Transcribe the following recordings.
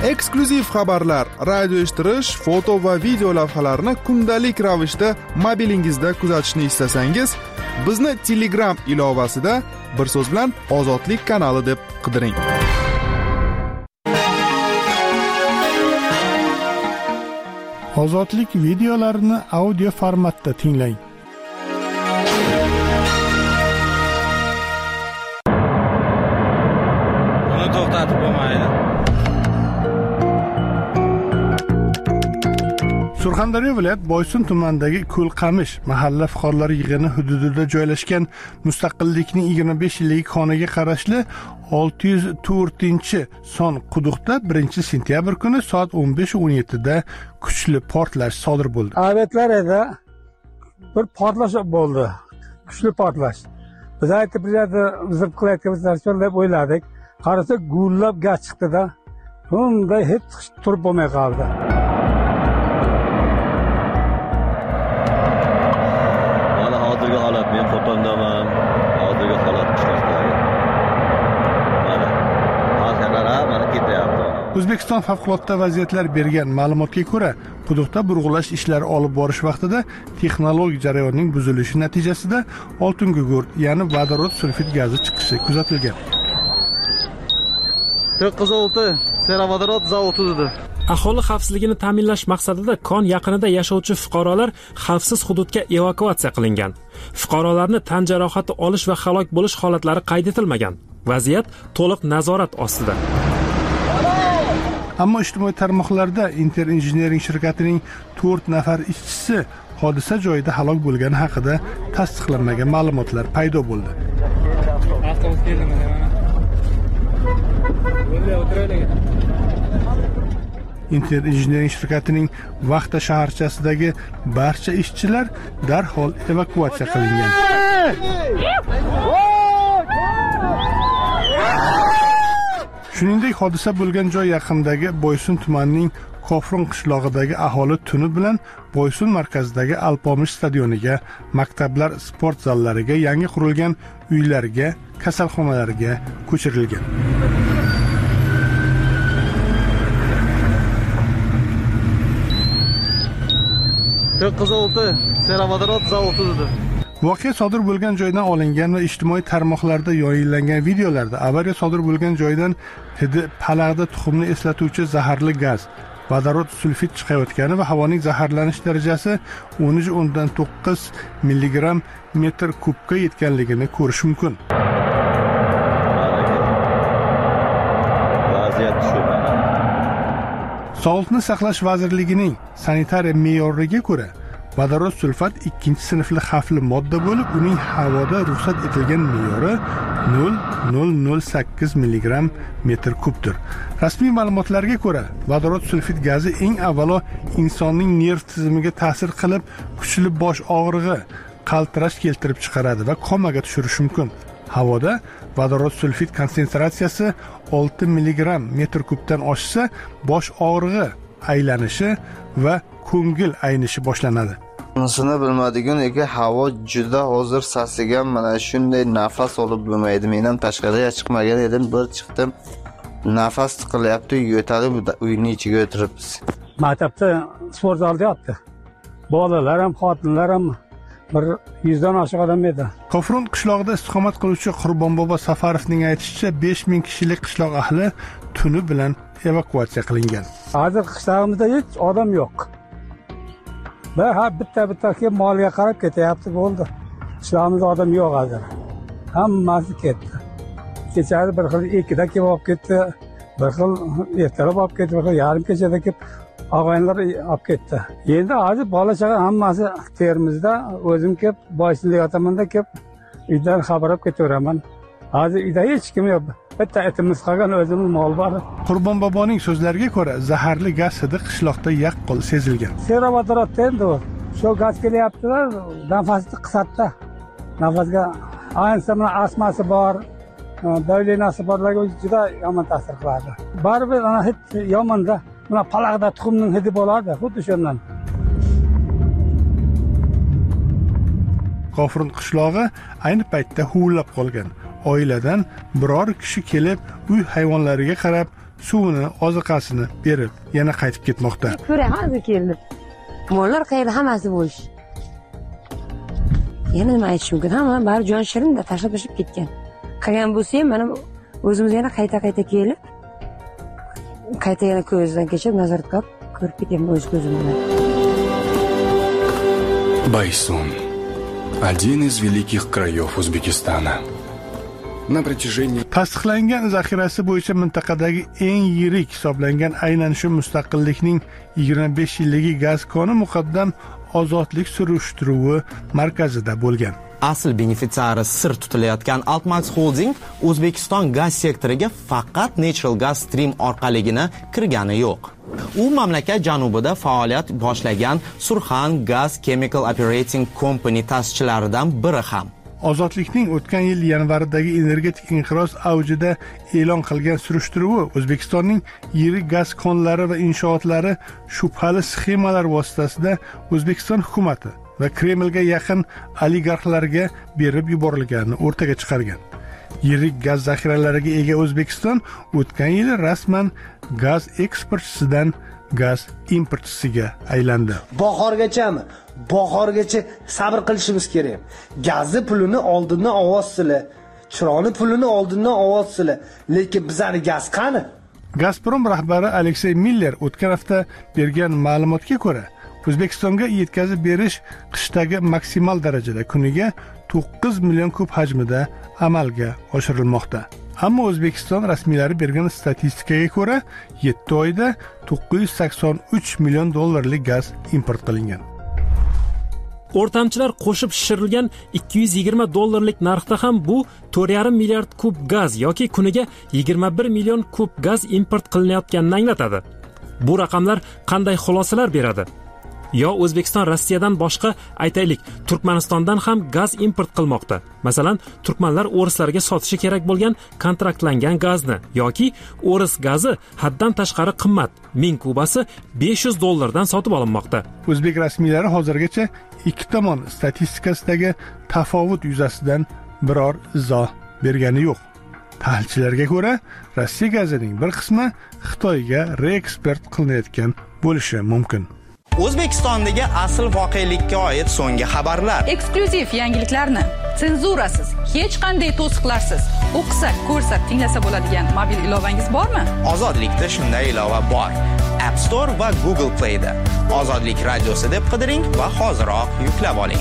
Eksklyuziv xabarlar, radio eshittirish, foto va video lavhalarni kundalik ravishda mobilingizda kuzatishni istasangiz, bizni Telegram ilovasida bir so'z bilan Ozodlik kanali deb qidiring. Ozodlik videolarini audio formatda tinglang. Buni to'xtatib bo'lmaydi. Surxondaryo viloyat Boysun tumanidagi Ko'lqamish mahalla fuqarolar yig'ini hududida joylashgan Mustaqillikning 25 yillik xonaga qarashli 604-son quduqda 1-sentyabr kuni soat 15:17 da kuchli portlash sodir bo'ldi. Obyektlar edi. Bir portlash bo'ldi. Kuchli portlash. Biz aytib uzib qilayotgan deb o'yladik. Qarasa gullab gaz chiqdi-da. Bunday hech turib bo'lmay qoldi. Hozirgi holat, men Qo'tondaman. Hozirgi holat chiqadi. Mana ketyapti. O'zbekiston favqulodda vaziyatlar bergan ma'lumotga ko'ra, quduqda burg'ulash ishlari olib borish vaqtida texnologik jarayonning buzilishi natijasida oltin gugurt, ya'ni vodorod sulfit gazi chiqishi kuzatilgan. 906 Serovodorod zavodidir. Aholi xavfsizligini ta'minlash maqsadida kon yaqinida yashovchi fuqarolar xavfsiz hududga evakuatsiya qilingan. Fuqarolarni tan jarohati olish va halok bo'lish holatlari qayd etilmagan. Vaziyat to'liq nazorat ostida. Ammo ijtimoiy tarmoqlarda Inter Engineering shirkatining 4 nafar ishchisi hodisa joyida halok bo'lgani haqida tasdiqlanmagan ma'lumotlar paydo bo'ldi. Inter Engineering shirkatining Vaqta shaharchasidagi barcha ishchilar darhol evakuatsiya qilingan. Shuningdek, hodisa bo'lgan joy yaqinidagi Boysun tumanining Kofron qishlog'idagi aholi tuni bilan Boysun markazidagi Alpomish stadioniga, maktablar, sport zallariga, yangi qurilgan uylarga, kasalxonalarga ko'chirilgan. Serovodorod zavodidir. Voqea sodir bo'lgan joydan olingan va ijtimoiy tarmoqlarda yoyinlangan videolarda avariya sodir bo'lgan joydan hidi palag'da tuxumni eslatuvchi zaharli gaz, vodorod sulfit chiqayotgani va havoning zaharlanish darajasi 13.9 mg metr kubga yetganligini ko'rish mumkin. Vaziyat shu. Sog'liqni saqlash vazirligining sanitariya me'yoriga ko'ra, vodorod sulfat 2-sinfli xavfli modda bo'lib, uning havoda ruxsat etilgan me'yori 0.008 mg metr kubdir. Rasmiy ma'lumotlarga ko'ra, vodorod sulfit gazi eng avvalo insonning nerv tizimiga ta'sir qilib, kuchli bosh og'rig'i, qaltirash keltirib chiqaradi va komaga tushirishi mumkin. Havoda vodorod sulfit konsentratsiyasi 6 mg metr kubdan oshsa, bosh og'rig'i, aylanishi va ko'ngil aynishi boshlanadi. Bunisini bilmadigan ekan, havo juda hozir sasigan, mana shunday nafas olib bo'lmaydi. Men ham tashqariga chiqmagan edim, bir chiqdim. Nafas tiqilyapti, yo'talib uyning ichiga o'tiribmiz. Maktabda sport zalda yotdi. Bolalar ham, xotinlar ham bir 100 dan oshiq odam edi. Kofron qishlog'ida istiqomat qiluvchi Qurbonbobo Safarovning aytishicha, 5000 kishilik qishloq ahli tuni bilan evakuatsiya qilingan. Hozir qishlog'imizda hech odam yo'q. Bitta kelib molga qarab ketyapti, bo'ldi. Qishlog'imizda odam yo'q hozir. Hammasi ketdi. Kechasi bir xil 2 da kelib olib ketdi, bir xil ertalab olib ketdi, bir xil yarim kechada kelib og'aynilar olib ketdi. Endi hozir bola chaqa hammasi Termizda, o'zim kelib Boysunda yotaman-da kelib uydan xabar olib ketaveraman. Hozir uyda hech kim yo'q. Bitta itimiz qolgan, o'zimiz mol bor. Qurbonboboning so'zlariga ko'ra, zaharli gaz hidi qishloqda yaqqol sezilgan. Serovodorod endi shu gaz kelyaptilar, nafasni qisatdi. Nafasga ayniqsa astmasi bor, davlenasi borlarga juda yomon ta'sir qiladi. Baribir ana hid yomonda, mana palag'da tuxumning hidi bo'lardi, xuddi shundan. Kofron qishlog'i ayni paytda huvillab qolgan. Oiladan biror kishi kelib, uy hayvonlariga qarab suvini, oziqasini berib, yana qaytib ketmoqda. Ko'ray, hozir keldim. Mollar qayerda hammasi bo'lish. Yana nima aytish mumkin? Hamma bari jon shirinda tashlab ketgan. Qilgan bo'lsa ham mana o'zimiz yana qayta kelib, qayta yana ko'zdan kechirib nazorat qilib ko'rib ketaman o'z ko'zim bilan. Байсун – один из великих краев Узбекистана. На протяжении Tasdiqlangan zaxirasi bo'yicha mintaqadagi eng yirik hisoblangan aynan shu mustaqillikning 25 yilligi gaz koni muqaddam ozodlik surishtiruvi markazida bo'lgan. Asl benefitsiari sir tutilayotgan Altmax Holding O'zbekiston gaz sektoriga faqat Natural Gas Stream orqaligina kirgani yo'q. U mamlakat janubida faoliyat boshlagan Surxan Gas Chemical Operating Company ta'sischilaridan biri ham. Ozodlikning o'tgan yil yanvaridagi energetik inqiroz avjida e'lon qilgan surishtiruvi O'zbekistonning yirik gaz konlari va inshootlari shubhali sxemalar vositasida O'zbekiston hukumatı va Kremlga yaqin oligarxlarga berib yuborilganini o'rtaga chiqargan. Yirik gaz zaxiralariga ega O'zbekiston o'tgan yil rasman gaz eksportchisidan gaz importchisiga aylandi. Bahorgachami? Bahorgacha sabr qilishimiz kerak. Gazni pulini oldindan ovotsizlar, chiroqni pulini oldindan ovotsizlar. Lekin bizning gaz qani? Gazprom rahbari Aleksey Miller o'tgan hafta bergan ma'lumotga ko'ra, O'zbekistonga yetkazib berish qishdagi maksimal darajada kuniga 9 million kub hajmida amalga oshirilmoqda. Ammo O'zbekiston rasmiylari bergan statistikaga ko'ra, 7 oyda 983 million dollarlik gaz import qilingan. O'rtamchilar qo'shib shishirilgan 220 dollarlik narxda ham bu 4,5 milliard kub gaz yoki kuniga 21 million kub gaz import qilinayotganini anglatadi. Bu raqamlar qanday xulosalar beradi? Yo O'zbekiston Rossiyadan boshqa, aytaylik, Turkmanistondan ham gaz import qilmoqda. Masalan, turkmanlar o'rislarga sotishi kerak bo'lgan kontraktlangan gazni yoki o'ris gazi haddan tashqari qimmat, 1000 kubasi 500 dollardan sotib olinmoqda. O'zbek rasmiylari hozirgacha ikki tomon statistikasidagi tafovut yuzasidan biror izoh bergani yo'q. Tahlilchilarga ko'ra, Rossiya gazining bir qismi Xitoyga reeksport qilinayotgan bo'lishi mumkin. O'zbekistondagi asl voqelikka oid so'nggi xabarlar. Eksklyuziv yangiliklarni senzurasiz, hech qanday to'siqlarsiz o'qisa, ko'rsa, tinglasa bo'ladigan mobil ilovangiz bormi? Ozodlikda shunday ilova bor. App Store va Google Play da. Ozodlik radiosi deb qidiring va hoziroq yuklab oling.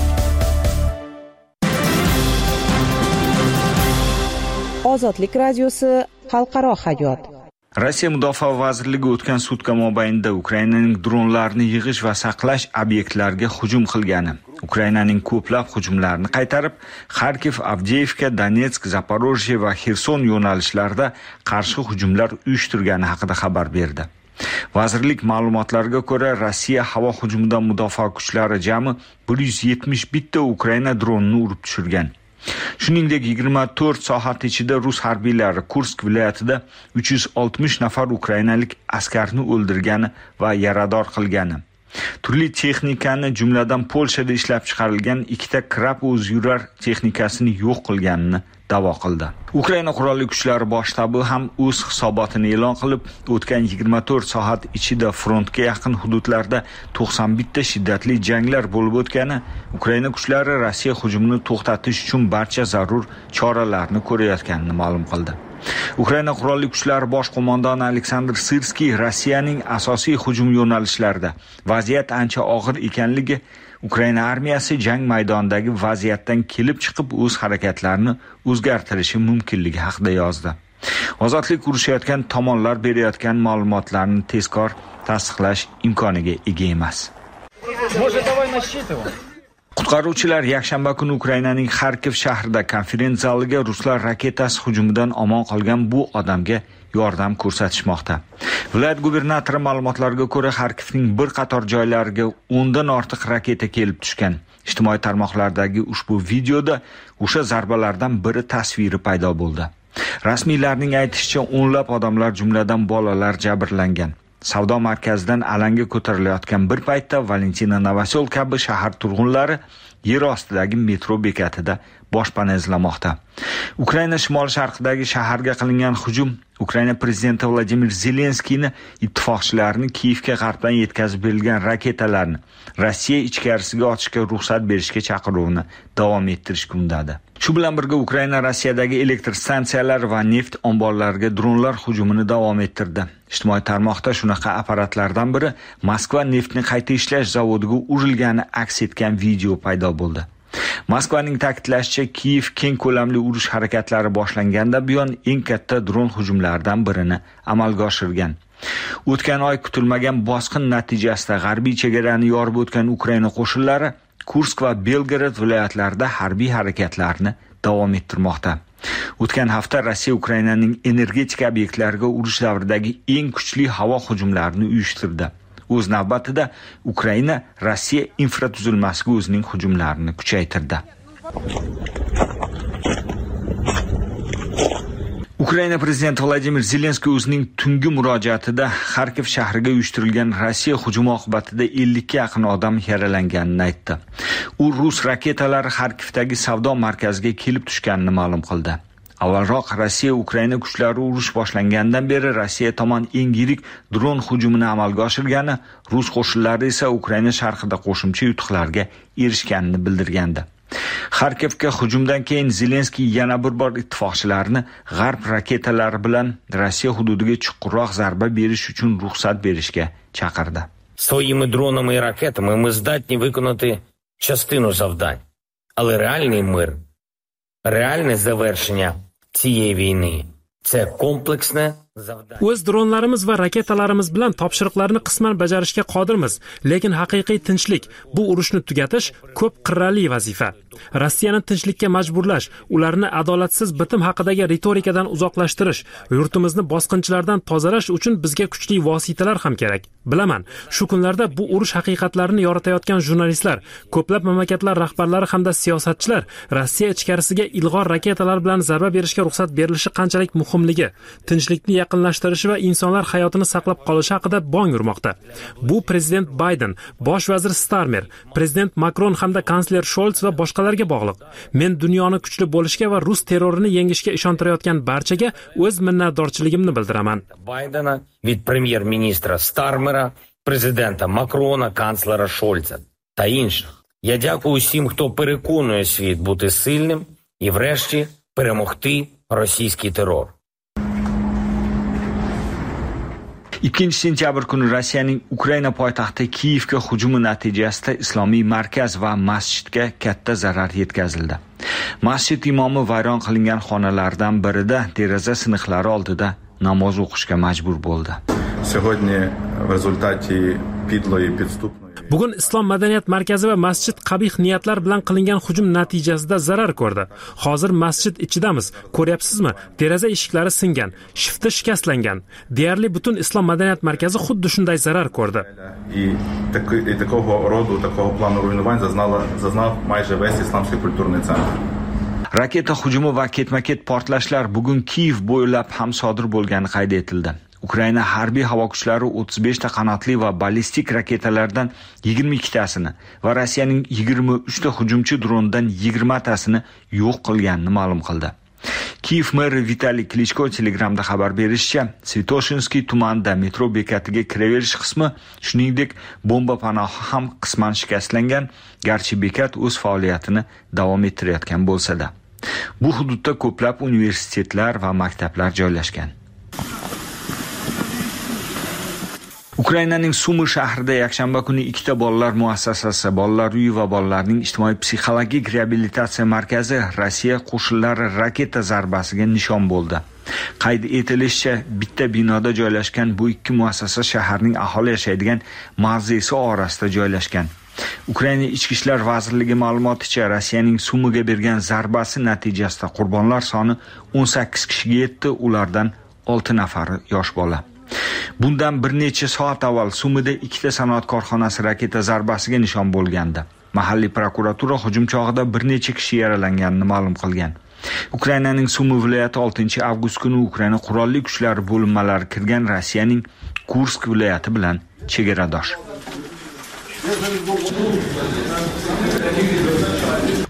Ozodlik radiosi xalqaro hayot. Rossiya Mudofaa vazirligi o'tgan sutka mobaynida Ukrainaning dronlarni yig'ish va saqlash obyektlariga hujum qilgani, Ukrainaning ko'plab hujumlarini qaytarib, Kharkiv, Avdiivka, Donetsk, Zaporojye va Xerson yo'nalishlarida qarshi hujumlar uyushtirgani haqida xabar berdi. Vazirlik ma'lumotlariga ko'ra, Rossiya havo hujumidan mudofaa kuchlari jami 171 ta Ukraina dronini urib tushirgan. Shuningdek, 24 soat ichida rus harbiylari Kursk viloyatida 360 nafar ukrainalik askarni o'ldirgani va yarador qilgani. Turli texnikani, jumladan Polshada ishlab chiqarilgan 2 ta Krab o'zyurar texnikasini yo'q qilganini da'vo qildi. Ukraina qurolli kuchlari bosh shtabi ham o'z hisobotini e'lon qilib, o'tgan 24 soat ichida frontga yaqin hududlarda 91 ta shiddatli janglar bo'lib o'tgani, Ukraina kuchlari Rossiya hujumini to'xtatish uchun barcha zarur choralarni ko'rayotganini ma'lum qildi. Ukraina qurolli kuchlari bosh qo'mondoni Aleksandr Sirskiy Rossiyaning asosiy hujum yo'nalishlarida vaziyat ancha og'ir ekanligi, Ukraina armiyasi jang maydonidagi vaziyatdan kelib chiqib o'z harakatlarini o'zgartirishi mumkinligi haqida yozdi. Ozodlik urushayotgan tomonlar berayotgan ma'lumotlarni tezkor tasdiqlash imkoniga ega emas. Qutqaruvchilar yakshanba kuni Ukrainaning Kharkiv shahrida konferensiya zaliga ruslar raketasi hujumidan omon qolgan bu odamga yordam ko'rsatishmoqda. Viloyat gubernatori ma'lumotlariga ko'ra, Kharkivning bir qator joylariga 10 dan ortiq raketa kelib tushgan. Ijtimoiy tarmoqlardagi ushbu videoda o'sha zarbalardan biri tasviri paydo bo'ldi. Rasmiylarning aytishicha, o'nlab odamlar, jumladan bolalar jabrlangan. Savdo markazidan alanga ko'tarilayotgan bir paytda Valentina Novosel kabi shahar turg'unlari yer ostidagi metro bekatida boshpana izlamoqda. Ukraina shimol-sharqidagi shaharga qilingan hujum Ukraina prezidenti Vladimir Zelenskiyni ittifoqchilarini Kiyevga g'arbdan yetkazib berilgan raketalarni Rossiya ichkarisiga otishga ruxsat berishga chaqiruvini davom ettirishga undadi. Shu bilan birga Ukraina Rossiyadagi elektr stansiyalar va neft omborlariga dronlar hujumini davom ettirdi. Ijtimoiy tarmoqda shunaqa apparatlardan biri Moskva neftni qayta ishlash zavodiga urilgani aks etgan video paydo bo'ldi. Moskvaning ta'kidlashicha, Kiyev keng ko'lamli urush harakatlari boshlangandan buyon eng katta dron hujumlaridan birini amalga oshirgan. O'tgan oy kutilmagan bosqin natijasida g'arbiy chegarani yorib o'tgan Ukraina qo'shinlari Kursk va Belgorod viloyatlarida harbiy harakatlarni davom ettirmoqda. O'tgan hafta Rossiya Ukrainaning energetik obyektlariga urush davridagi eng kuchli havo hujumlarini uyushtirdi. O'z navbatida Ukraina Rossiya infratuzilmasiga o'zining hujumlarini kuchaytirdi. Ukraina prezidenti Vladimir Zelenskiy o'zining tungi murojaatida Xarkov shahriga uyushtirilgan Rossiya hujumi oqibatida 50 ga yaqin odam yaralanganini aytdi. U rus raketalari Xarkovdagi savdo markaziga kelib tushganini ma'lum qildi. Avvalroq Rossiya Ukraina kuchlari urush boshlangandan beri Rossiya tomon eng yirik dron hujumini amalga oshirgani, rus qo'shinlari esa Ukraina sharqida qo'shimcha yutuqlarga erishganini bildirgandi. Xarkovga hujumdan keyin Zelenskiy yana bir bor ittifoqchilarni g'arb raketalari bilan Rossiya hududiga chuqurroq zarba berish uchun ruxsat berishga chaqirdi. Своїми дронами і ракетами ми здатні виконати частину завдань. Але реальний мир, реальне завершення цієї війни – це комплексне завдання. O'z dronlarimiz va raketalarimiz bilan topshiriqlarni qisman bajarishga qodirmiz, lekin haqiqiy tinchlik, bu urushni tugatish ko'p qirrali vazifa. Rossiyani tinchlikka majburlash, ularni adolatsiz bitim haqidagi ritorikadan uzoqlashtirish, yurtimizni bosqinchilardan tozalash uchun bizga kuchli vositalar ham kerak. Bilaman, shu kunlarda bu urush haqiqatlarini yoritayotgan jurnalistlar, ko'plab mamlakatlar rahbarlari hamda siyosatchilar Rossiya ichkarisiga ilg'or raketalar bilan zarba berishga ruxsat berilishi qanchalik muhimligi, tinchlikni yaqinlashtirishi va insonlar hayotini saqlab qolishi haqida bong urmoqda. Bu prezident Bayden, bosh vazir Starmer, prezident Makron hamda kansler Scholz va boshqalarga bog'liq. Men dunyoni kuchli bo'lishga va rus terrorini yengishga ishontirayotgan barchaga o'z minnatdorchiligimni bildiraman. Байдена, від прем'єр-міністра Стармера, президента Макрона, канцлера Шольца та інших. Я дякую всім, хто переконує світ бути сильним і врешті перемогти російський терор. 2 sentyabr kuni Rossiyaning Ukraina poytaxti Kiyevga hujumi natijasida islomiy markaz va masjidga katta zarar yetkazildi. Masjid imomi vayron qilingan xonalardan birida deraza siniqlari oldida namoz o'qishga majbur bo'ldi. Bugun Islom madaniyat markazi va masjid qabih niyatlar bilan qilingan hujum natijasida zarar ko'rdi. Hozir masjid ichidamiz. Ko'ryapsizmi? Deraza eshiklari singan, shifti shikastlangan. Deyarli butun Islom madaniyat markazi xuddi shunday zarar ko'rdi. Raketa hujumi va ketma-ket portlashlar bugun Kiyev bo'ylab ham sodir bo'lgani qayd etildi. Ukraina harbiy havo kuchlari 35 ta qanotli va ballistik raketalardan 22 tasini va Rossiyaning 23 ta hujumchi drondan 20 tasini yo'q qilganini ma'lum qildi. Kiyev meri Vitaliy Klitschko Telegramda xabar berishicha, Svitoshinsky tumanida metro bekatiga kiraverish qismi, shuningdek, bomba panohi ham qisman shikastlangan, garchi bekat o'z faoliyatini davom ettirayotgan bo'lsa-da. Bu hududda ko'plab universitetlar va maktablar joylashgan. Ukrainaning Sumi shahrida yakshanba kuni 2 ta bolalar muassasasi, bolalar uyi va bolalarning ijtimoiy psixologik reabilitatsiya markazi Rossiya qo'shinlari raketa zarbasiga nishon bo'ldi. Qayd etilishicha, bitta binoda joylashgan bu ikki muassasa shaharning aholi yashaydigan mavzesi orasida joylashgan. Ukraina Ichki ishlar vazirligi ma'lumoticha, Rossiyaning Sumiga bergan zarbasi natijasida qurbonlar soni 18 kishiga yetdi, ulardan 6 nafari yosh bola. Bundan bir necha soat avval Sumida 2 ta sanoat korxonasi raketa zarbasiga nishon bo'lgandi. Mahalliy prokuratura hujum chog'ida bir necha kishi yaralanganini ma'lum qilgan. Ukrainaning Sumi viloyati 6-avgust kuni Ukraina qurolli kuchlari bo'linmalari kirgan Rossiyaning Kursk viloyati bilan chegaradosh.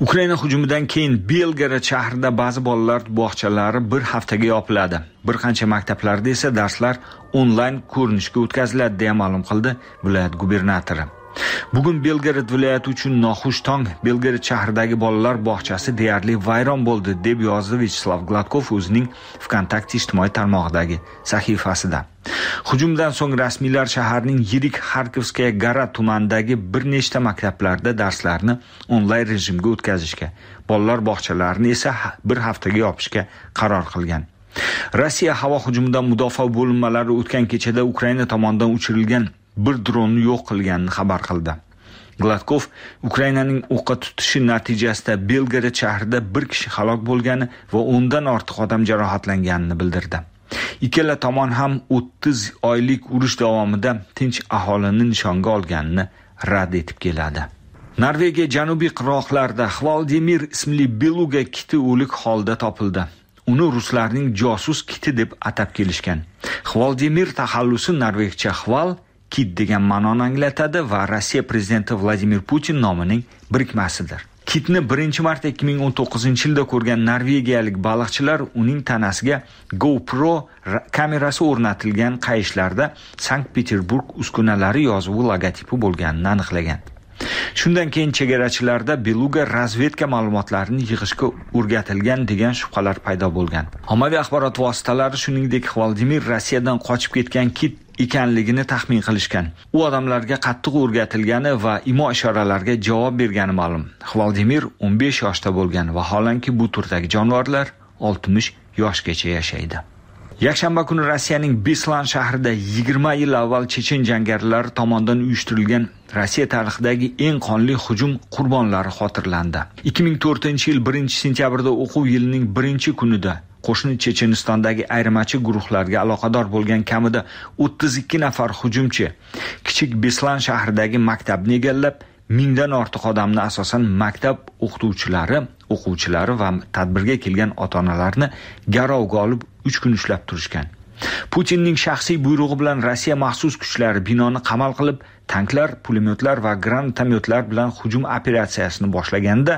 Ukraina hujumidan keyin Belgorod shahrida ba'zi bolalar bog'chalari bir haftaga yopiladi. Bir qancha maktablarda esa darslar onlayn ko'rinishga o'tkaziladi deya ma'lum qildi viloyat gubernatori. Bugun Belgorod viloyati uchun noxush tong. Belgorod shahridagi bolalar bog'chasi deyarli vayron bo'ldi deb yozdi Vyacheslav Gladkov o'zining VKontakte ijtimoiy tarmog'idagi sahifasida. Hujumdan so'ng rasmiylar shaharning yirik Xarkovskaya Gora tumanidagi bir nechta maktablarda darslarni onlayn rejimga o'tkazishga, bolalar bog'chalarini esa bir haftaga yopishga qaror qilgan. Rossiya havo hujumidan mudofaa bo'linmalari o'tgan kechada Ukraina tomonidan uchirilgan bir dronni yo'q qilganini xabar qildi. Gladkov Ukrainaning o'qqa tutishi natijasida Belgorod shahrida bir kishi halok bo'lgani va 10 dan ortiq odam jarohatlanganini bildirdi. Ikkala tomon ham 30 oylik urush davomida tinch aholini nishonga olganini rad etib keladi. Norvegiya janubiy qirg'oqlarida Hvaldimir ismli beluga kiti o'lik holda topildi. Uni ruslarning josus kiti deb atab kelishgan. Hvaldimir taxallusi norvegcha hval kit degan ma'noni anglatadi va Rossiya prezidenti Vladimir Putin nomining birikmasidir. Kitni birinchi marta 2019-yilda ko'rgan norvegiyalik baliqchilar uning tanasiga GoPro kamerasi o'rnatilgan qayishlarda Sankt-Peterburg uskunalari yozuvi logotipi bo'lganini aniqlagan. Shundan keyin chegarachilarda beluga razvedka ma'lumotlarini yig'ishga o'rgatilgan degan shubhalar paydo bo'lgan. Ommaviy axborot vositalari shuningdek Hvaldimir Rossiyadan qochib ketgan kit ekanligini taxmin qilishgan. U odamlarga qattiq o'rgatilgani va imo-ishoralarga javob bergani ma'lum. Hvaldimir 15 yoshda bo'lgan va holanki bu turdagi jonivorlar 60 yoshgacha yashaydi. Yakshanba kuni Rossiyaning Beslan shahrida 20 yil avval chechen jangarilar tomonidan uyushtirilgan Rossiya tarixidagi eng qonli hujum qurbonlari xotirlandi. 2004-yil 1-sentyabrda o'quv yilining 1-kunida qo'shni Chechenistondagi ayirmachi guruhlarga aloqador bo'lgan kamida 32 nafar hujumchi kichik Beslan shahridagi maktabni egallab, 1000 dan ortiq odamni asosan maktab o'quvchilari va tadbirga kelgan ota-onalarni garovga olib 3 kun ushlab turishgan. Putinning shaxsiy buyrug'i bilan Rossiya maxsus kuchlari binoni qamal qilib, tanklar, pulemyotlar va granatomyotlar bilan hujum operatsiyasini boshlaganda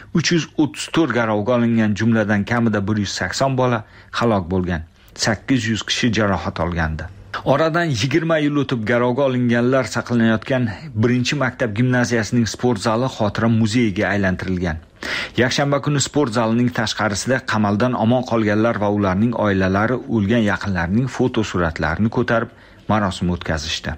334 garovga olingan, jumladan kamida 180 bola halok bo'lgan, 800 kishi jarohat olgandi. Oradan 20 yil o'tib garovga olinganlar saqlanayotgan 1-maktab gimnaziyasining sport zali xotira muzeyiga aylantirilgan. Yakshanba kuni sport zalining tashqarisida qamaldan omon qolganlar va ularning oilalari o'lgan yaqinlarining foto suratlarini ko'tarib marosim o'tkazishdi.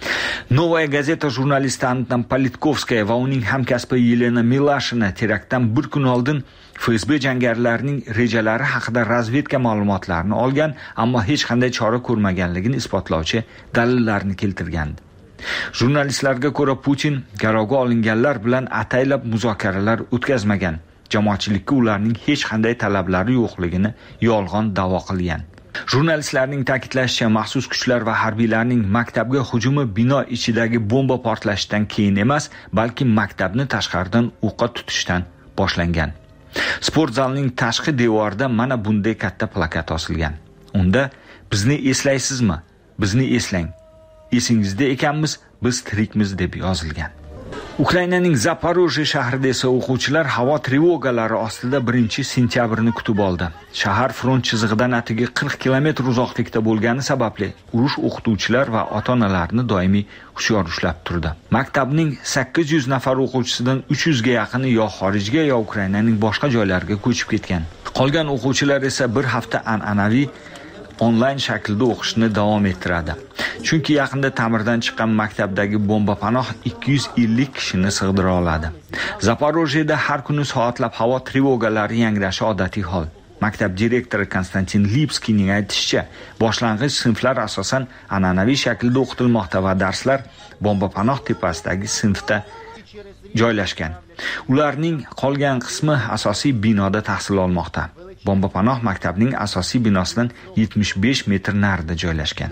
Novaya gazeta jurnalisti Anna Politkovskaya va uning hamkasbi Yelena Milashina teraktdan bir kun oldin FSB jangarilarining rejalari haqida razvedka ma'lumotlarini olgan, ammo hech qanday chora ko'rmaganligini isbotlovchi dalillarni keltirgandi. Jurnalistlarga ko'ra Putin garovga olinganlar bilan ataylab muzokaralar o'tkazmagan, jamoatchilikka ularning hech qanday talablari yo'qligini yolg'on da'vo qilgan. Jurnalistlarning ta'kidlashicha, maxsus kuchlar va harbiylarning maktabga hujumi bino ichidagi bomba portlashidan keyin emas, balki maktabni tashqaridan o'qqa tutishdan boshlangan. Sport zalining tashqi devorida mana bunday katta plakat osilgan. Unda "Bizni eslaysizmi? Bizni eslang. Esingizda ekanmiz, biz tirikmiz" deb yozilgan. Ukrainaning Zaporojye shahrida esa o'quvchilar havo trevogalari ostida 1-sentyabrni kutib oldi. Shahar front chizig'idan atigi 40 kilometr uzoqlikda bo'lgani sababli urush o'qituvchilar va ota-onalarni doimiy hushyor ushlab turdi. Maktabning 800 nafar o'quvchisidan 300 ga yaqini yo xorijga yo Ukrainaning boshqa joylariga ko'chib ketgan. Qolgan o'quvchilar esa bir hafta an'anaviy onlayn shaklda o'qishni davom ettiradi. Chunki yaqinda ta'mirdan chiqqan maktabdagi bombapanoh 250 kishini sig'dira oladi. Zaporojyeda har kuni soatlab havo trevogalari yangrashi odatiy hol. Maktab direktori Konstantin Lipskiyning aytishicha, boshlang'ich sinflar asosan an'anaviy shaklda o'qitilmoqda va darslar bombapanoh tepasidagi sinfda joylashgan. Ularning qolgan qismi asosiy binoda tahsil olmoqda. Bombapanoh maktabning asosiy binosidan 75 metr narida joylashgan.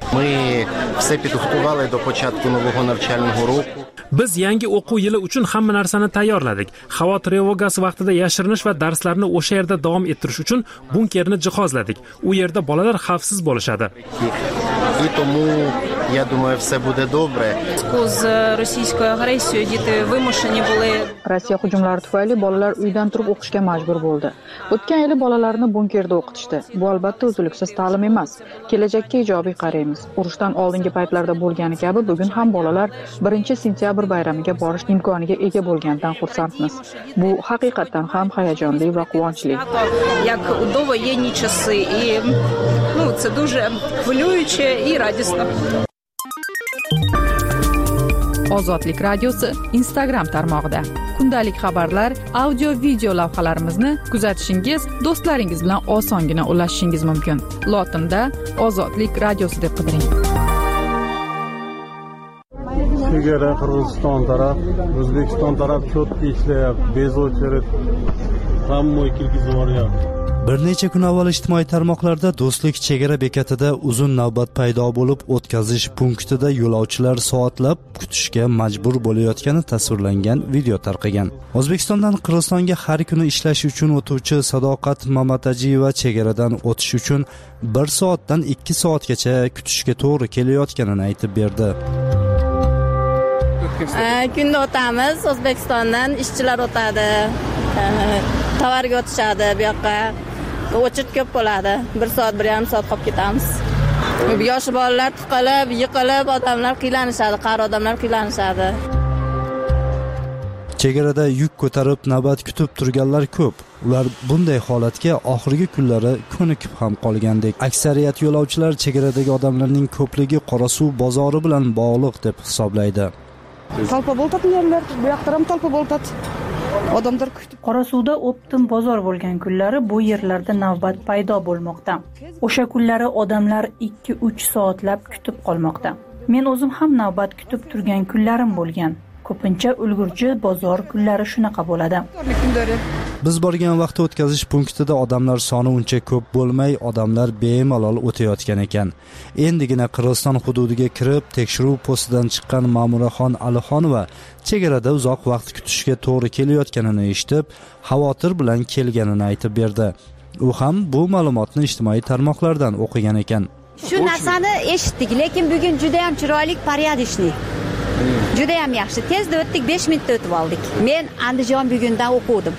Biz yangi o'quv yili uchun hamma narsani tayyorladik. Havo trevogasi vaqtida yashirinish va darslarni o'sha yerda davom ettirish uchun bunkerni jihozladik. U yerda bolalar xavfsiz bo'lishadi. Я думаю, все буде добре. З російською агресією діти вимушені були. Rossiya hujumlari tufayli bolalar uydan turib o'qishga majbur bo'ldi. O'tgan yili bolalarni bunkerda o'qitishdi. Bu albatta uzluksiz ta'lim emas. Kelajakka ijobiy qaraymiz. Urushdan oldingi paytlarda bo'lgani kabi bugun ham bolalar 1-sentyabr bayramiga borish imkoniga ega bo'lganidan xursandmiz. Bu haqiqatan ham hayajonli va quvonchli. Як у воєнні часи, і це дуже хвилююче і радісно. Ozodlik radiosi Instagram tarmog'ida kundalik xabarlar, audio, video lavhalarimizni kuzatishingiz, do'stlaringiz bilan osongina ulashishingiz mumkin. Lotinda Ozodlik radiosi deb qidiring. Chegara Qirg'iziston taraf, O'zbekiston taraf cho'tki ishlayapti, bez o'chirib, hamma kirgizib yuboryapti. Bir necha kun avval ijtimoiy tarmoqlarda Do'stlik chegara bekatida uzun navbat paydo bo'lib, o'tkazish punktida yo'lovchilar soatlab kutishga majbur bo'layotgani tasvirlangan video tarqagan. O'zbekistondan Qirg'izistonga har kuni ishlash uchun o'tuvchi Sadoqat Mamatajiyeva chegaradan o'tish uchun 1 soatdan 2 soatgacha kutishga to'g'ri kelayotganini aytib berdi. Kunda o'tamiz, O'zbekistondan ishchilar o'tadi. Tovarga o'tishadi bu yoqqa. O'chit ko'p bo'ladi. 1 soat, 1,5 soat qolib ketamiz. Yosh bolalar tiqilib, yiqilib, odamlar qiylanishadi, qari odamlar qiylanishadi. Chegarada yuk ko'tarib navbat kutib turganlar ko'p. Ular bunday holatga oxirgi kunlari ko'nikib ham qolgandek. Aksariyat yo'lovchilar chegaradagi odamlarning ko'pligi Qorasuv bozori bilan bog'liq deb hisoblaydi. Talpa bo'ltadi yerlar, bu yoqda ham talpa bo'ltadi. Odamlar kutib. Qorasuvda optim bozor bo'lgan kunlari bu yerlarda navbat paydo bo'lmoqda. O'sha kunlari odamlar 2-3 soatlab kutib qolmoqda. Men o'zim ham navbat kutib turgan kunlarim bo'lgan. Ko'pincha ulgurji bozor kunlari shunaqa bo'ladi. Biz borgan vaqtda o'tkazish punktida odamlar soni uncha ko'p bo'lmay, odamlar bemalol o'tayotgan ekan. Endigina Qirg'iziston hududiga kirib, tekshiruv postidan chiqqan Ma'muraxon Alixonova chegarada uzoq vaqt kutishga to'g'ri kelayotganini eshitib, xavotir bilan kelganini aytib berdi. U ham bu ma'lumotni ijtimoiy tarmoqlardan o'qigan ekan. Shu narsani eshitdik, lekin bugun juda ham chiroyli, porядочный. Juda ham yaxshi. Tezda o'tdik, 5 minutda o'tib oldik. Men Andijon bugundan o'quvdim.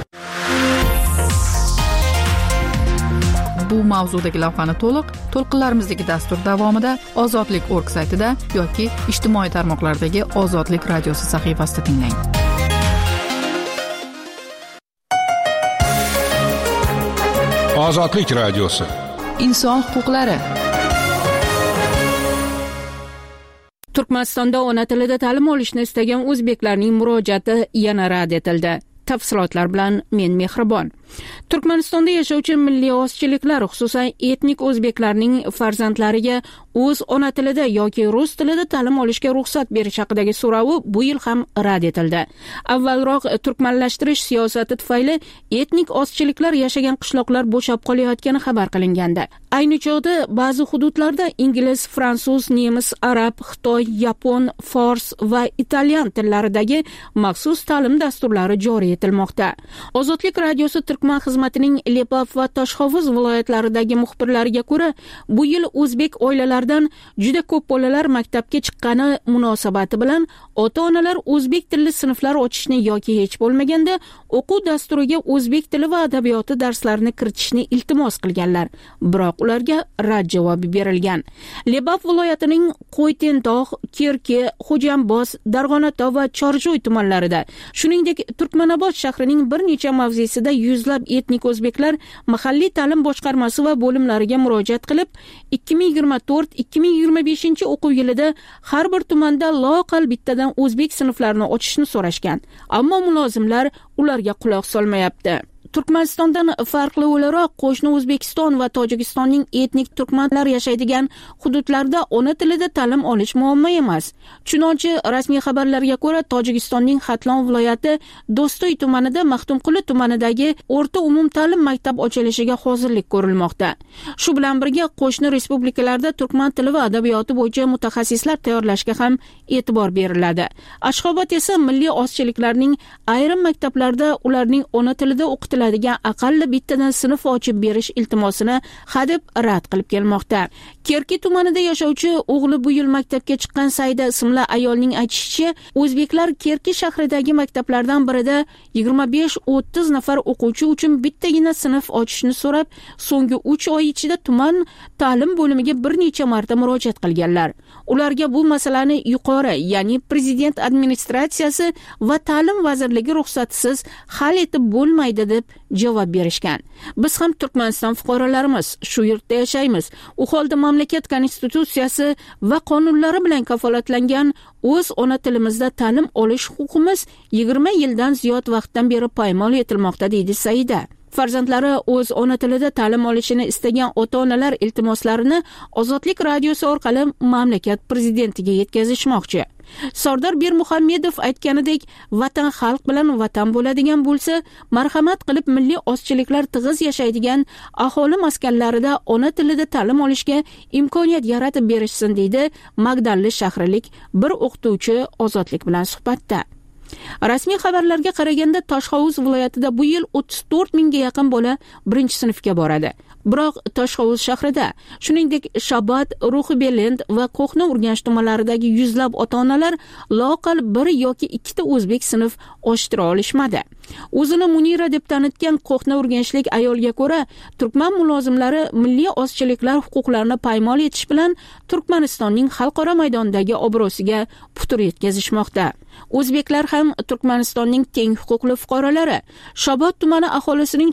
Bu mavzudagi lavhani to'lqinlarimizdagi dastur davomida Ozodlik.org saytida yoki ijtimoiy tarmoqlardagi Ozodlik radiosi sahifasida tinglang. Ozodlik radiosi. Inson huquqlari. Turkmanistonda ona tilida ta'lim olishni istagan o'zbeklarning murojaati yana rad etildi. Tafsilotlar bilan men Mehribon. Turkmanistonda yashovchi milliy ozchiliklar, xususan etnik o'zbeklarning farzandlariga o'z ona tilida yoki rus tilida ta'lim olishga ruxsat berish haqidagi so'rovi bu yil ham rad etildi. Avvalroq turkmanlashtirish siyosati tufayli etnik ozchiliklar yashagan qishloqlar bo'shab qolayotgani xabar qilingandi. Ayni chog'da ba'zi hududlarda ingliz, fransuz, nemis, arab, xitoy, yapon, fors va italyan tillaridagi maxsus ta'lim dasturlari joriy etilmoqda. Ozodlik radiosi Turkman xizmatining Lepaf va Toshhovuz viloyatlaridagi muxbirlariga ko'ra, bu yil o'zbek oilalaridan juda ko'p bolalar maktabga chiqqani munosabati bilan ota-onalar o'zbek tilli sinflar ochishni yoki hech bo'lmaganda o'quv dasturiga o'zbek tili va adabiyoti darslarini kiritishni iltimos qilganlar. Biroq ularga rad javobi berilgan. Lepaf viloyatining Qo'ytendog', Kerki, Xo'jamboz, Darg'onatov va Chorjoy tumanlarida, shuningdek Turkmanobod shahrining bir necha mavzesida yuzlab etnik o'zbeklar mahalliy ta'lim boshqarmasi va bo'limlariga murojaat qilib, 2024-2025 o'quv yilida har bir tumanda loqal bittadan o'zbek sinflarini ochishni so'rashgan. Ammo mulozimlar ularga quloq solmayapti. Turkmanistondan farqli o'laroq qo'shni O'zbekiston va Tojikistonning etnik turkmanlar yashaydigan hududlarda ona tilida ta'lim olish muammo emas. Chunonchi rasmiy xabarlarga ko'ra Tojikistonning Xatlon viloyati Do'stoy tumanida Maxtumquli tumanidagi o'rta umum ta'lim maktab ochilishiga hozirlik ko'rilmoqda. Shu bilan birga qo'shni respublikalarda turkman tili va adabiyoti bo'yicha mutaxassislar tayyorlashga ham e'tibor beriladi. Ashxobod esa milliy ozchiliklarning ayrim maktablarda ularning ona tilida o'qitiladi qiladigan aqalli bittadan sinf ochib berish iltimosini hadeb rad qilib kelmoqda. Kerki tumanida yashovchi o'g'li bu yil maktabga chiqqan Saida ismli ayolning aytishicha, o'zbeklar Kerki shahridagi maktablardan birida 25-30 nafar o'quvchi uchun bittagina sinf ochishni so'rab, so'nggi 3 oy ichida tuman ta'lim bo'limiga bir necha marta murojaat qilganlar. Ularga bu masalani yuqori, ya'ni prezident administratsiyasi va ta'lim vazirligi ruxsatisiz hal etib bo'lmaydi deb javob berishgan. Biz ham Turkmaniston fuqarolarimiz, shu yurtda yashaymiz. U holda mamlakat konstitutsiyasi va qonunlari bilan kafolatlangan o'z ona tilimizda ta'lim olish huquqimiz 20 yildan ziyod vaqtdan beri poymol etilmoqda, deydi Saida. Farzandlari o'z ona tilida ta'lim olishini istagan ota-onalar iltimoslarini Ozodlik radiosi orqali mamlakat prezidentiga yetkazishmoqchi. Sardor Bermuhammedov aytganidek, vatan xalq bilan vatan bo'ladigan bo'lsa, marhamat qilib milliy ozchiliklar tig'iz yashaydigan aholi maskanlarida ona tilida ta'lim olishga imkoniyat yaratib berishsin, deydi Magdalli shahrilik bir o'qituvchi Ozodlik bilan suhbatda. Rasmiy xabarlarga qaraganda Toshhovuz viloyatida bu yil 34 mingga yaqin bola 1-sinfga boradi. Biroq Toshhovuz shahrida, shuningdek Shabad, Ruhibelend va Qo'hna Urganch tumanlaridagi yuzlab ota-onalar loqal 1 yoki 2 ta o'zbek sinf ochtira olishmadi. O'zini Munira deb tanitgan Qo'hna Urganchlik ayolga ko'ra, turkman mulozimlari milliy ozchiliklar huquqlarini poymol etish bilan Turkmanistonning xalqaro maydondagi obro'siga putur yetkazishmoqda. O'zbeklar ham Turkmanistonning teng huquqli fuqarolari. Shabot tumani aholisining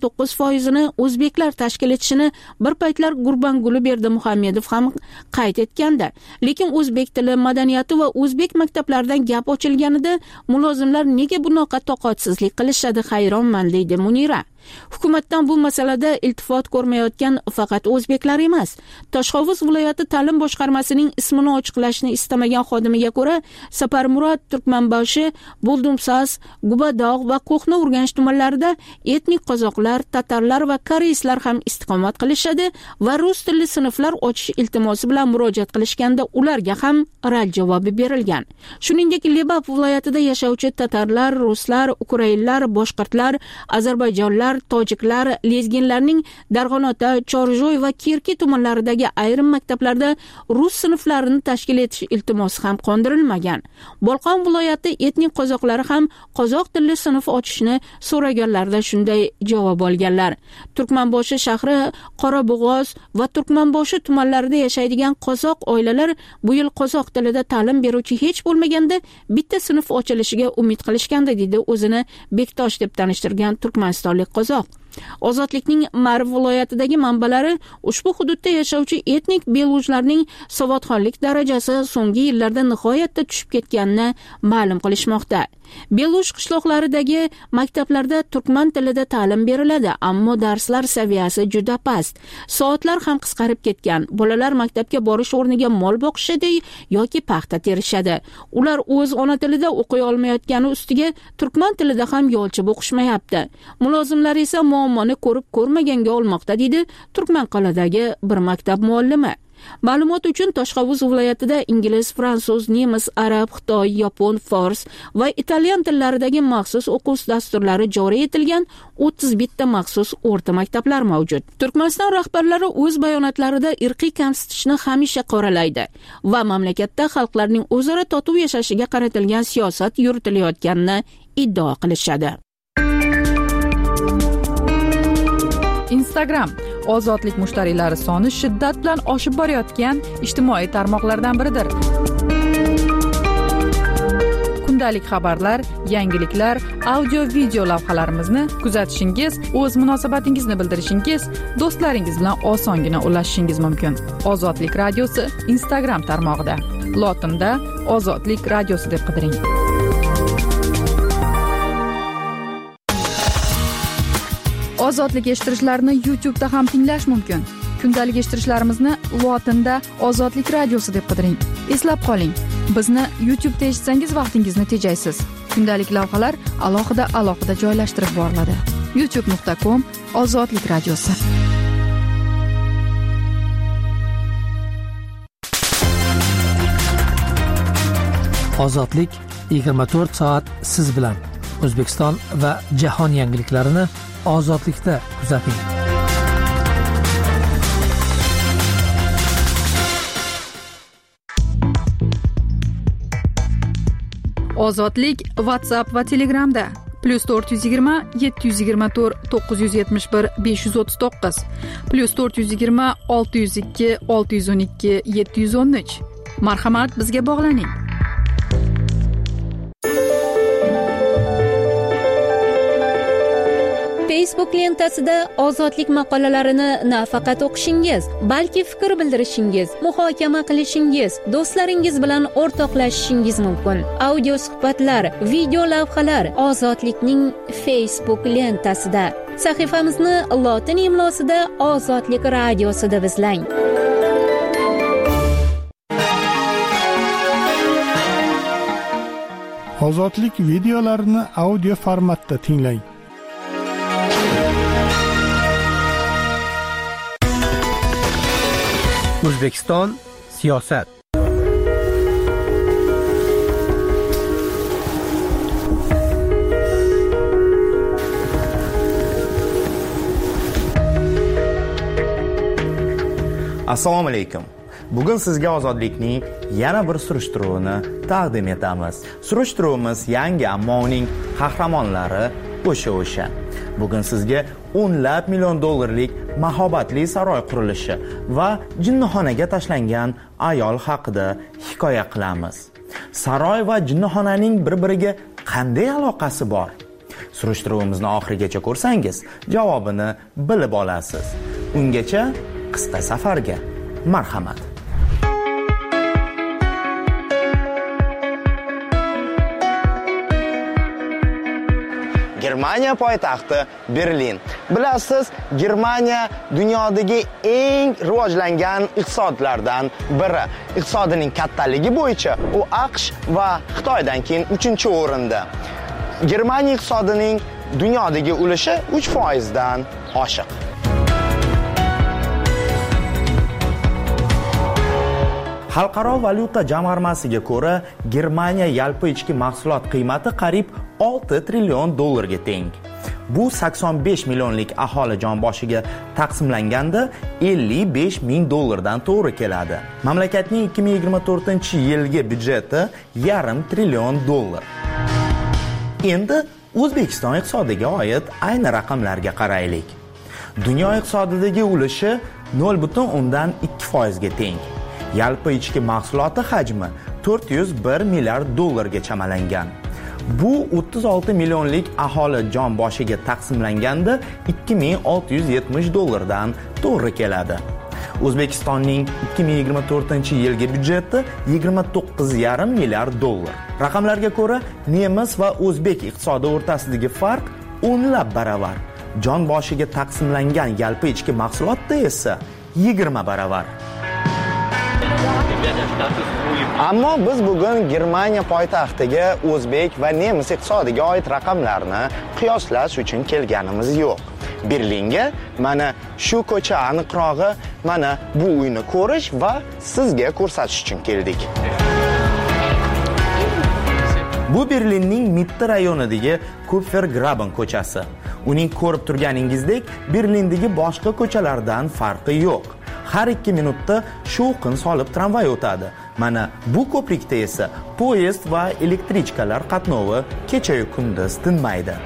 99%ni o'zbeklar tashkil etishini bir paytlar Gurbanguli Berdimuhammedov ham qayd etgandi. Lekin o'zbek tili, madaniyati va o'zbek maktablaridan gap ochilganida mulozimlar nega bunaqa toqatsizlik qilishadi, hayronman, deydi Munira. Hukumatdan bu masalada iltifot ko'rmayotgan faqat o'zbeklar emas. Toshhovuz viloyati ta'lim boshqarmasining ismini ochiqlashni istamagan xodimiga ko'ra, Saparmurod, Turkmanboshi, Buldumsas, Gubadog' va Qo'hna Urganch tumanlarida etnik qozoqlar, tatarlar va koreyslar ham istiqomat qilishadi va rus tilli sinflar ochish iltimosi bilan murojaat qilishganda ularga ham rad javobi berilgan. Shuningdek, Lebap viloyatida yashovchi tatarlar, ruslar, ukrainlar, boshqirdlar, ozarbayjonlar, tojiklar, lezginlarning Darg'anota, Chorjoy va Kirki tumanlaridagi ayrim maktablarda rus sinflarini tashkil etish iltimosi ham qondirilmagan. Bolqon viloyati etnik qozoqlari ham qozoq tilli sinf ochishni so'raganlarda shunday javob olganlar. Turkmanboshi shahri, Qorabog'oz va Turkmanboshi tumanlarida yashaydigan qozoq oilalar bu yil qozoq tilida ta'lim beruvchi hech bo'lmaganda bitta sinf ochilishiga umid qilishganda, deydi o'zini Bektosh deb tanishtirgan turkmanistonlik qozoq. Ozodlikning Marv viloyatidagi manbalari ushbu hududda yashovchi etnik belujlarning savodxonlik darajasi so'nggi yillarda nihoyatda tushib ketganini ma'lum qilishmoqda. Beluj qishloqlaridagi maktablarda turkman tilida ta'lim beriladi, ammo darslar saviyasi juda past. Soatlar ham qisqarib ketgan. Bolalar maktabga borish o'rniga mol boqishadi yoki paxta terishadi. Ular o'z ona tilida o'qiy olmayotgani ustiga turkman tilida ham yolchib o'qishmayapti. Mulozimlar esa muammoni ko'rib ko'rmaganga olmoqda, deydi Turkmanqal'adagi bir maktab muallimi. Ma'lumot uchun Toshhovuz viloyatida ingliz, fransuz, nemis, arab, xitoy, yapon, fors va italyan tillaridagi maxsus o'quv dasturlari joriy etilgan 31 ta maxsus o'rta maktablar mavjud. Turkmaniston rahbarlari o'z bayonotlarida irqiy kamsitishni hamisha qoralaydi va mamlakatda xalqlarning o'zaro totuv yashashiga qaratilgan siyosat yuritilayotganini iddao qilishadi. Instagram ozodlik mushtariylari soni shiddat bilan oshib borayotgan ijtimoiy tarmoqlardan biridir. Kundalik xabarlar, yangiliklar, audio-video lavhalarimizni kuzatishingiz, o'z munosabatingizni bildirishingiz, do'stlaringiz bilan osongina ulashishingiz mumkin. Ozodlik radiosi Instagram tarmog'ida. Lotinda Ozodlik radiosi deb qidiring. Ozodlik eshittirishlarni YouTube'da ham tinglash mumkin. Kundalik eshittirishlarimizni lotinda Ozodlik radiosi deb qidiring. Eslab qoling, bizni YouTube'da eshitsangiz vaqtingizni tejaysiz. Kundalik lavhalar alohida joylashtirib boriladi. youtube.com/Ozodlik radiosi. Ozodlik 24 soat siz bilan. O'zbekiston va jahon yangiliklarini Ozodlikda kuzating. Ozodlik WhatsApp va Telegramda +420 724 971 539 +420 602 612 713. Marhamat, bizga bog'laning. Facebook lentasida ozodlik maqolalarini nafaqat o'qishingiz, balki fikr bildirishingiz, muhokama qilishingiz, do'stlaringiz bilan o'rtoqlashishingiz mumkin. Audio suhbatlar, video lavhalar ozodlikning Facebook lentasida. Sahifamizni lotin imlosida Ozodlik radiosida izlang. Ozodlik videolarini audio formatda tinglang. O'zbekiston siyosat. Assalomu alaykum. Bugun sizga ozodlikning yana bir surishtiruvini taqdim etamiz. Surishtiruvimiz yangi, ammo uning qahramonlari o'sha. Bugun sizga $10 million mahobatli saroy qurilishi va jinnixonaga tashlangan ayol haqida hikoya qilamiz. Saroy va jinnixonaning bir-biriga qanday aloqasi bor? Surishtiruvimizni oxirigacha ko'rsangiz, javobini bilib olasiz. Ungacha qisqa safarga marhamat. Germaniya poytaxti Berlin. Bilasiz, Germaniya dunyodagi eng rivojlangan iqtisodlardan biri. Iqtisodining kattaligi bo'yicha u AQSh va Xitoydan keyin 3-o'rinda. Germaniya iqtisodining dunyodagi ulushi 3% dan oshiq. Xalqaro valyuta jamg'armasiga ko'ra, Germaniya yalpi ichki mahsulot qiymati qariyb $6 trillion ga teng. Bu 85 millionlik aholi jon boshiga taqsimlanganda $55 ming dan to'g'ri keladi. Mamlakatning 2024-yilgi byudjeti $500 trillion. Endi O'zbekiston iqtisodiga oid ayni raqamlarga qaraylik. Dunyo iqtisodidagi ulushi 0,2% ga teng. Yalpi ichki mahsuloti hajmi $401 milliard ga chamalangan. Bu 36 millionlik aholi jon boshiga taqsimlanganda $2670 dan to'g'ri keladi. O'zbekistonning 2024-yilgi byudjeti $29,5 milliard. Raqamlarga ko'ra, nemis va o'zbek iqtisodi o'rtasidagi farq 10 baravar. Jon boshiga taqsimlangan yalpi ichki mahsulotda esa 20 baravar. Ammo biz bugun Germaniya poytaxtiga o'zbek va nemis iqtisodiga oid raqamlarni qiyoslash uchun kelganimiz yo'q. Berlinga mana shu ko'cha, aniqrog'i mana bu uyni ko'rish va sizga ko'rsatish uchun keldik. Bu Berlinning Mitte rayonidagi Kupfergraben ko'chasi. Uning ko'rib turganingizdek Berlindagi boshqa ko'chalardan farqi yo'q. Har 2 minutda shovqin solib tramvay o'tadi. Mana bu ko'prikda esa poyezd va elektrichkalar qatnovi kecha-yu kunduz tinmaydi.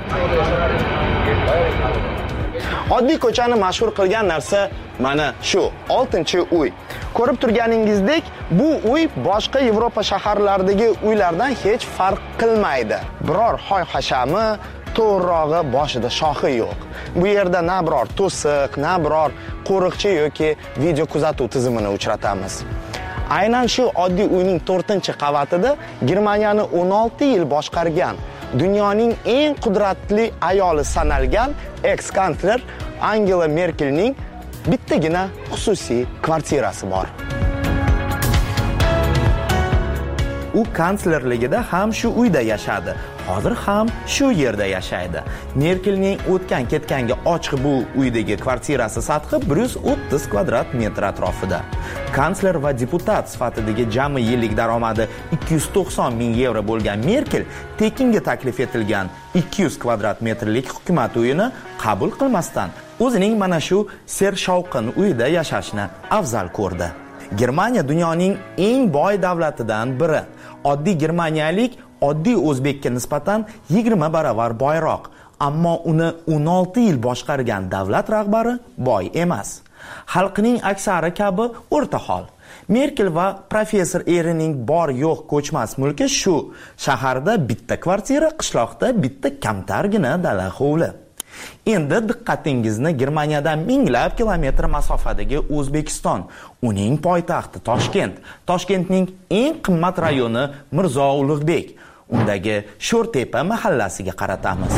Oddiy ko'chani mashhur qilgan narsa mana shu 6-uy. Ko'rib turganingizdek, bu uy boshqa Yevropa shaharlaridagi uylardan hech farq qilmaydi. Biror hoy-hashami, to'g'rirog'i boshida shoxi yo'q. Bu yerda na biror to'siq, na biror qo'riqchi yoki video kuzatuv tizimini uchratamiz. Aynan shu oddiy uyning 4-qavatida Germaniyani 16 yil boshqargan, dunyoning eng qudratli ayoli sanalgan eks-kansler Angela Merkelning bittagina xususiy kvartirasi bor. U kanslerligida ham shu uyda yashadi. Hozir ham shu yerda yashaydi. Merkelning o'tgan ketganga ochiq bu uydagi kvartirasi sathi 130 kvadrat metr atrofida. Kansler va deputat sifatidagi jami yillik daromadi 290 ming yevro bo'lgan Merkel tekinga taklif etilgan 200 kvadrat metrlik hukumat uyini qabul qilmasdan o'zining mana shu sershovqin uyida yashashni afzal ko'rdi. Germaniya dunyoning eng boy davlatidan biri. Oddiy germaniyalik oddiy o'zbekka nisbatan 20 baravar boyroq, ammo uni 16 yil boshqargan davlat rahbari boy emas. Xalqining aksari kabi o'rta hol. Merkel va professor erining bor yo'q ko'chmas mulki shu. Shaharda bitta kvartira, qishloqda bitta kamtargina dala hovli. Endi diqqatingizni Germaniyadan minglab kilometr masofadagi O'zbekiston, uning poytaxti Toshkent, Toshkentning eng qimmat rayoni Mirzo Ulug'bek, undagi Sho'rtepa mahallasiga qaratamiz.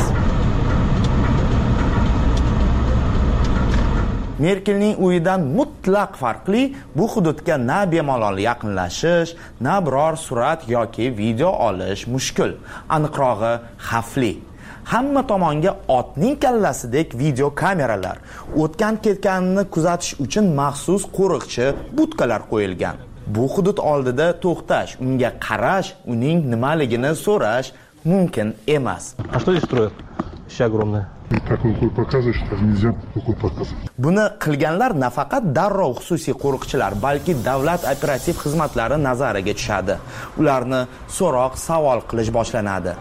Merkelning uyidan mutlaq farqli bu hududga na bemalol yaqinlashish, na biror surat yoki video olish mushkul, aniqrog'i xavfli. Hamma tomonga otning kallasidek video kameralar, o'tgan ketganini kuzatish uchun maxsus qo'riqchi budkalar qo'yilgan. Bu hudud oldida to'xtash, unga qarash, uning nimaligini so'rash mumkin emas. А что здесь строят? Вообще огромное. Так рукой показывать, что нельзя рукой показывать. Buni qilganlar nafaqat darrov xususiy qo'riqchilar, balki davlat operativ xizmatlari nazariga tushadi. Ularni so'roq, savol qilish boshlanadi.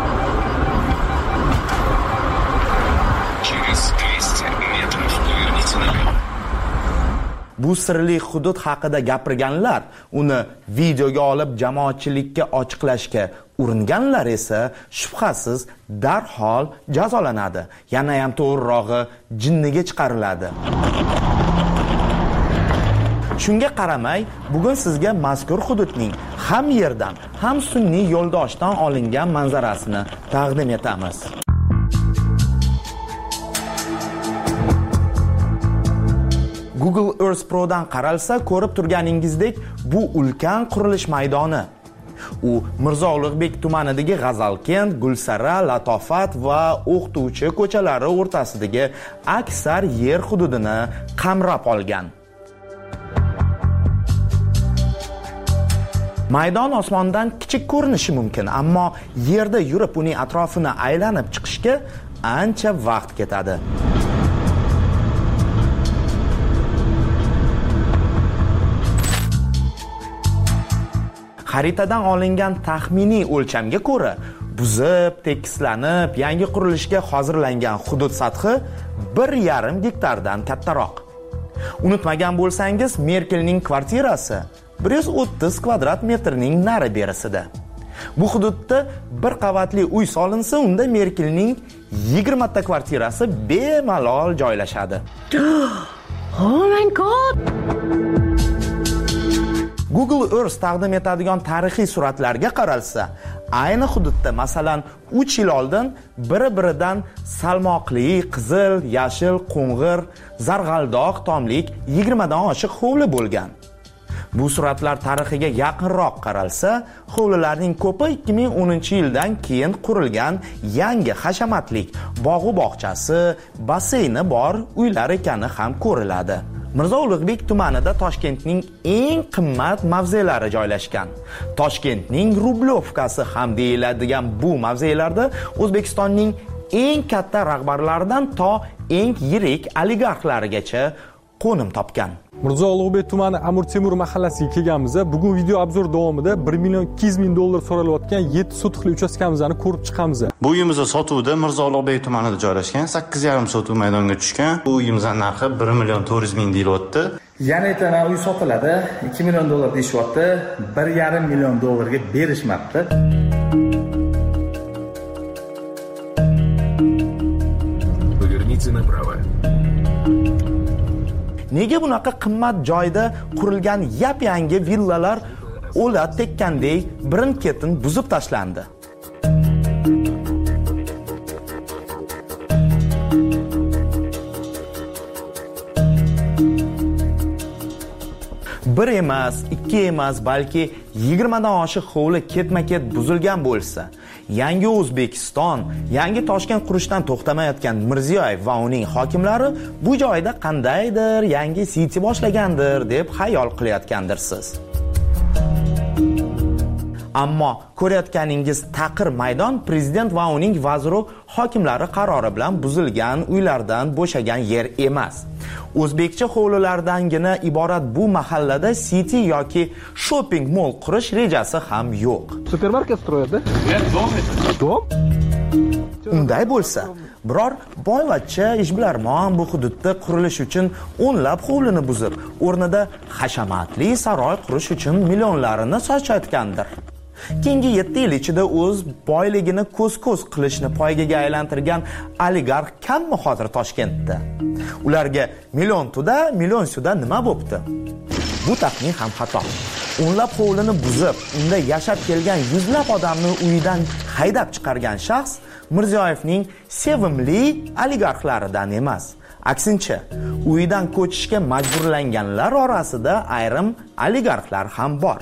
Bu sirli hudud haqida gapirganlar, uni videoga olib jamoatchilikka ochiqlashga uringanlar esa shubhasiz darhol jazolanadi. Yana ham to'g'rirog'i jinniga chiqariladi. Shunga qaramay, bugun sizga mazkur hududning ham yerdan, ham sun'iy yo'ldoshdan olingan manzarasini taqdim etamiz. Google Earth Pro'dan qaralsa, ko'rib turganingizdek, bu ulkan qurilish maydoni. U Mirzo Ulug'bek tumanidagi G'azalkent, Gulsara, Latofat va O'qituvchi ko'chalari o'rtasidagi aksar yer hududini qamrab olgan. Maydon osmondan kichik ko'rinishi mumkin, ammo yerda yurib uning atrofini aylanib chiqishga ancha vaqt ketadi. Xaritadan olingan taxminiy o'lchamga ko'ra, buzib, tekislanib, yangi qurilishga hozirlangan hudud sathi 1,5 gektardan kattaroq. Unutmagan bo'lsangiz, Merkelning kvartirasi 130 kvadrat metrning nari berisida. Bu hududda bir qavatli uy solinsa, unda Merkelning 20 ta kvartirasi bemalol joylashadi. Oh my god! Google Earth taqdim etadigan tarixiy suratlarga qaralsa, ayni hududda masalan 3 yil oldin biri-biridan salmoqli, qizil, yashil, qo'ng'ir, zarg'aldoq tomlik 20 dan oshiq hovli bo'lgan. Bu suratlar tarixiga yaqinroq qaralsa, hovlilarning ko'pi 2010-yildan keyin qurilgan yangi hashamatlik bog'u bog'chasi, baseyni bor uylar ekani ham ko'riladi. Mirzo Ulug'bek tumanida Toshkentning eng qimmat mavzelari joylashgan. Toshkentning Rublyovkasi ham deyiladigan bu mavzelarda O'zbekistonning eng katta rahbarlaridan to eng yirik oligarxlarigacha qo'nim topgan. Mirzo Ulug'bek tumani Amir Temur mahallasiga kelganmiz. Bugun video obzor davomida 1,2 million so'ralayotgan 7 sotixli uchastkamizni ko'rib chiqamiz. Bu uyimiz sotuvda Mirzo Ulug'bek tumanida joylashgan, 8,5 sotuv maydonga tushgan. Bu uyimizning narxi 1,4 million deyilyapti. Yana aytana uy sotiladi, 2 million dollar deyishyapti, 1,5 million dollarga berishmoqda. Поверните направо. Nega bunaqa qimmat joyda qurilgan yap-yangi villalar o'lat tekkandek birin-ketin buzib tashlandi? bir emas, 2 emas, balki 20 dan oshiq hovli ketma-ket buzilgan bo'lsa, yangi O'zbekiston, yangi Toshkent qurishdan to'xtamayotgan Mirziyoyev va uning hokimlari bu joyda qandaydir yangi City boshlagandir deb xayol qilayotgandirsiz. Ammo ko'rayotganingiz taqir maydon prezident va uning vaziru hokimlari qarori bilan buzilgan uylardan bo'shagan yer emas. O'zbekcha hovlilardangina iborat bu mahallada City yoki shopping mall qurish rejasi ham yo'q. Supermarket stроят, Dom? Unday bo'lsa, biror boyvachcha ishbilarmon bu hududda qurilish uchun o'nlab hovlini buzib, o'rnida hashamatli saroy qurish uchun millionlarini sochayotgandir. Keyingi 7 yil ichida o'z boyligini ko'z-ko'z qilishni poygaga aylantirgan oligarx kammi hozir Toshkentda? Ularga million tuda, million suda nima bo'pti? Bu taxmin ham xato. O'nlab hovlini buzib, unda yashab kelgan yuzlab odamni uyidan haydab chiqargan shaxs Mirziyoyevning sevimli oligarxlaridan emas. Aksincha, uyidan ko'chishga majburlanganlar orasida ayrim oligarxlar ham bor.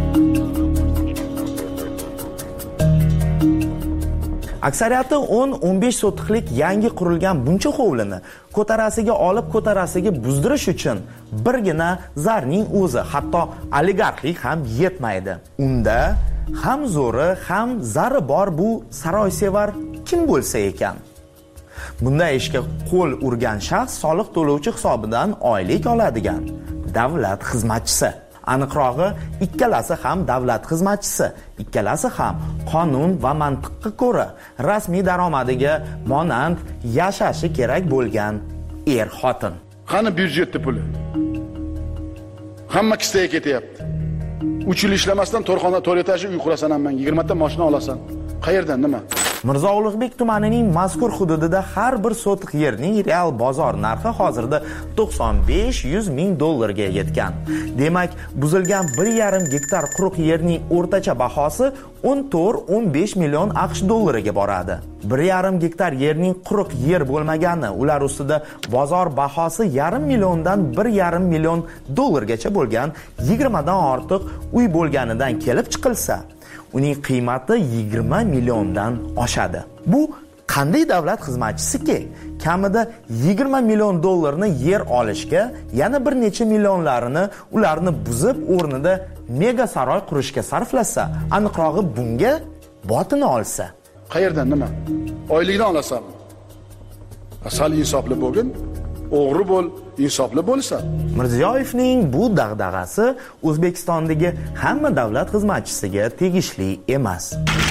Aksariyati 10-15 sotixlik yangi qurilgan buncha hovlini ko'tarasiga olib ko'tarasiga buzdirish uchun birgina zarning o'zi, hatto oligarxlik ham yetmaydi. Unda ham zo'ri, ham zari bor bu saroysevar kim bo'lsa ekan? Bunday ishga qo'l urgan shaxs soliq to'lovchi hisobidan oylik oladigan davlat xizmatchisi. Aniqrog'i, ikkalasi ham davlat xizmatchisi, ikkalasi ham qonun va mantiqqa ko'ra rasmiy daromadiga monand yashashi kerak bo'lgan er-xotin. Qani byudjetda puli? Hamma kistaga ketyapti. 3 yil ishlamasdan to'rxona, to'rt etajli uy qurasan, ham 20 ta mashina olasan. Qayerdan nima? Mirzo Ulug'bek tumanining mazkur hududida har bir sotix yerning real bozor narxi hozirda 95-100 ming dollarga yetgan. Demak, buzilgan 1,5 gektar quruq yerning o'rtacha bahosi 14-15 million AQSh dollariga boradi. 1,5 gektar yerning quruq yer bo'lmagani, ular ustida bozor bahosi 0,5 milliondan 1,5 million dollargacha bo'lgan 20 dan ortiq uy bo'lganidan kelib chiqilsa, uning qiymati 20 milliondan oshadi. Bu qanday davlat xizmatchisiki kamida 20 million dollarni yer olishga, yana bir necha millionlarini ularni buzib o'rnida mega saroy qurishga sarflasa, aniqrog'i bunga botini olsa. Qayerdan nima? Oylikdan olasanmi? Asal insofli bo'lgin, o'g'ri bo'l, insofli bo'lsa. Mirziyoyevning bu dag'dag'asi O'zbekistondagi hamma davlat xizmatchisiga tegishli emas.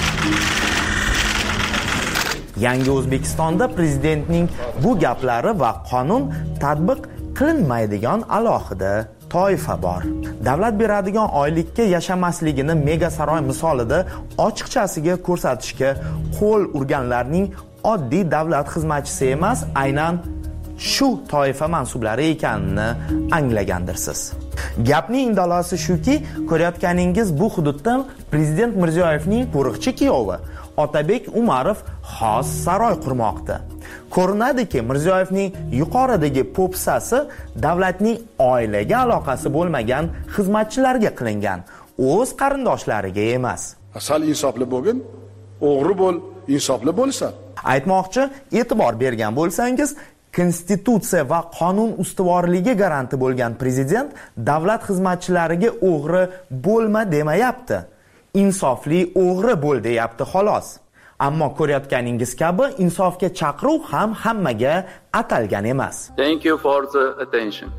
Yangi O'zbekistonda prezidentning bu gaplari va qonun tatbiq qilinmaydigan alohida toifa bor. Davlat beradigan oylikka yashamasligini mega saroy misolida ochiqchasiga ko'rsatishga qo'l urganlarning oddiy davlat xizmatchisi emas, aynan shu toifa mansublari ekanini anglagandirsiz. Gapning indalosi shuki, ko'rayotganingiz bu hududda prezident Mirziyoyevning qo'riqchi kuyovi Otabek Umarov xos saroy qurmoqda. Ko'rinadiki, Mirziyoyevning yuqoridagi po'pisasi davlatning oilaga aloqasi bo'lmagan xizmatchilarga qilingan, o'z qarindoshlariga emas. Asal insofli bo'lgin, o'g'ri bo'l, insofli bo'lsa. Aytmoqchi, e'tibor bergan bo'lsangiz, Konstitutsiya va qonun ustuvorligi garanti bo'lgan prezident davlat xizmatchilariga o'g'ri bo'lma demayapti. Insofli o'g'ri bo'l deyapti xolos. Ammo ko'rayotganingiz kabi insofga chaqiruv ham hammaga atalgan emas. Thank you for the attention.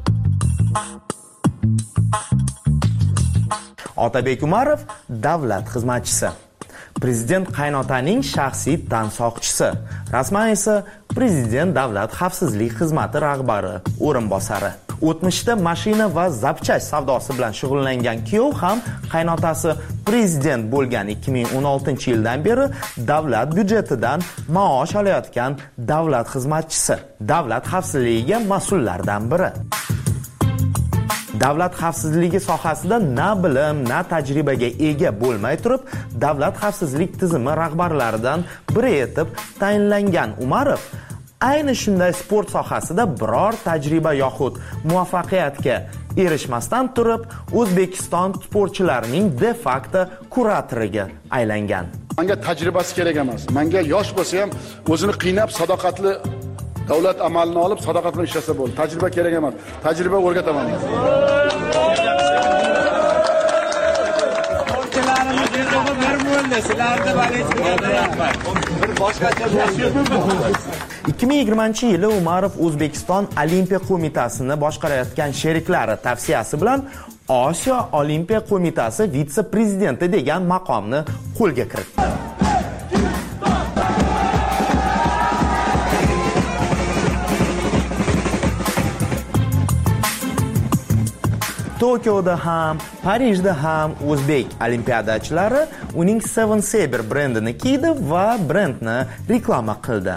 Otabek Umarov davlat xizmatchisi. Prezident qaynotaning shaxsiy tansoqchisi. Rasman esa prezident davlat xavfsizlik xizmati rahbari o'rinbosari. O'tmishda mashina va zapchast savdosi bilan shug'ullangan kuyov ham qaynotasi prezident bo'lgan 2016-yildan beri davlat byudjetidan maosh olayotgan davlat xizmatchisi, davlat xavfsizligiga mas'ullardan biri. Davlat xavfsizligi sohasida na bilim, na tajribaga ega bo'lmay turib, davlat xavfsizlik tizimi rahbarlaridan biri etib tayinlangan Umarov ayni shunday sport sohasida biror tajriba yoxud muvaffaqiyatga erishmasdan turib O'zbekiston sportchilarining de facto kuratoriga aylangan. Menga tajribasi kerak emas. Menga yosh bo'lsa ham o'zini qiynab sadoqatli davlat amalini olib sadoqat bilan ishlasa bo'ldi. Tajriba kerak emas. Tajriba o'rgataman. Bir 2020 yili Umarov O'zbekiston Olimpiya qo'mitasini boshqarayotgan sheriklari tavsiyasi bilan Osiyo Olimpiya qo'mitasi vitse-prezidenti degan maqomni qo'lga kiritdi. Tokioda ham, Parijda ham o'zbek olimpiadachilari uning Seven Saber brendini kiydi va brendni reklama qildi.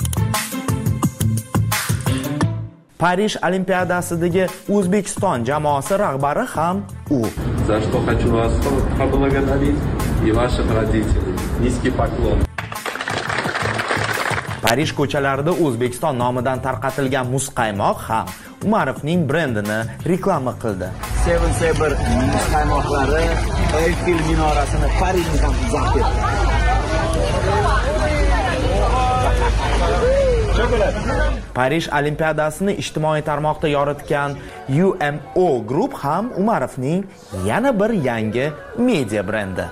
Parij olimpiadasidagi O'zbekiston jamoasi rahbari ham u. За что хочу вас поблагодарить и ваших родителей. Низкий поклон. Parij ko'chalarida O'zbekiston nomidan tarqatilgan muzqaymoq ham Umarovning brendini reklama qildi. Seven Saber muzqaymoqlari Eyfel minorasini Parijga ham zabt etdi. Parij olimpiadasini ijtimoiy tarmoqda yoritgan UMO Group ham Umarovning yana bir yangi media brendi.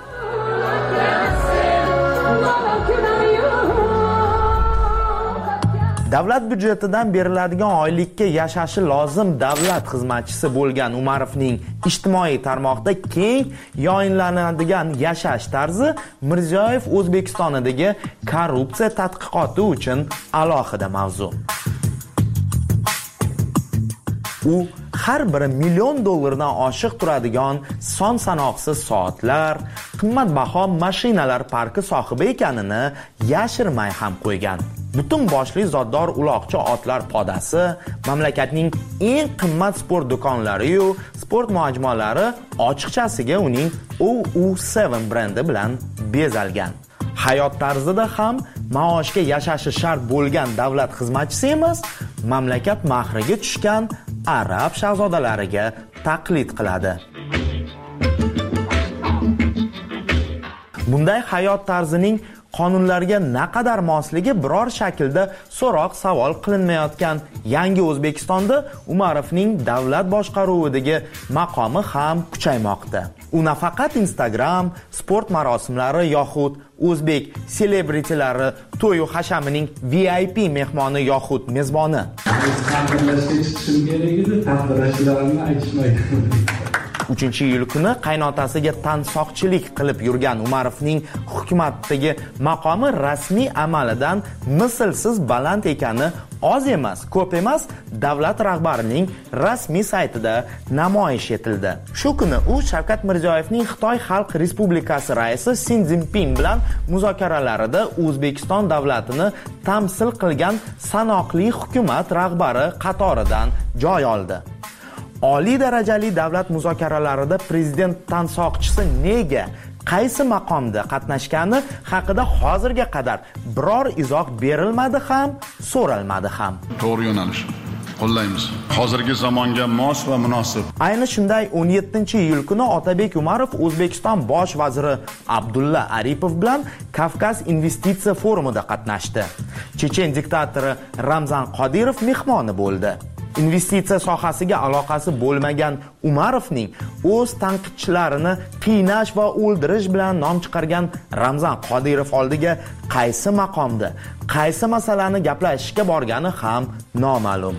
Davlat byudjetidan beriladigan oylikka yashashi lozim davlat xizmatchisi bo'lgan Umarovning ijtimoiy tarmoqda keng yoyinlanadigan yashash tarzi Mirziyoyev O'zbekistonidagi korrupsiya tadqiqoti uchun alohida mavzu. U har biri $1 million oshiq turadigan son sanoqsiz soatlar, qimmatbaho mashinalar parki sohibi ekanini yashirmay ham qo'ygan. Butun boshli zoddor uloqchi otlar podasi, mamlakatning eng qimmat sport do'konlari yu sport majmualari ochiqchasiga uning OU7 brendi bilan bezalgan. Hayot tarzida ham maoshga yashashi shart bo'lgan davlat xizmatchisi emas, mamlakat mahriga tushgan arab shahzodalariga taqlid qiladi. Bunday hayot tarzining qonunlarga naqadar mosligi biror shaklda so'roq savol qilinmayotgan yangi O'zbekistonda Umarovning davlat boshqaruvidagi maqomi ham kuchaymoqda. U nafaqat Instagram, sport marosimlari yoxud o'zbek selebritilari to'y hashamining VIP mehmoni yoxud mezboni. Taqdirlashga chiqishim kerak edi, taqdirlashlarimni aytishmaydi. 3-iyul kuni qaynotasiga tansoqchilik qilib yurgan Umarovning hukumatdagi maqomi rasmiy amalidan mislsiz baland ekani oz emas, ko'p emas, davlat rahbarining rasmiy saytida namoyish etildi. Shu kuni u Shavkat Mirziyoyevning Xitoy Xalq Respublikasi raisi Si Szinpin bilan muzokaralarida O'zbekiston davlatini tamsil qilgan sanoqli hukumat rahbari qatoridan joy oldi. Oliy darajali davlat muzokaralarida prezident tansoqchisi nega, qaysi maqomda qatnashgani haqida hozirga qadar biror izoh berilmadi ham, so'ralmadi ham. To'g'ri yo'nalish. Qo'llaymiz. Hozirgi zamonga mos va munosib. Ayni shunday 17-iyul kuni Otabek Umarov O'zbekiston bosh vaziri Abdulla Aripov bilan Kavkaz investitsiya forumida qatnashdi. Chechen diktatori Ramzan Qodirov mehmoni bo'ldi. Investitsiya sohasiga aloqasi bo'lmagan Umarovning o'z tanqidchilarini qiynash va o'ldirish bilan nom chiqargan Ramzan Qodirov oldiga qaysi maqomda, qaysi masalani gaplashishga borgani ham noma'lum.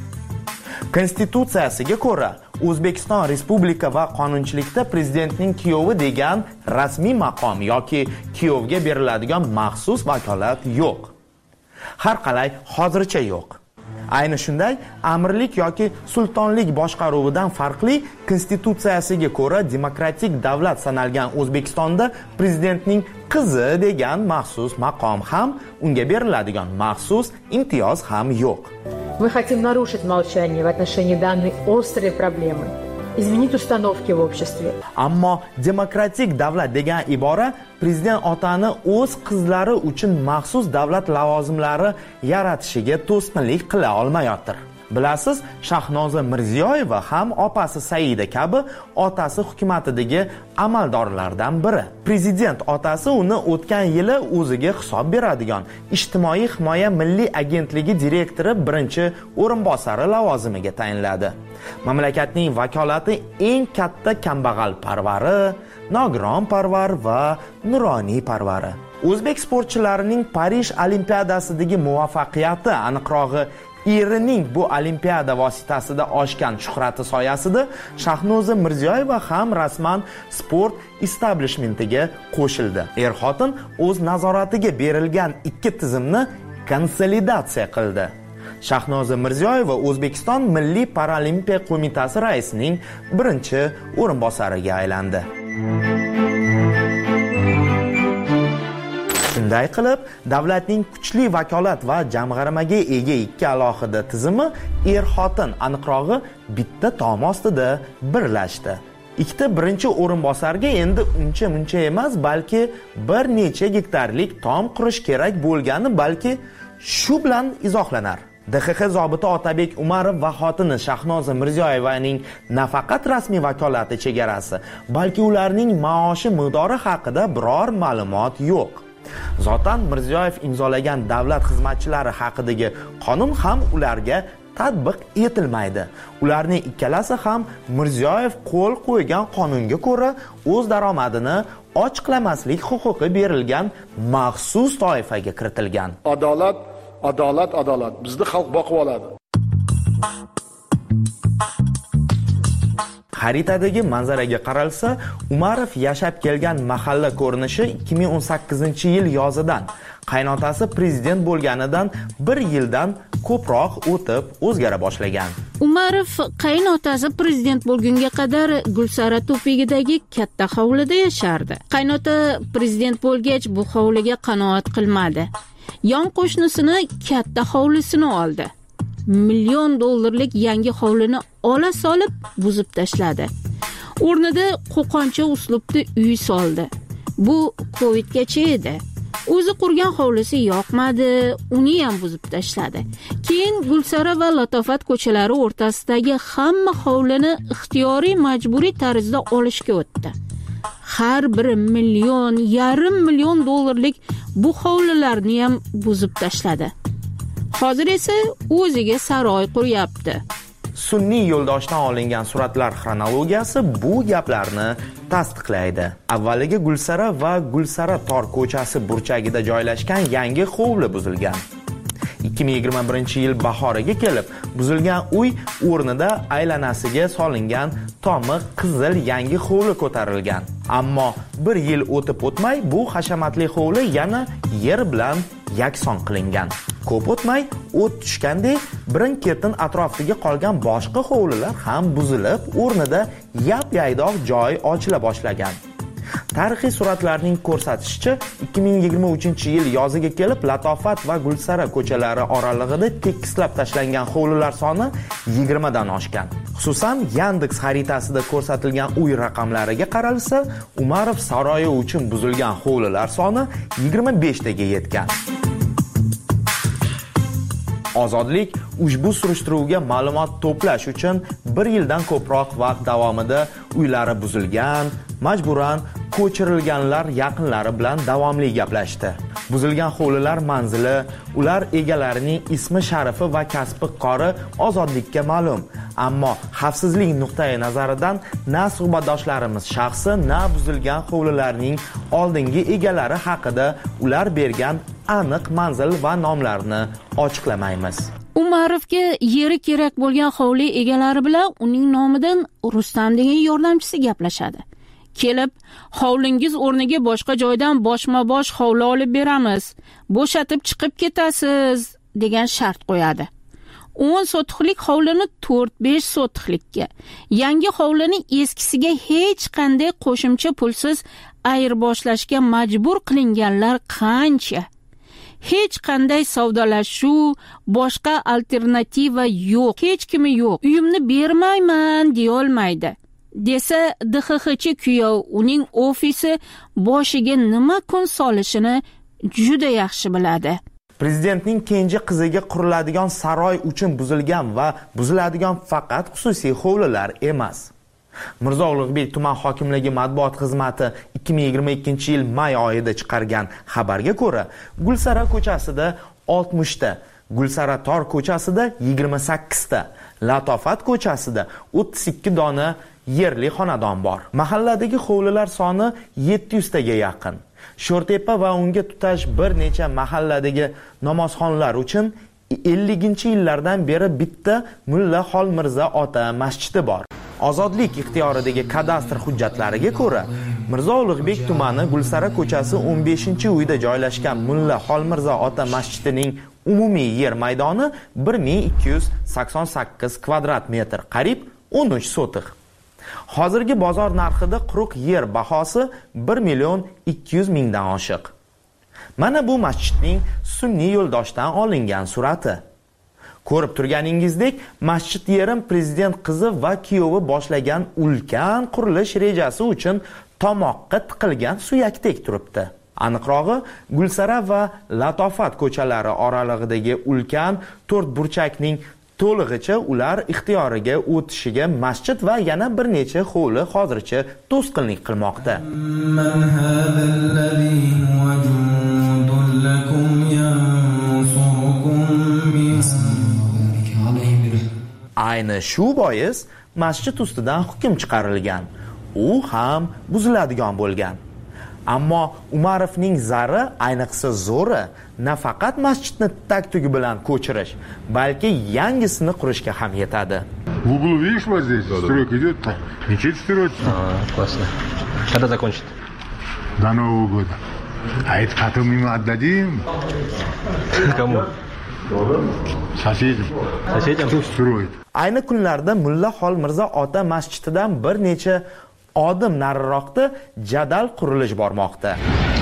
Konstitutsiyasiga ko'ra, O'zbekiston Respublika va qonunchilikda prezidentning kuyovi degan rasmiy maqom yoki kuyovga beriladigan maxsus vakolat yo'q. Har qalay hozircha yo'q. Ayni shunday amirlik yoki sultonlik boshqaruvidan farqli konstitutsiyasiga ko'ra demokratik davlat sanalgan O'zbekistonda prezidentning qizi degan maxsus maqom ham, unga beriladigan maxsus imtiyoz ham yo'q. Мы хотим нарушить молчание в отношении данной острой проблемы изменить установки в обществе. Ammo demokratik davlat degan ibora prezident otani o'z qizlari uchun maxsus davlat lavozimlari yaratishiga to'sqinlik qila olmayotir. Bilasiz, Shahnoza Mirziyoyeva ham opasi Saida kabi otasi hukumatidagi amaldorlardan biri. Prezident otasi uni o'tgan yili o'ziga hisob beradigan Ijtimoiy himoya milliy agentligi direktori birinchi o'rinbosari lavozimiga tayinladi. Mamlakatning vakolati eng katta kambag'al parvari, nogiron parvar va nuroniy parvari. O'zbek sportchilarining Parij olimpiadasidagi muvaffaqiyati, aniqrog'i erining bu olimpiada vositasida oshgan shuhrati soyasida Shahnoza Mirziyoyeva ham rasman sport establishmentiga qo'shildi. Er-xotin o'z nazoratiga berilgan ikki tizimni konsolidatsiya qildi. Shahnoza Mirziyoyeva O'zbekiston Milliy paralimpiya qo'mitasi raisining birinchi o'rinbosariga aylandi. Shunday qilib, davlatning kuchli vakolat va jamg'armaga ega ikki alohida tizimi er-xotin, aniqrog'i bitta tom ostida birlashdi. Ikkita birinchi o'rinbosarga endi uncha emas, balki bir necha gektarlik tom qurish kerak bo'lgani balki shu bilan izohlanar. DXX zobiti Otabek Umarov va xotini Shahnoza Mirziyoyevaning nafaqat rasmiy vakolati chegarasi, balki ularning maoshi miqdori haqida biror ma'lumot yo'q. Zotan Mirziyoyev imzolagan davlat xizmatchilari haqidagi qonun ham ularga tatbiq etilmaydi. Ularning ikkalasi ham Mirziyoyev qo'l qo'ygan qonunga ko'ra o'z daromadini ochiqlamaslik huquqi berilgan maxsus toifaga kiritilgan. Adolat. Bizni xalq boqib oladi. Xaritadagi manzaraga qaralsa, Umarov yashab kelgan mahalla ko'rinishi 2018-yil yozidan, qaynotasi prezident bo'lganidan 1 yildan ko'proq o'tib o'zgara boshlagan. Umarov qaynotasi prezident bo'lgunga qadar Gulsara to'pigidagi katta hovlida yashardi. Qaynota prezident bo'lgach bu hovliga qanoat qilmadi. Yon qo'shnisini katta hovlisini oldi. $1 million yangi hovlini ola solib buzib tashladi. O'rnida qo'qoncha uslubda uy soldi. Bu Covidgacha edi. O'zi qurgan hovlisi yoqmadi, uni ham buzib tashladi. Keyin Gulsara va Latofat ko'chalari o'rtasidagi hamma hovlini ixtiyoriy majburiy tarzda olishga o'tdi. Har biri $1,5 million bu hovlilarni ham buzib tashladi. Hozir esa o'ziga saroy quryapti. Sun'iy yo'ldoshdan olingan suratlar xronologiyasi bu gaplarni tasdiqlaydi. Avvaliga Gulsara va Gulsara tor ko'chasi burchagida joylashgan yangi hovli buzilgan. 2021-yil bahoriga kelib, buzilgan uy o'rnida aylanasiga solingan tomi qizil yangi hovli ko'tarilgan. Ammo 1 yil o'tib o'tmay bu hashamatli hovli yana yer bilan yakson qilingan. Ko'p o'tmay o't tushgandek birin-ketin atrofdagi qolgan boshqa hovlilar ham buzilib, o'rnida yap-yaydoq joy ochila boshlagan. Tarixiy suratlarning ko'rsatishicha 2023-yil yoziga kelib Latofat va Gulsara ko'chalari oralig'ida tekislab tashlangan hovlilar soni 20 dan oshgan. Xususan, Yandex xaritasida ko'rsatilgan uy raqamlariga qaralsa, Umarov saroyi uchun buzilgan hovlilar soni 25 taga yetgan. Ozodlik ushbu surishtiruvga ma'lumot to'plash uchun 1 yildan ko'proq vaqt davomida uylari buzilgan, majburan ko'chirilganlar yaqinlari bilan davomli gaplashdi. Buzilgan hovlilar manzili, ular egalarining ismi sharifi va kasbi qori ozodlikka ma'lum. Ammo xavfsizlik nuqtai nazaridan na suhbatdoshlarimiz shaxsi, na buzilgan hovlilarning oldingi egalari haqida ular bergan aniq manzil va nomlarini ochiqlamaymiz. Umarovga yeri kerak bo'lgan hovli egalari bilan uning nomidan Rustam degan yordamchisi gaplashadi. Kelib, hovlingiz o'rniga boshqa joydan boshma-bosh hovli olib beramiz. Bo'shatib chiqib ketasiz degan shart qo'yadi. 10 sotixlik hovlini 4-5 sotixlikka, yangi hovlini eskisiga hech qanday qo'shimcha pulsiz ayirboshlashga majbur qilinganlar qancha? Hech qanday savdolashuv, boshqa alternativa yo'q, hech kimi yo'q. Uyimni bermayman deya olmaydi. desa DXXchi kuyov uning ofisi boshiga nima kun solishini juda yaxshi biladi. Prezidentning kenja qiziga quriladigan saroy uchun buzilgan va buziladigan faqat xususiy hovlilar emas. Mirzo Ulug'bek tuman hokimligi matbuot xizmati 2022-yil may oyida chiqargan xabarga ko'ra, Gulsara ko'chasida 60 ta, Gulsara tor ko'chasida 28 ta, Latofat ko'chasida 32 dona yerli xonadon bor. Mahalladagi hovlilar soni 700 taga yaqin. Sho'rtepa va unga tutash bir necha mahalladagi namozxonlar uchun 50-yillardan beri bitta Mulla Xolmirzo ota masjidi bor. Ozodlik ixtiyoridagi kadastr hujjatlariga ko'ra, Mirzo Ulug'bek tumani Gulsara ko'chasi 15-uyda joylashgan Mulla Xolmirzo ota masjidining umumiy yer maydoni 1288 kvadrat metr, qariyb 13 sotiq. Hozirgi bozor narxida quruq yer bahosi 1.200.000 dan oshiq. Mana bu masjidning sunniy yo'ldoshdan olingan surati. Ko'rib turganingizdek, masjid yerim prezident qizi va kuyovi boshlagan ulkan qurilish rejasi uchun tomoqqa tiqilgan suyakdek turibdi. Aniqrog'i, Gulsara va Latofat ko'chalari oralig'idagi ulkan 4 burchakning to'lig'icha ular ixtiyoriga o'tishiga masjid va yana bir necha hovli hozircha to'sqinlik qilmoqda. Ayni shu bois masjid ustidan hukm chiqarilgan. U ham buziladigan bo'lgan. Ammo Umarovning zari, ayniqsa zo'ri, nafaqat masjidni tag-tugi bilan ko'chirish, balki yangisini qurishga ham yetadi. В углу видишь, вот здесь стройка идет, мечеть строится. Классно. Когда закончит? До Нового года. А это потом ему отдадим. Кому? Соседям. Соседям? Кто строит? Ayni kunlarda Mulla Xolmirzo ota masjididan bir necha odim nariroqda jadal qurilish bormoqda.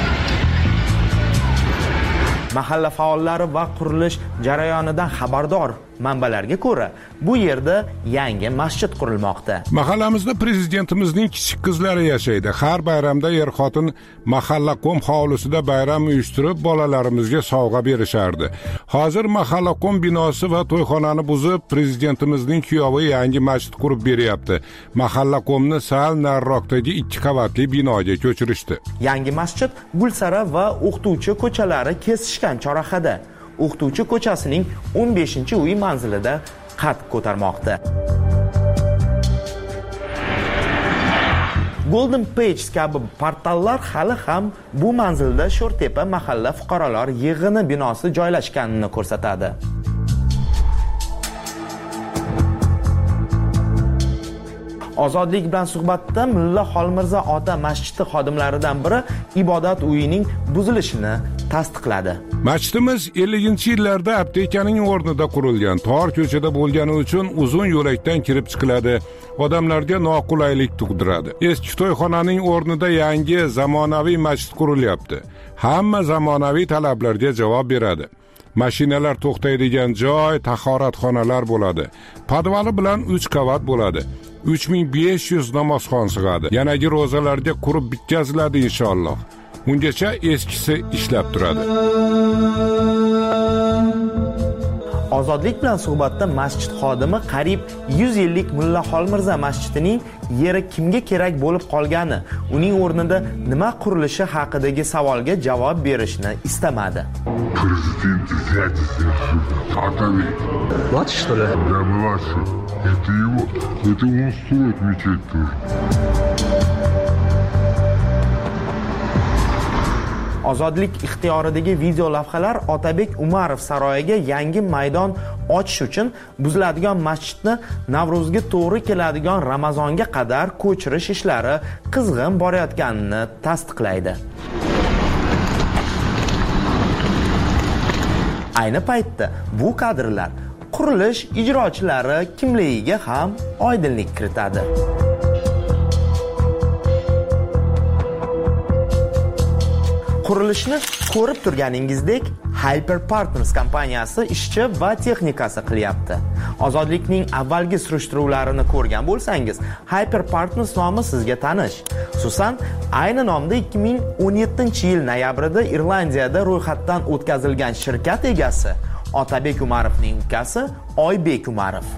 Mahalla faollari va qurilish jarayonidan xabardor manbalarga ko'ra, bu yerda yangi masjid qurilmoqda. Mahallamizda prezidentimizning kichik qizlari yashaydi. Har bayramda er-xotin mahalla-qom hovlisida bayram uyushtirib, bolalarimizga sovg'a berishardi. Hozir mahalla-qom binosi va to'yxonani buzib, prezidentimizning kuyovi yangi masjid qurib beryapti. Mahalla-qomni sal nariroqdagi 2 qavatli binoga ko'chirishdi. Yangi masjid Gulsara va o'qituvchi ko'chalari kesishgan chorrahada. O'qituvchi ko'chasining 15-uy manzilida qad ko'tarmoqda. Golden Page kabi portallar hali ham bu manzilda Sho'rtepa mahalla fuqarolar yig'ini binosi joylashganini ko'rsatadi. Ozodlik bilan suhbatda Mulla Xolmirzo ota masjidi xodimlaridan biri ibodat uyining buzilishini tasdiqladi. Masjidimiz 50-yillarda aptekaning o'rnida qurilgan, tor ko'chada bo'lgani uchun uzun yo'lakdan kirib chiqiladi. Odamlarga noqulaylik tug'diradi. Eski to'yxonaning o'rnida yangi zamonaviy masjid qurilyapti. Hamma zamonaviy talablarga javob beradi. Mashinalar to'xtaydigan joy, tahoratxonalar bo'ladi. Podvali bilan 3 qavat bo'ladi. 3500 namozxon sig'adi. Yanagi ro'zalarga qurib bitkaziladi inshaalloh. Ungacha eskisi ishlab turadi. Ozodlik bilan suhbatda masjid xodimi qariyb 100 yillik Mulla Xolmirzo masjidining yeri kimga kerak bo'lib qolgani, uning o'rnida nima qurilishi haqidagi savolga javob berishni istamadi. Президент взять отдали. Младший, что ли? Да, младший. Это его. Это он строит мечеть тоже. Ozodlik ixtiyoridagi video lavhalar Otabek Umarov saroyiga yangi maydon ochish uchun buziladigan masjidni Navro'zga to'g'ri keladigan Ramazonga qadar ko'chirish ishlari qizg'in borayotganini tasdiqlaydi. Ayni paytda bu kadrlar qurilish ijrochilari kimligiga ham oydinlik kiritadi. Qurilishni ko'rib turganingizdek Hyper Partners kompaniyasi ishchi va texnikasi qilyapti. Ozodlikning avvalgi surishtiruvlarini ko'rgan bo'lsangiz, Hyper Partners nomi sizga tanish. Xususan, ayni nomda 2017-yil noyabrida Irlandiyada ro'yxatdan o'tkazilgan shirkat egasi Otabek Umarovning ukasi Oybek Umarov.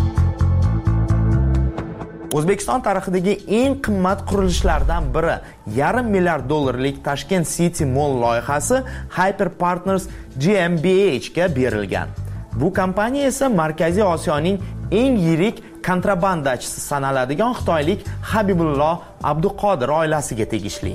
O'zbekiston tarixidagi eng qimmat qurilishlardan biri $500 million Tashkent City Mall loyihasi Hyper Partners GmbH ga berilgan. Bu kompaniya esa Markaziy Osiyoning eng yirik kontrabandachisi sanaladigan xitoylik Habibullo Abduqodir oilasiga tegishli.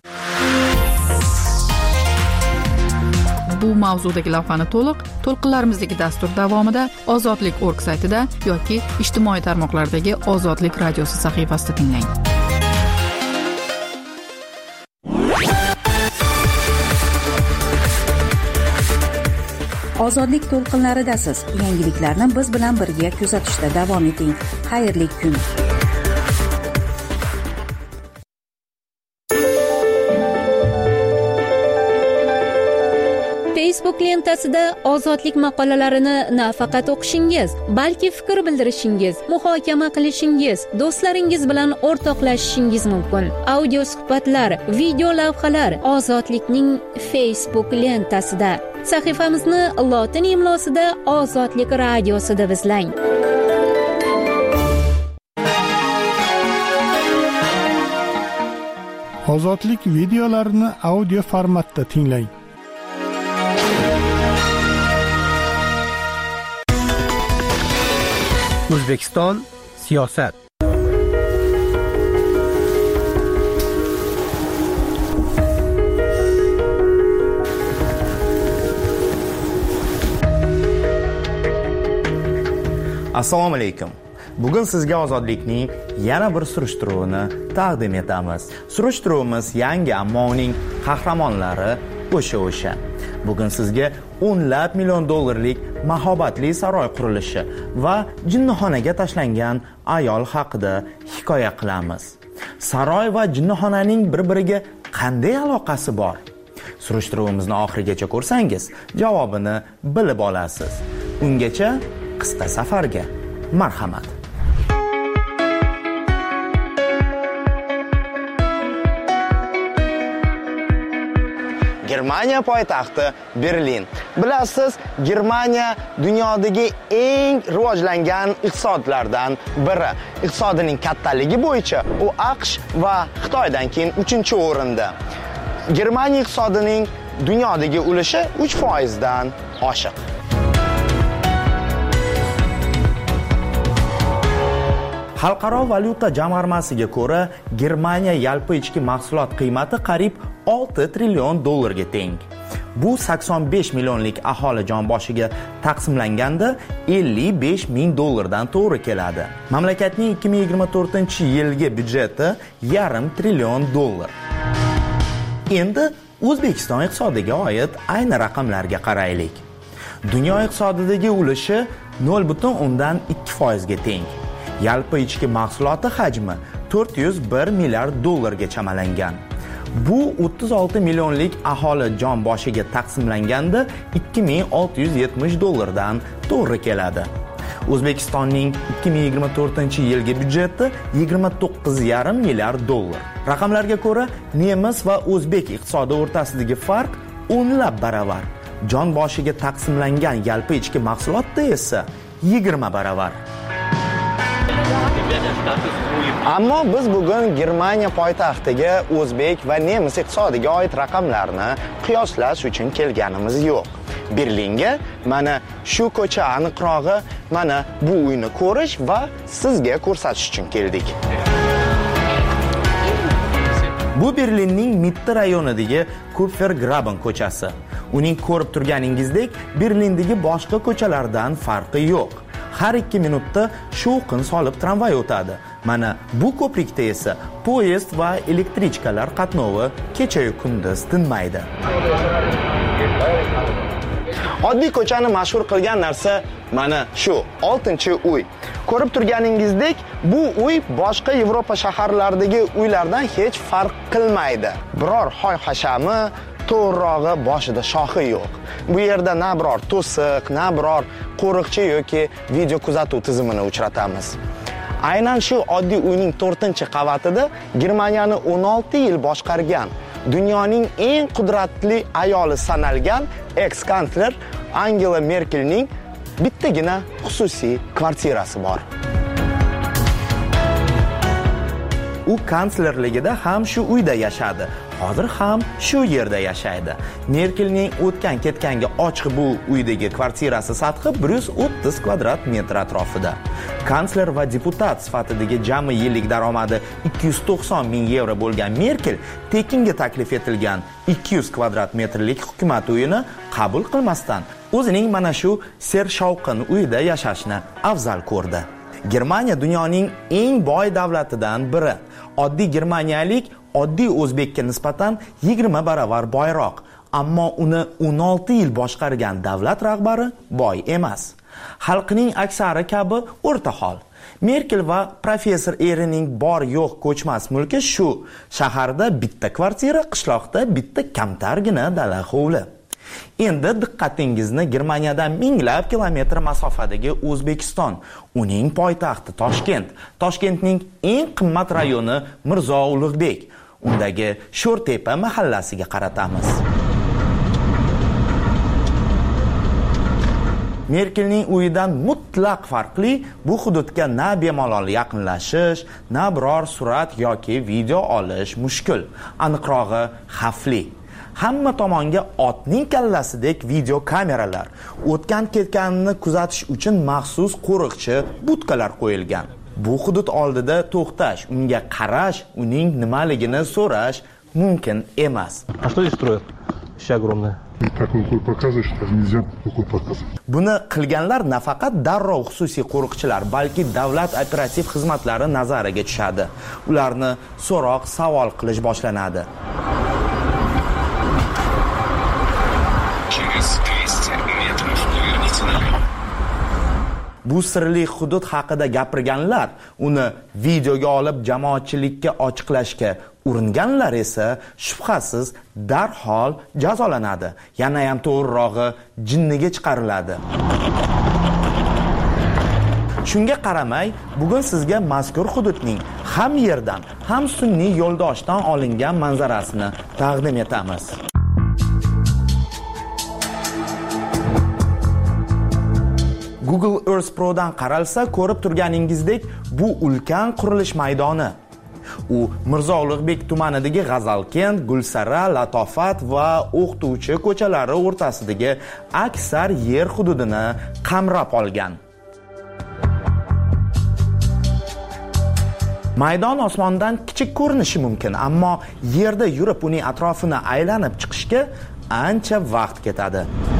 Bu mavzudagi lavhani to'lqinlarimizdagi dastur davomida Ozodlik.org saytida yoki ijtimoiy tarmoqlardagi Ozodlik radiosi sahifasida tinglang. Ozodlik to'lqinlaridasiz. Yangiliklarni biz bilan birga kuzatishda davom eting. Xayrli kun. Facebook lentasida ozodlik maqolalarini nafaqat o'qishingiz, balki fikr bildirishingiz, muhokama qilishingiz, do'stlaringiz bilan o'rtoqlashishingiz mumkin. Audio suhbatlar, video lavhalar Ozodlikning Facebook lentasida. Sahifamizni lotin imlosida Ozodlik radiosi deb izlang. Ozodlik videolarini audio formatda tinglang. O'zbekiston siyosat. Assalomu alaykum. Bugun sizga ozodlikning yana bir surishtiruvini taqdim etamiz. Surishtiruvimiz yangi, ammo uning qahramonlari o'sha. Bugun sizga $10 million mahobatli saroy qurilishi va jinnixonaga tashlangan ayol haqida hikoya qilamiz. Saroy va jinnixonaning bir-biriga qanday aloqasi bor? Surishtiruvimizni oxirigacha ko'rsangiz, javobini bilib olasiz. Ungacha qisqa safarga marhamat. Germaniya poytaxti Berlin. Bilasiz, Germaniya dunyodagi eng rivojlangan iqtisodlardan biri. Iqtisodining kattaligi bo'yicha u AQSh va Xitoydan keyin 3-o'rinda. Germaniya iqtisodining dunyodagi ulushi 3% dan oshiq. Xalqaro valyuta jamg'armasiga ko'ra, Germaniya yalpi ichki mahsulot qiymati qariyb $6 trillion ga teng. Bu 85 millionlik aholi jon boshiga taqsimlanganda $55 ming dan to'g'ri keladi. Mamlakatning 2024-yilgi byudjeti $500 trillion. Endi O'zbekiston iqtisodiga oid ayni raqamlarga qaraylik. Dunyo iqtisodidagi ulushi 0,2% ga teng. Yalpi ichki mahsuloti hajmi $401 milliard ga chamalangan. Bu 36 millionlik aholi jon boshiga taqsimlanganda $2670 dan to'g'ri keladi. O'zbekistonning 2024-yilgi byudjeti $29,5 milliard. Raqamlarga ko'ra, nemis va o'zbek iqtisodi o'rtasidagi farq 10 baravar. Jon boshiga taqsimlangan yalpi ichki mahsulotda esa 20 baravar. Ammo biz bugun Germaniya poytaxtiga o'zbek va nemis iqtisodiga oid raqamlarni qiyoslash uchun kelganimiz yo'q. Berlinga mana shu ko'cha, aniqrog'i mana bu uyni ko'rish va sizga ko'rsatish uchun keldik. Bu Berlinning Mitte rayonidagi Kupfergraben ko'chasi. Uning ko'rib turganingizdek Berlindagi boshqa ko'chalardan farqi yo'q. Har 2 minutda shovqin solib tramvay o'tadi. Mana bu ko'prikda esa poyezd va elektrichkalar qatnovi kecha-yu kunduz tinmaydi. Oddiy ko'chani mashhur qilgan narsa mana shu 6-uy. Ko'rib turganingizdek, bu uy boshqa Yevropa shaharlaridagi uylardan hech farq qilmaydi. Biror hoy-hashami, to'g'rirog'i boshida shoxi yo'q. Bu yerda na biror to'siq, na biror qo'riqchi yoki video kuzatuv tizimini uchratamiz. Aynan shu oddiy uyning 4-qavatida Germaniyani 16 yil boshqargan, dunyoning eng qudratli ayoli sanalgan eks-kansler Angela Merkelning bittagina xususiy kvartirasi bor. U kanslerligida ham shu uyda yashadi. Hozir ham shu yerda yashaydi. Merkelning o'tgan ketganga ochiq bu uydagi kvartirasi sathi 130 kvadrat metr atrofida. Kansler va deputat sifatidagi jami yillik daromadi 290 ming yevro bo'lgan Merkel tekinga taklif etilgan 200 kvadrat metrlik hukumat uyini qabul qilmasdan o'zining mana shu sershovqin uyda yashashni afzal ko'rdi. Germaniya dunyoning eng boy davlatidan biri. Oddiy germaniyalik oddiy o'zbekka nisbatan 20 baravar boyroq, ammo uni 16 yil boshqargan davlat rahbari boy emas. Xalqining aksari kabi o'rta hol. Merkel va professor erining bor yo'q ko'chmas mulki shu. Shaharda bitta kvartira, qishloqda bitta kamtargina dala hovli. Endi diqqatingizni Germaniyadan minglab kilometr masofadagi O'zbekiston, uning poytaxti Toshkent, Toshkentning eng qimmat rayoni Mirzo Ulug'bek, undagi Sho'rtepa mahallasiga qaratamiz. Merkelning uyidan mutlaq farqli bu hududga na bemalol yaqinlashish, na biror surat yoki video olish mushkul, aniqrog'i xavfli. Hamma tomonga otning kallasidek video kameralar, o'tgan ketganini kuzatish uchun maxsus qo'riqchi budkalar qo'yilgan. Bu hudud oldida to'xtash, unga qarash, uning nimaligini so'rash mumkin emas. А что здесь строят? Вообще огромное. Так рукой показываешь, так нельзя рукой показывать. Buni qilganlar nafaqat darrov xususiy qo'riqchilar, balki davlat operativ xizmatlari nazariga tushadi. Ularni so'roq, savol qilish boshlanadi. Bu sirli hudud haqida gapirganlar, uni videoga olib jamoatchilikka ochiqlashga uringanlar esa shubhasiz darhol jazolanadi. Yana ham to'g'rirog'i jinniga chiqariladi. Shunga qaramay, bugun sizga mazkur hududning ham yerdan, ham sun'iy yo'ldoshdan olingan manzarasini taqdim etamiz. Google Earth Pro'dan qaralsa, ko'rib turganingizdek, bu ulkan qurilish maydoni. U Mirzo Ulug'bek tumanidagi G'azalkent, Gulsara, Latofat va O'qituvchi ko'chalari o'rtasidagi aksar yer hududini qamrab olgan. Maydon osmondan kichik ko'rinishi mumkin, ammo yerda yurib uning atrofini aylanib chiqishga ancha vaqt ketadi.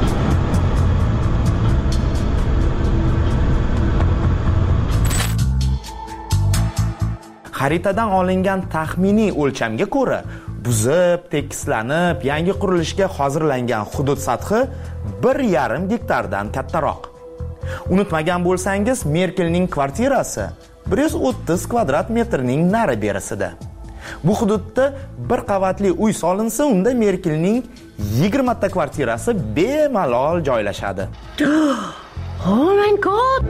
Xaritadan olingan taxminiy o'lchamga ko'ra, buzib, tekislanib, yangi qurilishga hozirlangan hudud sathi 1,5 gektardan kattaroq. Unutmagan bo'lsangiz, Merkelning kvartirasi 130 kvadrat metrning nari berisida. Bu hududda bir qavatli uy solinsa, unda Merkelning 20 ta kvartirasi bemalol joylashadi. Oh my god!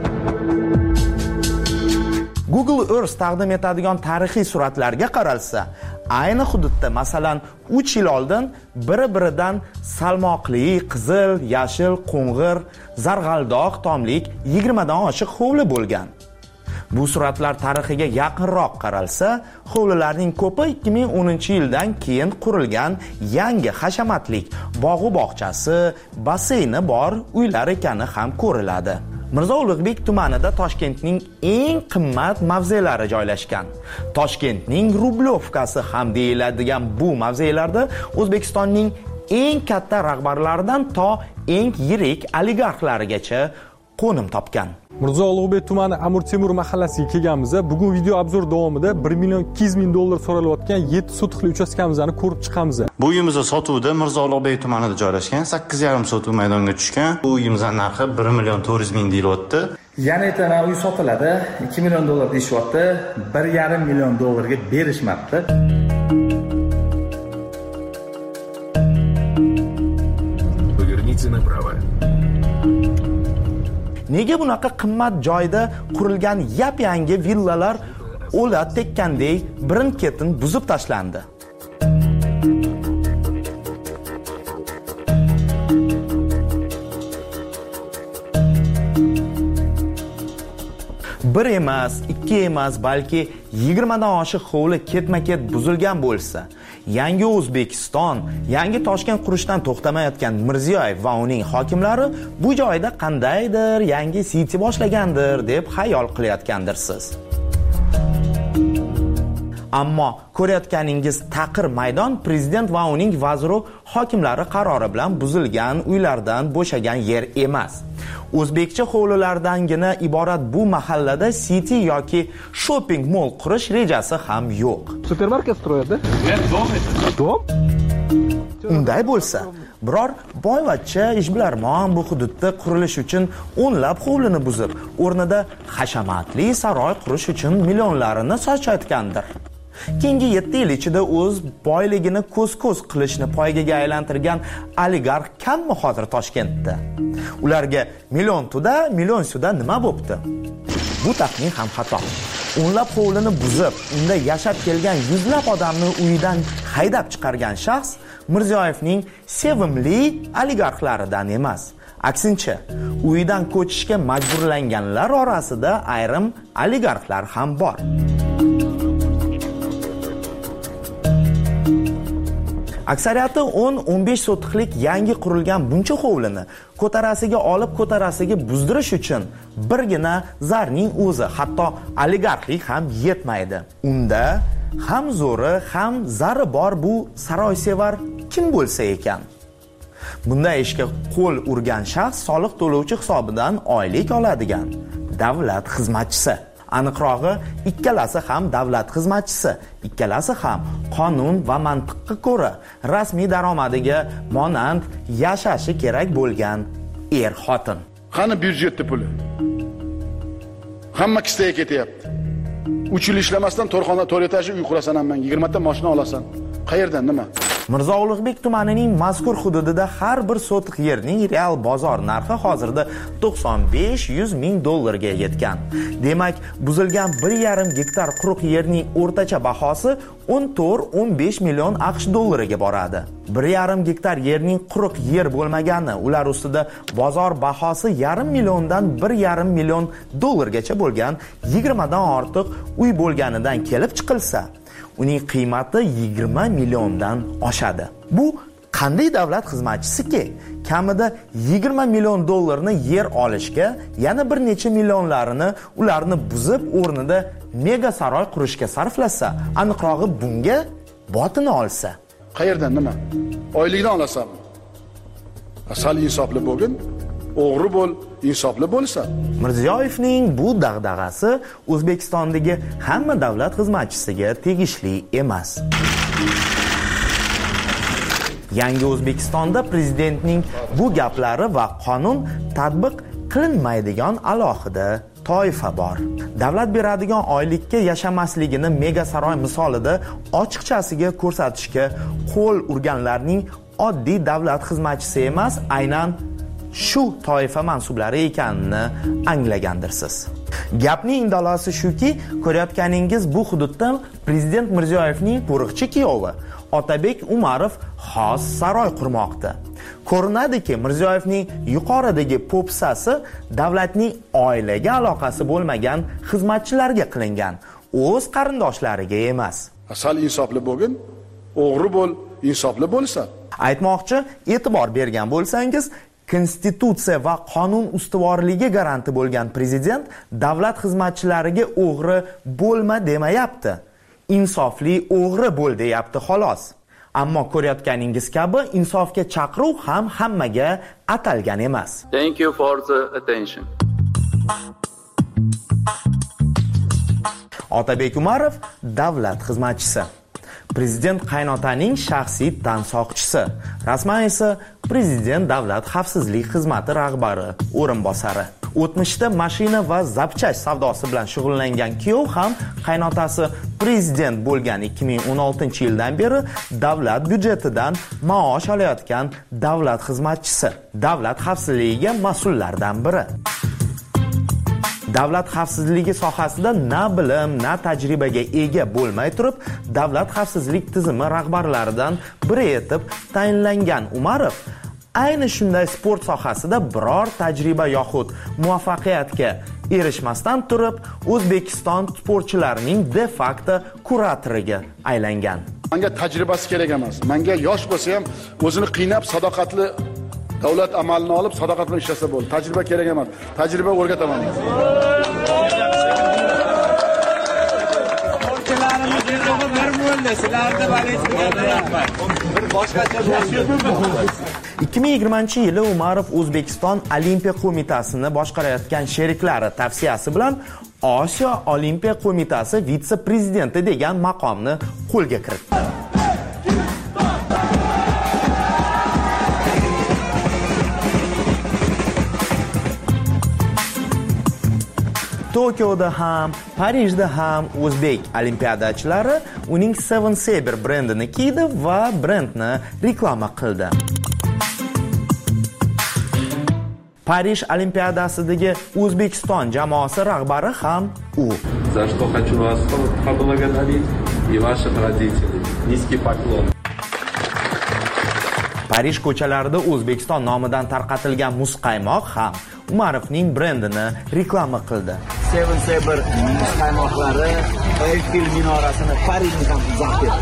Google Earth taqdim etadigan tarixiy suratlarga qaralsa, ayni hududda masalan 3 yil oldin biri-biridan salmoqli, qizil, yashil, qo'ng'ir, zarg'aldoq tomlik 20 dan oshiq hovli bo'lgan. Bu suratlar tarixiga yaqinroq qaralsa, hovlilarning ko'pi 2010-yildan keyin qurilgan yangi hashamatlik bog'u bog'chasi, basseyni bor uylar ekani ham ko'riladi. Mirzo Ulug'bek tumanida Toshkentning eng qimmat mavzelari joylashgan. Toshkentning Rublyovkasi ham deyiladigan bu mavzelarda O'zbekistonning eng katta rahbarlaridan to eng yirik oligarxlarigacha qo'nim topgan. Mirzo Ulug'bek tumani Amir Temur mahallasiga kelganmiz. Bugun video obzor davomida 1,200,000 dollar so'ralayotgan 7 sotixli uchastkamizni ko'rib chiqamiz. Bu uyimiz sotuvda Mirzo Ulug'bek tumanida joylashgan 8,5 sotix maydonga tushgan. Bu uyimizning narxi 1,400,000 deyilyapti. Yana aytaman, uy sotiladi, 2 million dollar deyishyapti, 1,5 million dollarga berishmabdi. Государственное право. Nega bunaqa qimmat joyda qurilgan yap-yangi villalar o'la tekkandek birin-ketin buzib tashlandi? Bir emas, ikki emas, balki 20 dan oshiq hovli ketma-ket buzilgan bo'lsa, yangi O'zbekiston, yangi Toshkent qurishdan to'xtamayotgan Mirziyoyev va uning hokimlari bu joyda qandaydir yangi city boshlagandir deb xayol qilayotgandirsiz. Ammo ko'rayotganingiz taqir maydon prezident va uning vaziru hokimlari qarori bilan buzilgan uylardan bo'shagan yer emas. O'zbekcha hovlilardangina iborat bu mahallada city yoki shopping mall qurish rejasi ham yo'q. Supermarket stроят, да? Dom? Unday bo'lsa, biror boyvachcha ishbilarmon bu hududda qurilish uchun o'nlab hovlini buzib, o'rnida hashamatli saroy qurish uchun millionlarini sochayotgandir. Keyingi 7 yil ichida o'z boyligini ko'z-ko'z qilishni poygaga aylantirgan oligarx kammi hozir Toshkentda? Ularga million tuda, million suda nima bo'pti? Bu taxmin ham xato. O'nlab hovlini buzib, unda yashab kelgan yuzlab odamni uyidan haydab chiqargan shaxs Mirziyoyevning sevimli oligarxlaridan emas. Aksincha, uyidan ko'chishga majburlanganlar orasida ayrim oligarxlar ham bor. Aksariyati 10-15 sotixlik yangi qurilgan buncha hovlini ko'tarasiga olib ko'tarasiga buzdirish uchun birgina zarning o'zi, hatto oligarxlik ham yetmaydi. Unda ham zo'ri, ham zari bor bu saroysevar kim bo'lsa ekan? Bunday ishga qo'l urgan shaxs soliq to'lovchi hisobidan oylik oladigan davlat xizmatchisi. Aniqrog'i, ikkalasi ham davlat xizmatchisi, ikkalasi ham qonun va mantiqqa ko'ra rasmiy daromadiga monand yashashi kerak bo'lgan er-xotin. Qani byudjetda puli? Hamma kistaga ketyapti. 3 yil ishlamasdan to'rxona to'rt etajli uy qurasan ham, 20 ta mashina olasan. Qayerdan nima? Mirzo Ulug'bek tumanining mazkur hududida har bir sotix yerning real bozor narxi hozirda 95-100 ming dollarga yetgan. Demak, buzilgan 1,5 gektar quruq yerning o'rtacha bahosi 14-15 million AQSh dollariga boradi. 1,5 gektar yerning quruq yer bo'lmagani, ular ustida bozor bahosi 0,5 milliondan 1,5 million dollargacha bo'lgan 20 dan ortiq uy bo'lganidan kelib chiqilsa, uning qiymati 20 milliondan oshadi. Bu qanday davlat xizmatchisiki kamida 20 million dollarni yer olishga, yana bir necha millionlarini ularni buzib o'rnida mega saroy qurishga sarflasa, aniqrog'i bunga botini olsa. Qayerdan nima? Oylikdan olasanmi? Asal insofli bo'lgin, o'g'ri bo'l, insofli bo'lsa. Mirziyoyevning bu dag'dag'asi O'zbekistondagi hamma davlat xizmatchisiga tegishli emas. Yangi O'zbekistonda prezidentning bu gaplari va qonun tatbiq qilinmaydigan alohida toifa bor. Davlat beradigan oylikka yashamasligini mega saroy misolida ochiqchasiga ko'rsatishga qo'l urganlarning oddiy davlat xizmatchisi emas, aynan shu toifa mansublari ekanini anglagandirsiz. Gapning indalosi shuki, ko'rayotganingiz bu hududda prezident Mirziyoyevning qo'riqchi kuyovi Otabek Umarov xos saroy qurmoqda. Ko'rinadiki, Mirziyoyevning yuqoridagi po'pisasi davlatning oilaga aloqasi bo'lmagan xizmatchilarga qilingan, o'z qarindoshlariga emas. Asal insofli bo'lgin, o'g'ri bo'l, insofli bo'lsa. Aytmoqchi, e'tibor bergan bo'lsangiz, Konstitutsiya va qonun ustuvorligi garanti bo'lgan prezident davlat xizmatchilariga o'g'ri bo'lma demayapti. Insofli o'g'ri bo'l deyapti xolos. Ammo ko'rayotganingiz kabi insofga chaqiruv ham hammaga atalgan emas. Thank you for the attention. Otabek Umarov davlat xizmatchisi. Prezident qaynotaning shaxsiy tansoqchisi. Rasman esa prezident davlat xavfsizlik xizmati rahbari o'rinbosari. O'tmishda mashina va zapchast savdosi bilan shug'ullangan kuyov ham qaynotasi prezident bo'lgan 2016-yildan beri davlat byudjetidan maosh olayotgan davlat xizmatchisi, davlat xavfsizligiga mas'ullardan biri. Davlat xavfsizligi sohasida na bilim, na tajribaga ega bo'lmay turib, davlat xavfsizlik tizimi rahbarlaridan biri etib tayinlangan Umarov ayni shunday sport sohasida biror tajriba yoxud muvaffaqiyatga erishmasdan turib, O'zbekiston sportchilarining de facto kuratoriga aylangan. Menga tajribasi kerak emas. Menga yosh bo'lsa ham o'zini qiynab sadoqatli davlat amalini olib sadoqat bilan ishlasa bo'ldi. Tajriba kerak emas. Tajriba o'rgataman. Bir 2020-yili Umarov O'zbekiston Olimpiya qo'mitasini boshqarayotgan sheriklari tavsiyasi bilan Osiyo Olimpiya qo'mitasi vitse-prezidenti degan maqomni qo'lga kiritdi. Tokioda ham, Parijda ham o'zbek olimpiadachilari uning Seven Saber brendini kiydi va brendni reklama qildi. Parij olimpiadasidagi O'zbekiston jamoasi rahbari ham u. За что хочу вас поблагодарить и ваших родителей. Низкий поклон. Parij ko'chalarida O'zbekiston nomidan tarqatilgan muzqaymoq ham Umarovning brendini reklama qildi. Seven Saber muzqaymoqlari Eiffel minorasini Parijga ham zabt etdi.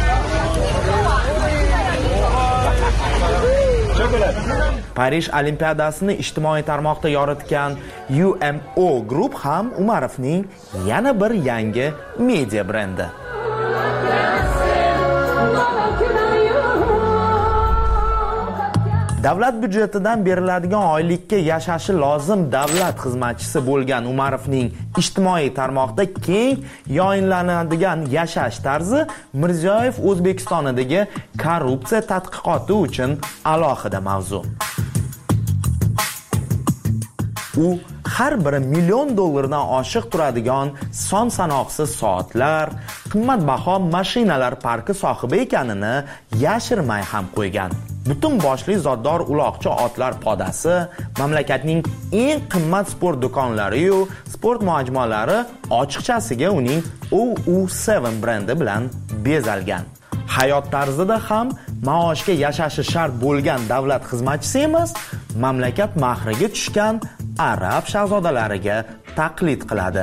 Parij olimpiadasini ijtimoiy tarmoqda yoritgan UMO Group ham Umarovning yana bir yangi media brendi. Davlat byudjetidan beriladigan oylikka yashashi lozim davlat xizmatchisi bo'lgan Umarovning ijtimoiy tarmoqda keng yoyinlanadigan yashash tarzi Mirziyoyev O'zbekistonidagi korrupsiya tadqiqoti uchun alohida mavzu. U har biri million dollardan oshiq turadigan son sanoqsiz soatlar, qimmatbaho mashinalar parki sohibi ekanini yashirmay ham qo'ygan. Butun boshli zoddor uloqchi otlar podasi, mamlakatning eng qimmat sport do'konlari yu sport majmualari ochiqchasiga uning OU7 brendi bilan bezalgan. Hayot tarzida ham maoshga yashashi shart bo'lgan davlat xizmatchisi emas, mamlakat mahriga tushgan arab shahzodalariga taqlid qiladi.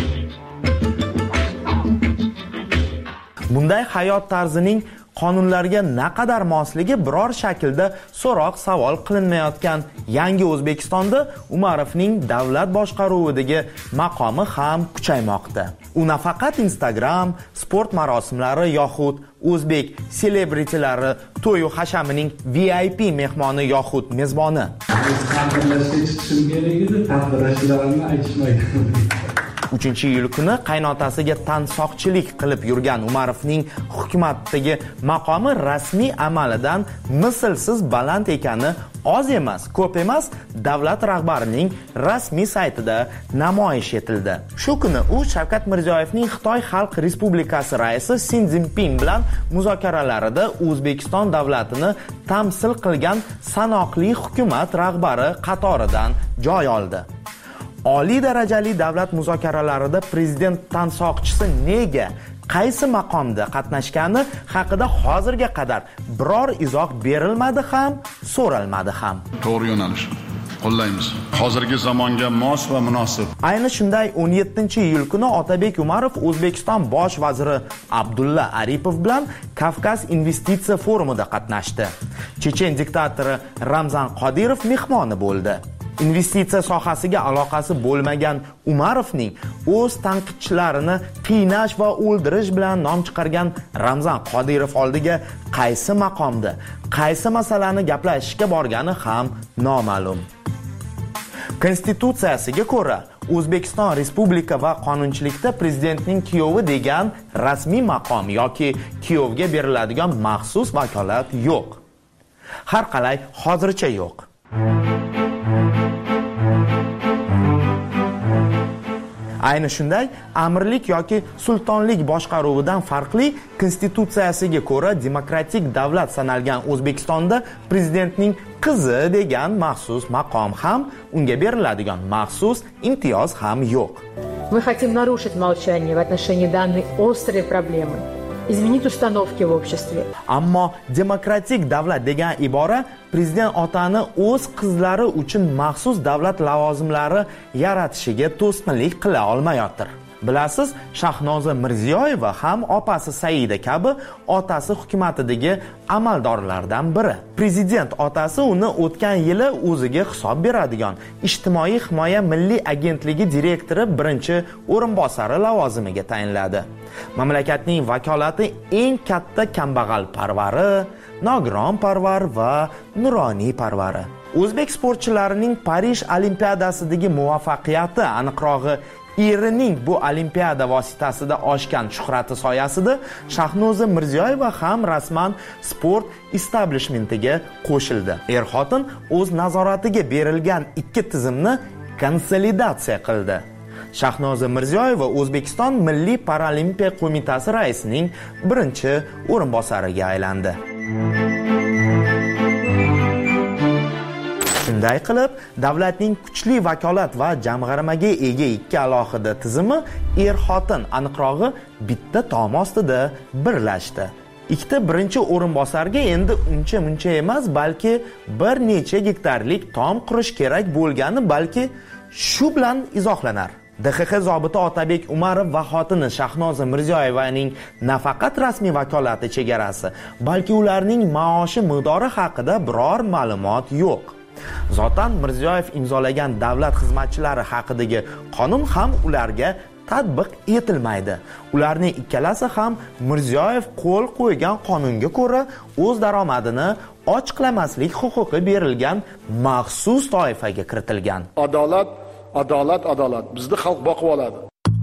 Bunday hayot tarzining qonunlarga naqadar mosligi biror shaklda so'roq savol qilinmayotgan yangi O'zbekistonda Umarovning davlat boshqaruvidagi maqomi ham kuchaymoqda. U nafaqat Instagram, sport marosimlari yoxud o'zbek selebritilari to'y hashamining VIP mehmoni yoxud mezboni. Taqdirlashga chiqishim kerak edi, taqdirlashlarimni aytishmaydi. 3-iyul kuni qaynotasiga tansoqchilik qilib yurgan Umarovning hukumatdagi maqomi rasmiy amalidan mislsiz baland ekani oz emas, ko'p emas, davlat rahbarining rasmiy saytida namoyish etildi. Shu kuni u Shavkat Mirziyoyevning Xitoy Xalq Respublikasi raisi Si Szinpin bilan muzokaralarida O'zbekiston davlatini tamsil qilgan sanoqli hukumat rahbari qatoridan joy oldi. Oliy darajali davlat muzokaralarida prezident tansoqchisi nega, qaysi maqomda qatnashgani haqida hozirga qadar biror izoh berilmadi ham, so'ralmadi ham. To'g'ri yo'nalish. Qo'llaymiz. Hozirgi zamonga mos va munosib. Ayni shunday 17-iyul kuni Otabek Umarov O'zbekiston bosh vaziri Abdulla Aripov bilan Kavkaz investitsiya forumida qatnashdi. Chechen diktatori Ramzan Qodirov mehmoni bo'ldi. Investitsiya sohasiga aloqasi bo'lmagan Umarovning o'z tanqidchilarini qiynash va o'ldirish bilan nom chiqargan Ramzan Qodirov oldiga qaysi maqomda, qaysi masalani gaplashishga borgani ham noma'lum. Konstitutsiyasiga ko'ra, O'zbekiston Respublika va qonunchilikda prezidentning kuyovi degan rasmiy maqom yoki kuyovga beriladigan maxsus vakolat yo'q. Har qalay hozircha yo'q. Ayni shunday amirlik yoki sultonlik boshqaruvidan farqli konstitutsiyasiga ko'ra demokratik davlat sanalgan O'zbekistonda prezidentning qizi degan maxsus maqom ham, unga beriladigan maxsus imtiyoz ham yo'q. Мы хотим нарушить молчание в отношении данной острой проблемы. Изменить установки в обществе. Ammo demokratik davlat degan ibora prezident otani o'z qizlari uchun maxsus davlat lavozimlari yaratishiga to'sqinlik qila olmayotir. Bilasiz, Shahnoza Mirziyoyeva ham opasi Saida kabi otasi hukumatidagi amaldorlardan biri. Prezident otasi uni o'tgan yili o'ziga hisob beradigan Ijtimoiy himoya milliy agentligi direktori birinchi o'rinbosari lavozimiga tayinladi. Mamlakatning vakolati eng katta kambag'al parvari, nogiron parvar va nuroniy parvari. O'zbek sportchilarining Parij olimpiadasidagi muvaffaqiyati, aniqrog'i erining bu olimpiada vositasida oshgan shuhrati soyasida Shahnoza Mirziyoyeva ham rasman sport establishmentiga qo'shildi. Er-xotin o'z nazoratiga berilgan ikki tizimni konsolidatsiya qildi. Shahnoza Mirziyoyeva O'zbekiston Milliy paralimpiya qo'mitasi raisining birinchi o'rinbosariga aylandi. Shunday qilib, davlatning kuchli vakolat va jamg'armaga ega ikki alohida tizimi er-xotin, aniqrog'i bitta tom ostida birlashdi. Ikkita birinchi o'rinbosarga endi uncha emas, balki bir necha gektarlik tom qurish kerak bo'lgani balki shu bilan izohlanar. DXX zobiti Otabek Umarov va xotini Shahnoza Mirziyoyevaning nafaqat rasmiy vakolati chegarasi, balki ularning maoshi miqdori haqida biror ma'lumot yo'q. Zotan Mirziyoyev imzolagan davlat xizmatchilari haqidagi qonun ham ularga tatbiq etilmaydi. Ularning ikkalasi ham Mirziyoyev qo'l qo'ygan qonunga ko'ra o'z daromadini ochiqlamaslik huquqi berilgan maxsus toifaga kiritilgan. Adolat. Bizni xalq boqib oladi.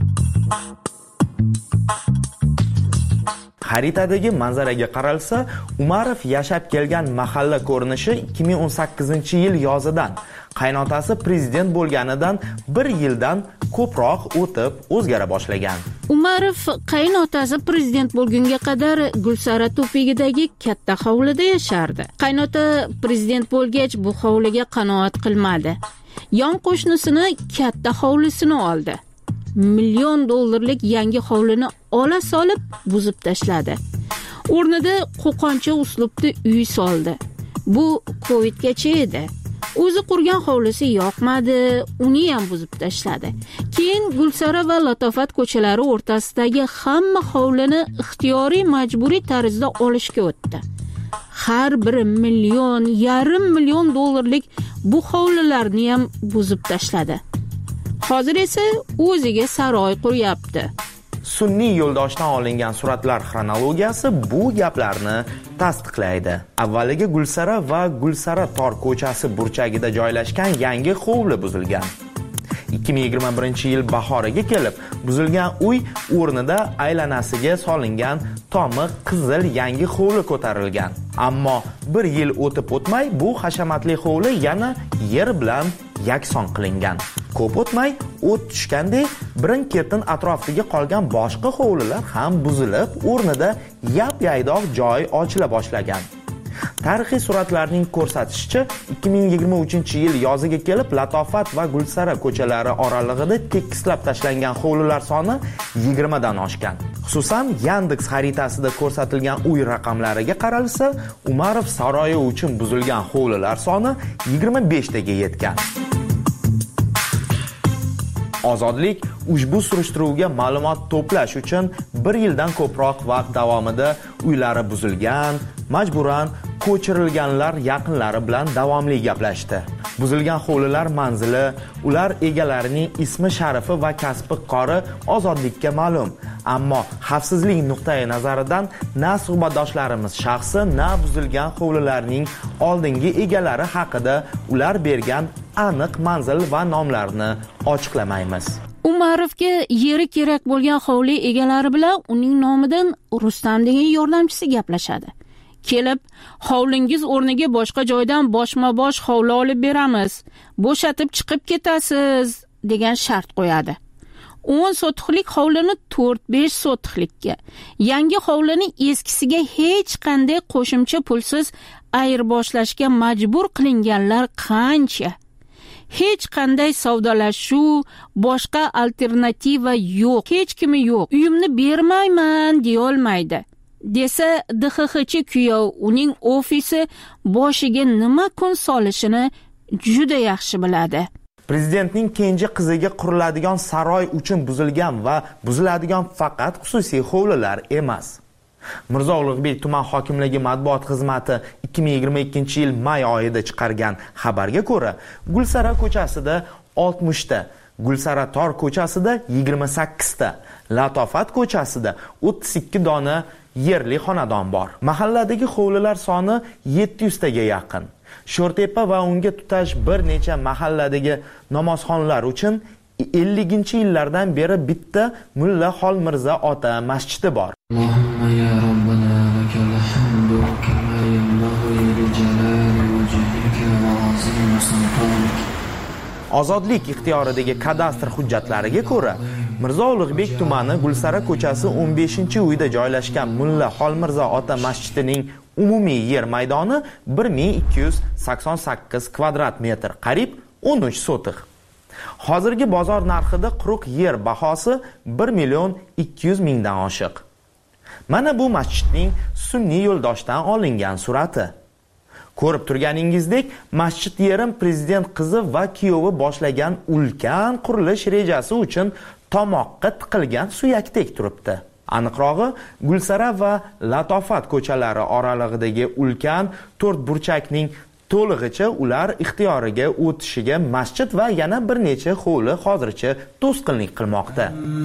Xaritadagi manzaraga qaralsa, Umarov yashab kelgan mahalla ko'rinishi 2018-yil yozidan, qaynotasi prezident bo'lganidan 1 yildan ko'proq o'tib o'zgara boshlagan. Umarov qaynotasi prezident bo'lgunga qadar Gulsara to'pigidagi katta hovlida yashardi. Qaynota prezident bo'lgach bu hovliga qanoat qilmadi. Yon qo'shnisini katta hovlisini oldi. $1 million yangi hovlini ola solib buzib tashladi. O'rnida qo'qoncha uslubda uy soldi. Bu Covidgacha edi. O'zi qurgan hovlisi yoqmadi, uni ham buzib tashladi. Keyin Gulsara va Latofat ko'chalari o'rtasidagi hamma hovlini ixtiyoriy majburiy tarzda olishga o'tdi. Har biri $1,5 million bu hovlilarni ham buzib tashladi. Hozir esa o'ziga saroy quryapti. Sunniy yo'ldoshdan olingan suratlar xronologiyasi bu gaplarni tasdiqlaydi. Avvaliga Gulsara va Gulsara tor ko'chasi burchagida joylashgan yangi hovli buzilgan. 2021-yil bahoriga kelib, buzilgan uy o'rnida aylanasiga solingan tomi qizil yangi hovli ko'tarilgan. Ammo 1 yil o'tib o'tmay bu hashamatli hovli yana yer bilan yakson qilingan. Ko'p o'tmay o't tushgandek birin-ketin atrofdagi qolgan boshqa hovlilar ham buzilib, o'rnida yap-yaydoq joy ochila boshlagan. Tarixiy suratlarning ko'rsatishicha 2023-yil yoziga kelib Latofat va Gulsara ko'chalari oralig'ida tekislab tashlangan hovlilar soni 20 dan oshgan. Xususan, Yandex xaritasida ko'rsatilgan uy raqamlariga qaralsa, Umarov saroyi uchun buzilgan hovlilar soni 25 taga yetgan. Ozodlik ushbu surishtiruvga ma'lumot to'plash uchun 1 yildan ko'proq vaqt davomida uylari buzilgan, majburan ko'chirilganlar yaqinlari bilan davomli gaplashdi. Buzilgan hovlilar manzili, ular egalarining ismi sharifi va kasbi qori ozodlikka ma'lum. Ammo xavfsizlik nuqtai nazaridan na suhbatdoshlarimiz shaxsi, na buzilgan hovlilarning oldingi egalari haqida ular bergan aniq manzil va nomlarini ochiqlamaymiz. Umarovga yeri kerak bo'lgan hovli egalari bilan uning nomidan Rustam degan yordamchisi gaplashadi. Kelib, hovlingiz o'rniga boshqa joydan boshma-bosh hovli olib beramiz. Bo'shatib chiqib ketasiz degan shart qo'yadi. 10 sotixlik hovlini 4-5 sotixlikka, yangi hovlini eskisiga hech qanday qo'shimcha pulsiz ayirboshlashga majbur qilinganlar qancha? Hech qanday savdolashuv, boshqa alternativa yo'q, hech kimi yo'q. Uyimni bermayman deya olmaydi. Desa DXXchi kuyov uning ofisi boshiga nima kun solishini juda yaxshi biladi. Prezidentning kenja qiziga quriladigan saroy uchun buzilgan va buziladigan faqat xususiy hovlilar emas. Mirzo Ulug'bek tuman hokimligi matbuot xizmati 2022-yil may oyida chiqargan xabarga ko'ra, Gulsara ko'chasida 60 ta, Gulsara tor ko'chasida 28 ta, Latofat ko'chasida 32 dona yerli xonadon bor. Mahalladagi hovlilar soni 700 taga yaqin. Sho'rtepa va unga tutash bir necha mahalladagi namozxonlar uchun 50-yillardan beri bitta Mulla Xolmirzo ota masjidi bor. Ozodlik ixtiyoridagi kadastr hujjatlariga ko'ra, Mirzo Ulug'bek tumani Gulsara ko'chasi 15-uyda joylashgan Mulla Xolmirzo ota masjidining umumiy yer maydoni 1288 kvadrat metr, qariyb 13 sotix. Hozirgi bozor narxida quruq yer bahosi 1.200.000 dan oshiq. Mana bu masjidning sunniy yo'ldoshdan olingan surati. Ko'rib turganingizdek, masjid yerim prezident qizi va kuyovi boshlagan ulkan qurilish rejasi uchun tomoqqa tiqilgan suyakdek turibdi. Aniqrog'i, Gulsara va Latofat ko'chalari oralig'idagi ulkan 4 burchakning to'lig'icha ular ixtiyoriga o'tishiga masjid va yana bir necha hovli hozircha to'sqinlik qilmoqda.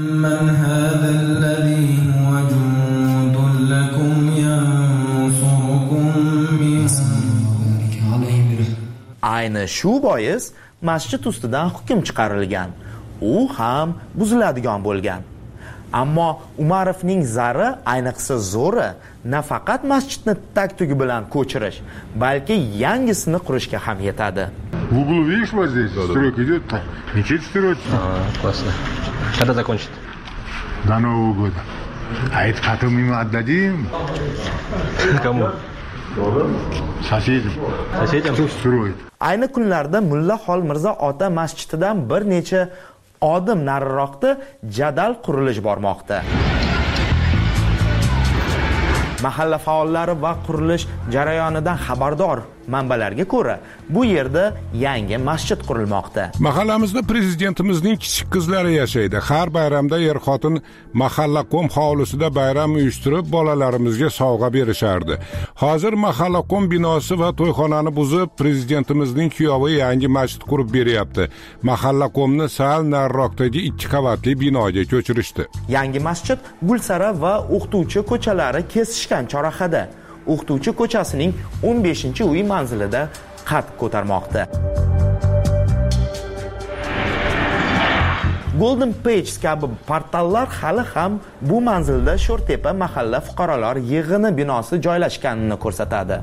Ayni shu bois masjid ustidan hukm chiqarilgan. U ham buziladigan bo'lgan. Ammo Umarovning zari, ayniqsa zo'ri, nafaqat masjidni tag-tugi bilan ko'chirish, balki yangisini qurishga ham yetadi. В углу видишь, вот здесь стройка идет, мечеть строится. Классно. Когда закончит? До Нового года. А это потом ему отдадим. Кому? Соседям. Соседям? Кто строит? Ayni kunlarda Mulla Xolmirzo ota masjididan bir necha odim nariroqda jadal qurilish bormoqda. Mahalla faollari va qurilish jarayonidan xabardor manbalarga ko'ra, bu yerda yangi masjid qurilmoqda. Mahallamizda prezidentimizning kichik qizlari yashaydi. Har bayramda er-xotin mahalla qom hovlisida bayram uyushtirib, bolalarimizga sovg'a berishardi. Hozir mahalla qom binosi va to'yxonani buzib, prezidentimizning kuyovi yangi masjid qurib beryapti. Mahalla qomni sal nariroqdagi 2 qavatli binoga ko'chirishdi. Yangi masjid Gulsara va O'qituvchi ko'chalari kesishgan chorrahada. O'qituvchi ko'chasining 15-uy manzilida qad ko'tarmoqda. Golden Page kabi portallar hali ham bu manzilda Sho'rtepa mahalla fuqarolar yig'ini binosi joylashganini ko'rsatadi.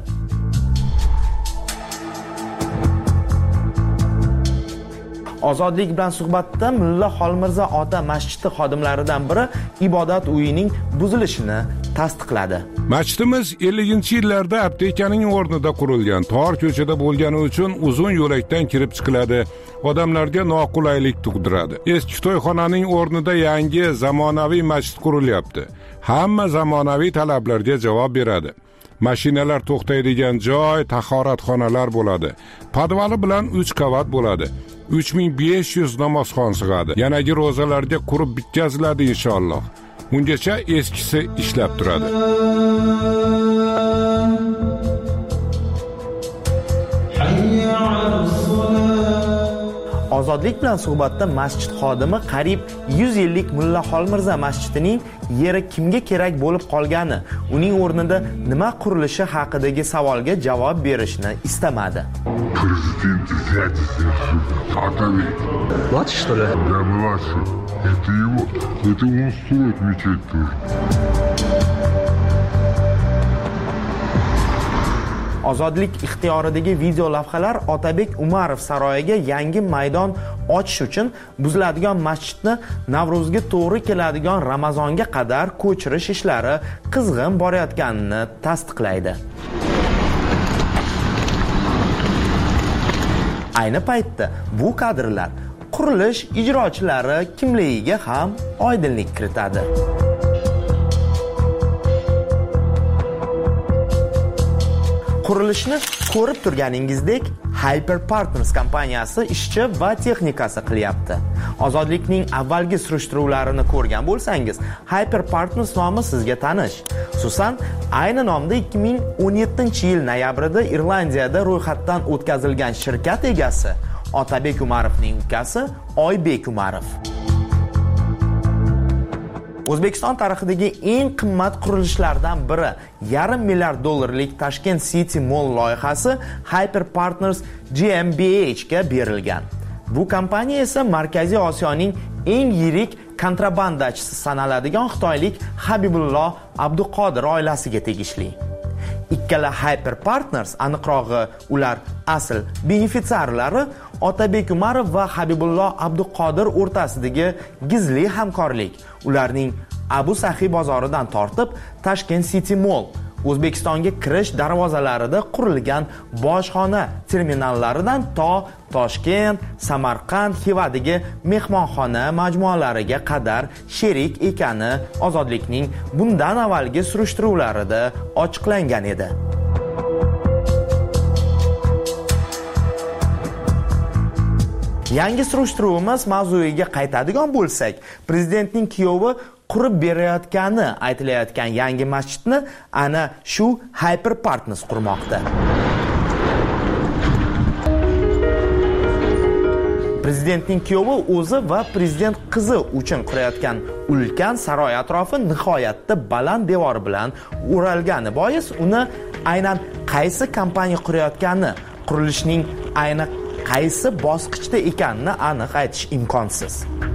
Ozodlik bilan suhbatda Mulla Xolmirzo ota masjidi xodimlaridan biri ibodat uyining buzilishini tasdiqladi. Masjidimiz 50-yillarda aptekaning o'rnida qurilgan, tor ko'chada bo'lgani uchun uzun yo'lakdan kirib chiqiladi. Odamlarga noqulaylik tug'diradi. Eski to'yxonaning o'rnida yangi zamonaviy masjid qurilyapti. Hamma zamonaviy talablarga javob beradi. Mashinalar to'xtaydigan joy, tahoratxonalar bo'ladi. Podvali bilan 3 qavat bo'ladi. 3500 namozxon sig'adi. Yanagi ro'zalarga qurib bitkaziladi inshaalloh. Ungacha eskisi ishlab turadi. Ozodlik bilan suhbatda masjid xodimi qariyb 100 yillik Mulla Xolmirzo masjidining yeri kimga kerak bo'lib qolgani, uning o'rnida nima qurilishi haqidagi savolga javob berishni istamadi. Президент дядя Атамик. Младший, что ли? Да, младший. Это его. Это он строит мечеть тоже. Ozodlik ixtiyoridagi video lavhalar Otabek Umarov saroyiga yangi maydon ochish uchun buziladigan masjidni Navro'zga to'g'ri keladigan Ramazonga qadar ko'chirish ishlari qizg'in borayotganini tasdiqlaydi. Ayni paytda bu kadrlar qurilish ijrochilari kimligiga ham oydinlik kiritadi. Qurilishni ko'rib turganingizdek Hyper Partners kompaniyasi ishchi va texnikasi qilyapti. Ozodlikning avvalgi surishtiruvlarini ko'rgan bo'lsangiz, Hyper Partners nomi sizga tanish. Xususan, ayni nomda 2017-yil noyabrida Irlandiyada ro'yxatdan o'tkazilgan shirkat egasi Otabek Umarovning ukasi Oybek Umarov. O'zbekiston tarixidagi eng qimmat qurilishlardan biri $500 million Tashkent City Mall loyihasi Hyper Partners GmbH ga berilgan. Bu kompaniya esa Markaziy Osiyoning eng yirik kontrabandachisi sanaladigan xitoylik Habibullo Abduqodir oilasiga tegishli. Ikkala Hyper Partners, aniqrog'i ular asl benefitsiarlari Otabek Umarov va Habibullo Abduqodir o'rtasidagi gizli hamkorlik. Ularning Abu Sahi bozoridan tortib Tashkent City Mall, O'zbekistonga kirish darvozalarida qurilgan bojxona terminallaridan to Toshkent, Samarqand, Xivadagi mehmonxona majmualariga qadar sherik ekani Ozodlikning bundan avvalgi surishtiruvlarida ochiqlangan edi. Yangi surishtiruvimiz mavzuiga qaytadigan bo'lsak, prezidentning kuyovi qurib berayotgani aytilayotgan yangi masjidni ana shu Hyper Partners qurmoqda. Prezidentning kuyovi o'zi va prezident qizi uchun qurayotgan ulkan saroy atrofi nihoyatda baland devor bilan o'ralgani bois uni aynan qaysi kompaniya qurayotgani, qurilishning ayni qaysi bosqichda ekanini aniq aytish imkonsiz.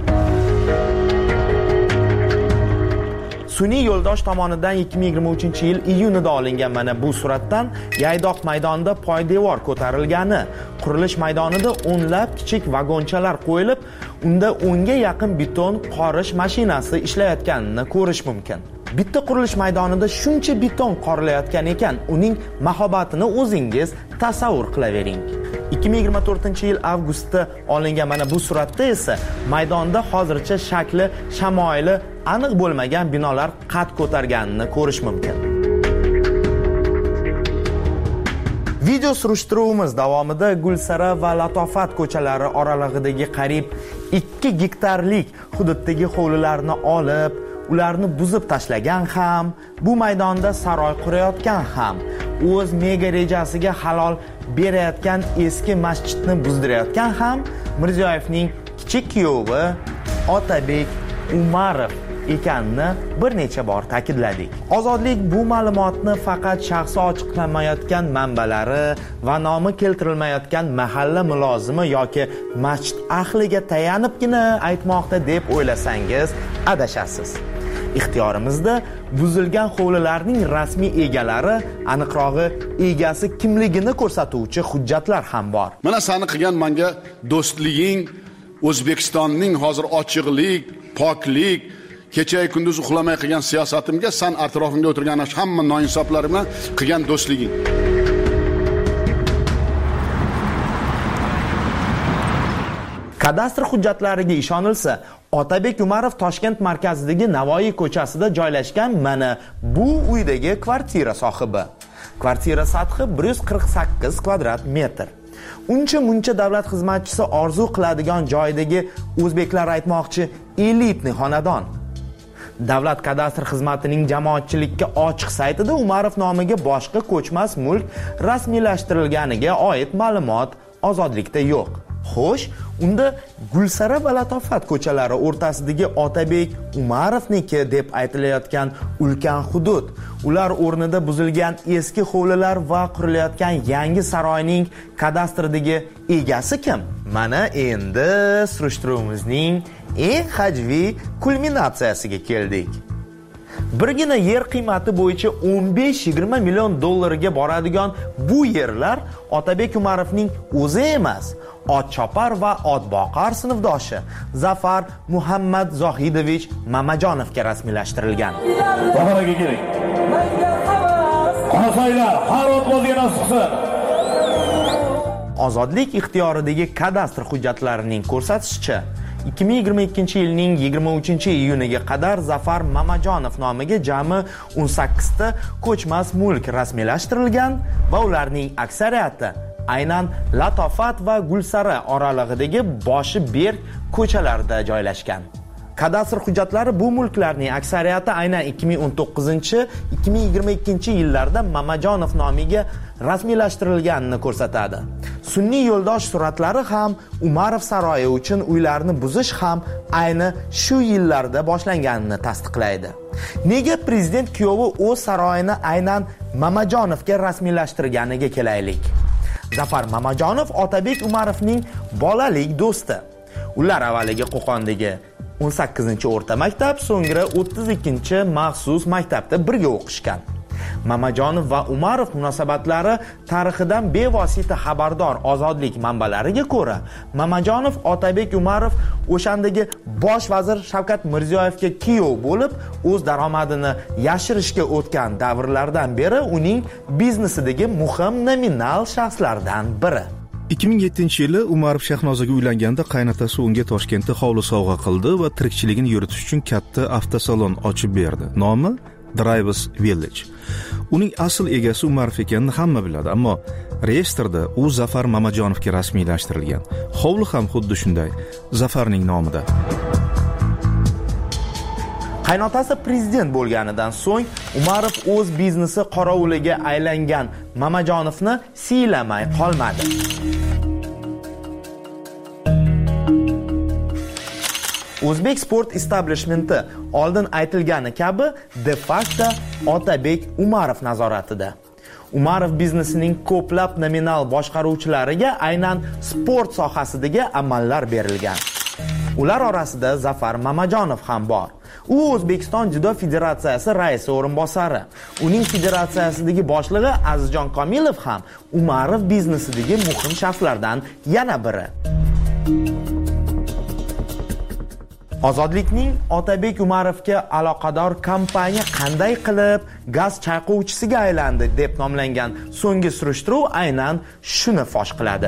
Sun'iy yo'ldosh tomonidan 2023-yil iyunida olingan mana bu suratdan Yaydoq maydonida poydevor ko'tarilgani, qurilish maydonida o'nlab kichik vagonchalar qo'yilib, unda 10 ga yaqin beton qorish mashinasi ishlayotganini ko'rish mumkin. Bitta qurilish maydonida shuncha beton qorilayotgan ekan, uning mahobatini o'zingiz tasavvur qilavering. 2024-yil avgustda olingan mana bu suratda esa maydonda hozircha shakli, shamoili aniq bo'lmagan binolar qad ko'targanini ko'rish mumkin. Video surishtiruvimiz davomida Gulsara va Latofat ko'chalari oralig'idagi qariyb 2 gektarlik hududdagi hovlilarni olib, ularni buzib tashlagan ham, bu maydonda saroy qurayotgan ham, o'z mega rejasiga halol berayotgan eski masjidni buzdirayotgan ham Mirziyoyevning kichik kuyovi Otabek Umarov ekanini bir necha bor ta'kidladik. Ozodlik bu ma'lumotni faqat shaxsi ochiqlanmayotgan manbalari va nomi keltirilmayotgan mahalla mulozimi yoki masjid ahliga tayanibgina aytmoqda deb o'ylasangiz adashasiz. Ixtiyorimizda buzilgan hovlilarning rasmiy egalari, aniqrog'i egasi kimligini ko'rsatuvchi hujjatlar ham bor. Mana seni qilgan menga do'stliging, O'zbekistonning hozir ochiqlik, poklik, kecha kunduz uxlamay qilgan siyosatimga, sen atrofimda o'tirgan hamma noinsoflar bilan qilgan do'stliging. Kadastr hujjatlariga ishonilsa, Otabek Umarov Toshkent markazidagi Navoiy ko'chasida joylashgan mana bu uydagi kvartira sohibi. Kvartira sathi 148 kvadrat metr. Uncha-muncha davlat xizmatchisi orzu qiladigan joydagi o'zbeklar aytmoqchi elitni xonadon. Davlat kadastr xizmatining jamoatchilikka ochiq saytida Umarov nomiga boshqa ko'chmas mulk rasmiylashtirilganiga oid ma'lumot Ozodlikda yo'q. Xo'sh, unda Gulsara va Latofat ko'chalari o'rtasidagi Otabek Umarovniki deb aytilayotgan ulkan hudud, ular o'rnida buzilgan eski hovlilar va qurilayotgan yangi saroyning kadastridagi egasi kim? Mana endi surishtiruvimizning eng hajviy kulminatsiyasiga keldik. Birgina yer qiymati bo'yicha 15-20 million dollarga boradigan bu yerlar Otabek Umarovning o'zi emas, otchopar va otboqar sinfdoshi Zafar Muhammad Zohidovich Mamajonovga rasmiylashtirilgan. Zafaraga kerak. Qonasaylar, har ot o'ziga nasib qilsin. Ozodlik ixtiyoridagi kadastr hujjatlarining ko'rsatishicha 2022-yilning 23-iyuniga qadar Zafar Mamajonov nomiga jami 18 ta ko'chmas mulk rasmiylashtirilgan va ularning aksariyati aynan Latofat va Gulsara oralig'idagi Boshi Berk ko'chalarida joylashgan. Kadastr hujjatlari bu mulklarning aksariyati aynan 2019-2022-yillarda Mamajonov nomiga rasmiylashtirilganini ko'rsatadi. Sun'iy yo'ldosh suratlari ham Umarov saroyi uchun uylarni buzish ham ayni shu yillarda boshlanganini tasdiqlaydi. Nega prezident kuyovi o'z saroyini aynan Mamajonovga rasmiylashtirganiga kelaylik. Zafar Mamajonov Otabek Umarovning bolalik do'sti. Ular avvaliga Qo'qondagi 18-o'rta maktab, so'ngra 32-maxsus maktabda birga o'qishgan. Mamajonov va Umarov munosabatlari tarixidan bevosita xabardor Ozodlik manbalariga ko'ra, Mamajonov Otabek Umarov o'shandagi bosh vazir Shavkat Mirziyoyevga kuyov bo'lib, o'z daromadini yashirishga o'tgan davrlardan beri uning biznesidagi muhim nominal shaxslardan biri. 2007-yili Umarov Shahnozaga uylanganda qaynotasi unga Toshkentda hovli sovg'a qildi va tirikchiligini yuritish uchun katta avtosalon ochib berdi. Nomi Drivers Village. Uning asl egasi Umarov ekanini hamma biladi, ammo reyestrda u Zafar Mamajonovga rasmiylashtirilgan. Hovli ham xuddi shunday, Zafarning nomida. Qaynotasi prezident bo'lganidan so'ng Umarov o'z biznesi qorovuliga aylangan Mamajonovni siylamay qolmadi. O'zbek sport establishmenti oldin aytilgani kabi de facto Otabek Umarov nazoratida. Umarov biznesining ko'plab nominal boshqaruvchilariga aynan sport sohasidagi amallar berilgan. Ular orasida Zafar Mamajonov ham bor. U O'zbekiston Judo Federatsiyasi raisi o'rinbosari. Uning federatsiyasidagi boshlig'i Azizjon Komilov ham Umarov biznesidagi muhim shaxslardan yana biri. Ozodlikning Otabek Umarovga aloqador kompaniya qanday qilib gaz chayqovchisiga aylandi deb nomlangan so'nggi surishtiruv aynan shuni fosh qiladi.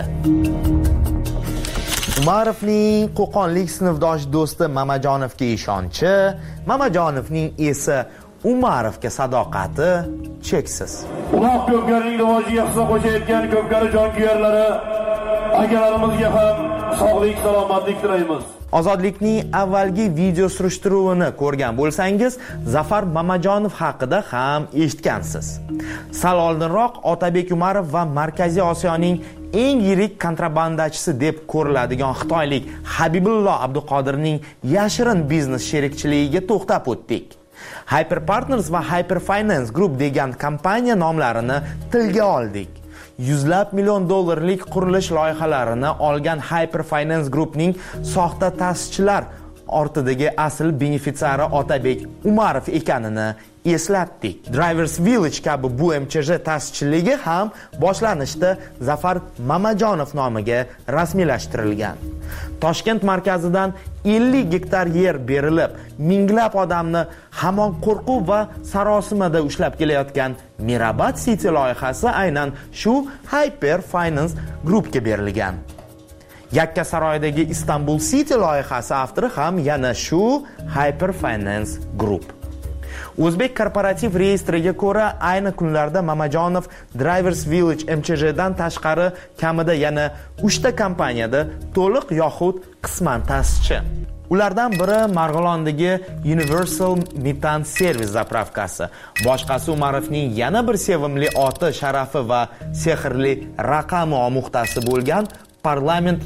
Umarovning Qo'qonlik sinfdosh do'sti Mamajonovga ishonchi, Mamajonovning esa Umarovga sadoqati cheksiz. Uloq ko'pkarining rivojiga hissa qo'shayotgan ko'pkari jonkuyarlari akalarimizga ham sog'lik, salomatlik tilaymiz. Ozodlikning avvalgi video surishtiruvini ko'rgan bo'lsangiz, Zafar Mamajonov haqida ham eshitgansiz. Sal oldinroq Otabek Umarov va Markaziy Osiyoning eng yirik kontrabandachisi deb ko'riladigan xitoylik Habibullo Abduqodirning yashirin biznes sherikchiligiga to'xtab o'tdik. Hyper Partners va Hyper Finance Group degan kompaniya nomlarini tilga oldik. $100 million qurilish loyihalarini olgan Hyper Finance Groupning soxta ta'sischilar ortidagi asl benefitsiari Otabek Umarov ekanini eslatdik. Drivers Village kabi bu MChJ ta'sischiligi ham boshlanishda Zafar Mamajonov nomiga rasmiylashtirilgan. Toshkent markazidan 50 gektar yer berilib, minglab odamni hamon qo'rquv va sarosimada ushlab kelayotgan Mirabad City loyihasi aynan shu Hyper Finance Groupga berilgan. Yakkasaroydagi Istanbul City loyihasi avtori ham yana shu Hyper Finance Group. O'zbek korporativ reyestriga ko'ra, ayni kunlarda Mamajonov Drivers Village MChJdan tashqari kamida yana 3 ta kompaniyada to'liq yoxud qisman ta'sischi. Ulardan biri Marg'ilondagi Universal Metan Service zapravkasi. Boshqasi Umarovning yana bir sevimli oti, sharafi va sehrli raqami omuxtasi bo'lgan Parlament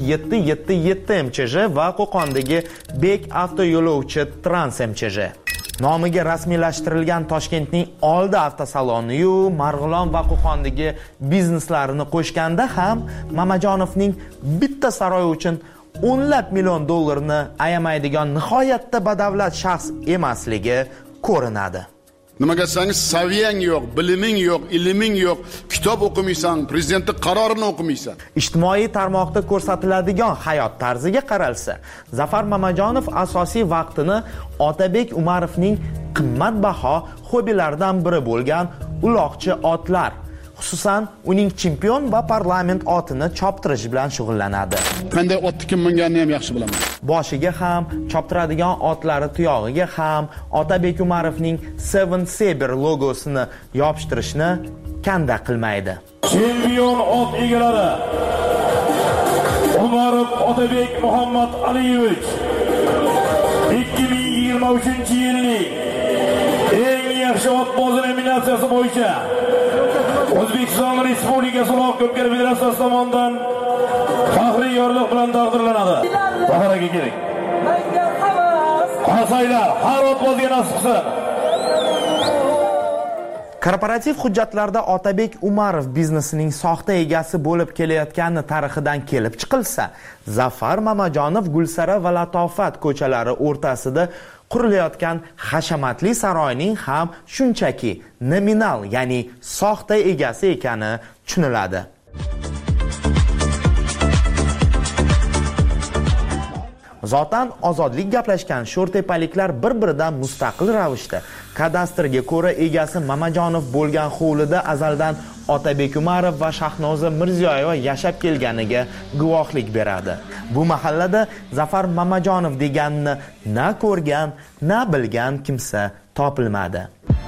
777 MChJ va Qo'qondagi Bek avtoyo'lovchi Trans MChJ. Nomiga rasmiylashtirilgan Toshkentning oldi avtosaloni-yu Marg'ilon va Qo'qondagi bizneslarini qo'shganda ham Mamajonovning bitta saroy uchun $10 million ayamaydigan nihoyatda badavlat shaxs emasligi ko'rinadi. Nimaga desangiz, saviyang yo'q, biliming yo'q, ilming yo'q, kitob o'qimaysan, prezidentning qarorini o'qimaysan. Ijtimoiy tarmoqda ko'rsatiladigan hayot tarziga qaralsa, Zafar Mamajonov asosiy vaqtini Otabek Umarovning qimmatbaho hobbilaridan biri bo'lgan uloqchi otlar, xususan uning chempion va parlament otini choptirish bilan shug'ullanadi. Qanday otni kim minganini ham yaxshi bilaman. Boshiga ham, choptiradigan otlari tuyog'iga ham Otabek Umarovning Seven Saber logosini yopishtirishni kanda qilmaydi. Chempion ot egalari Umarov Otabek Muhammad Aliyevich 2023-yilning eng yaxshi otboz nominatsiyasi bo'yicha O'zbekiston Respublikasi Uloq Ko'pkari Federatsiyasi tomonidan faxriy yorliq bilan taqdirlanadi. Bahraga keling. Qarasanglar, har otbozga nasib qilsin. Korporativ hujjatlarda Otabek Umarov biznesining soxta egasi bo'lib kelayotgani tarixidan kelib chiqilsa, Zafar Mamajonov Gulsara va Latofat ko'chalari o'rtasida qurilayotgan hashamatli saroyning ham shunchaki nominal, ya'ni soxta egasi ekani tushuniladi. Zotan ozodlik gaplashgan sho'rtepaliklar bir-biridan mustaqil ravishda kadastrga ko'ra egasi Mamajonov bo'lgan hovlida azaldan Otabek Umarov va Shahnoza Mirziyoyeva yashab kelganiga guvohlik beradi. Bu mahallada Zafar Mamajonov deganni na ko'rgan, na bilgan kimsa topilmadi.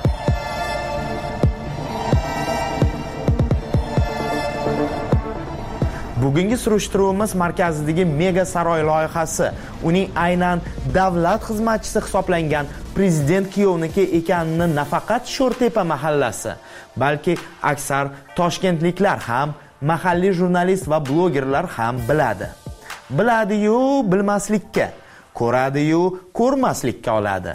Bugungi surishtiruvimiz markazidagi mega saroy loyihasi uning aynan davlat xizmatchisi hisoblangan prezident kuyovniki ekanini nafaqat Sho'rtepa mahallasi, balki aksar toshkentliklar ham, mahalliy jurnalist va blogerlar ham biladi. Biladi-yu bilmaslikka, ko'radi-yu ko'rmaslikka oladi.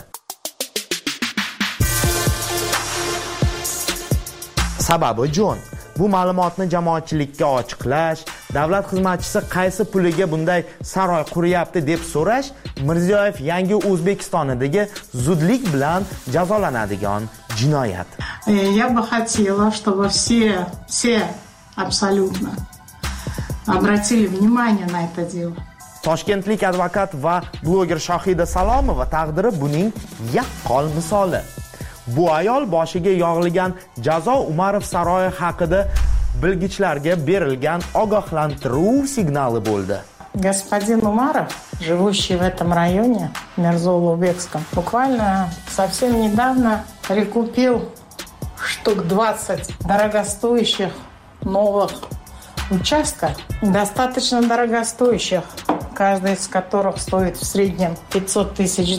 Sababi Jon, bu ma'lumotni jamoatchilikka ochiqlash, davlat xizmatchisi qaysi puliga bunday saroy quryapti deb so'rash Mirziyoyev yangi O'zbekistonidagi zudlik bilan jazolanadigan jinoyat. Я бы хотела, чтобы все абсолютно обратили внимание на это дело. Toshkentlik advokat va bloger Shohida Salomova taqdiri buning yaqqol misoli. Bu ayol boshiga yog'ilgan jazo Umarov saroyi haqida bilgichlarga berilgan ogohlantiruv signali bo'ldi. Господин Умаров, живущий в этом районе, Мирзоулу-Бекском, буквально совсем недавно прикупил штук 20 дорогостоящих новых участков, достаточно дорогостоящих, каждый из которых стоит в среднем $500 тысяч,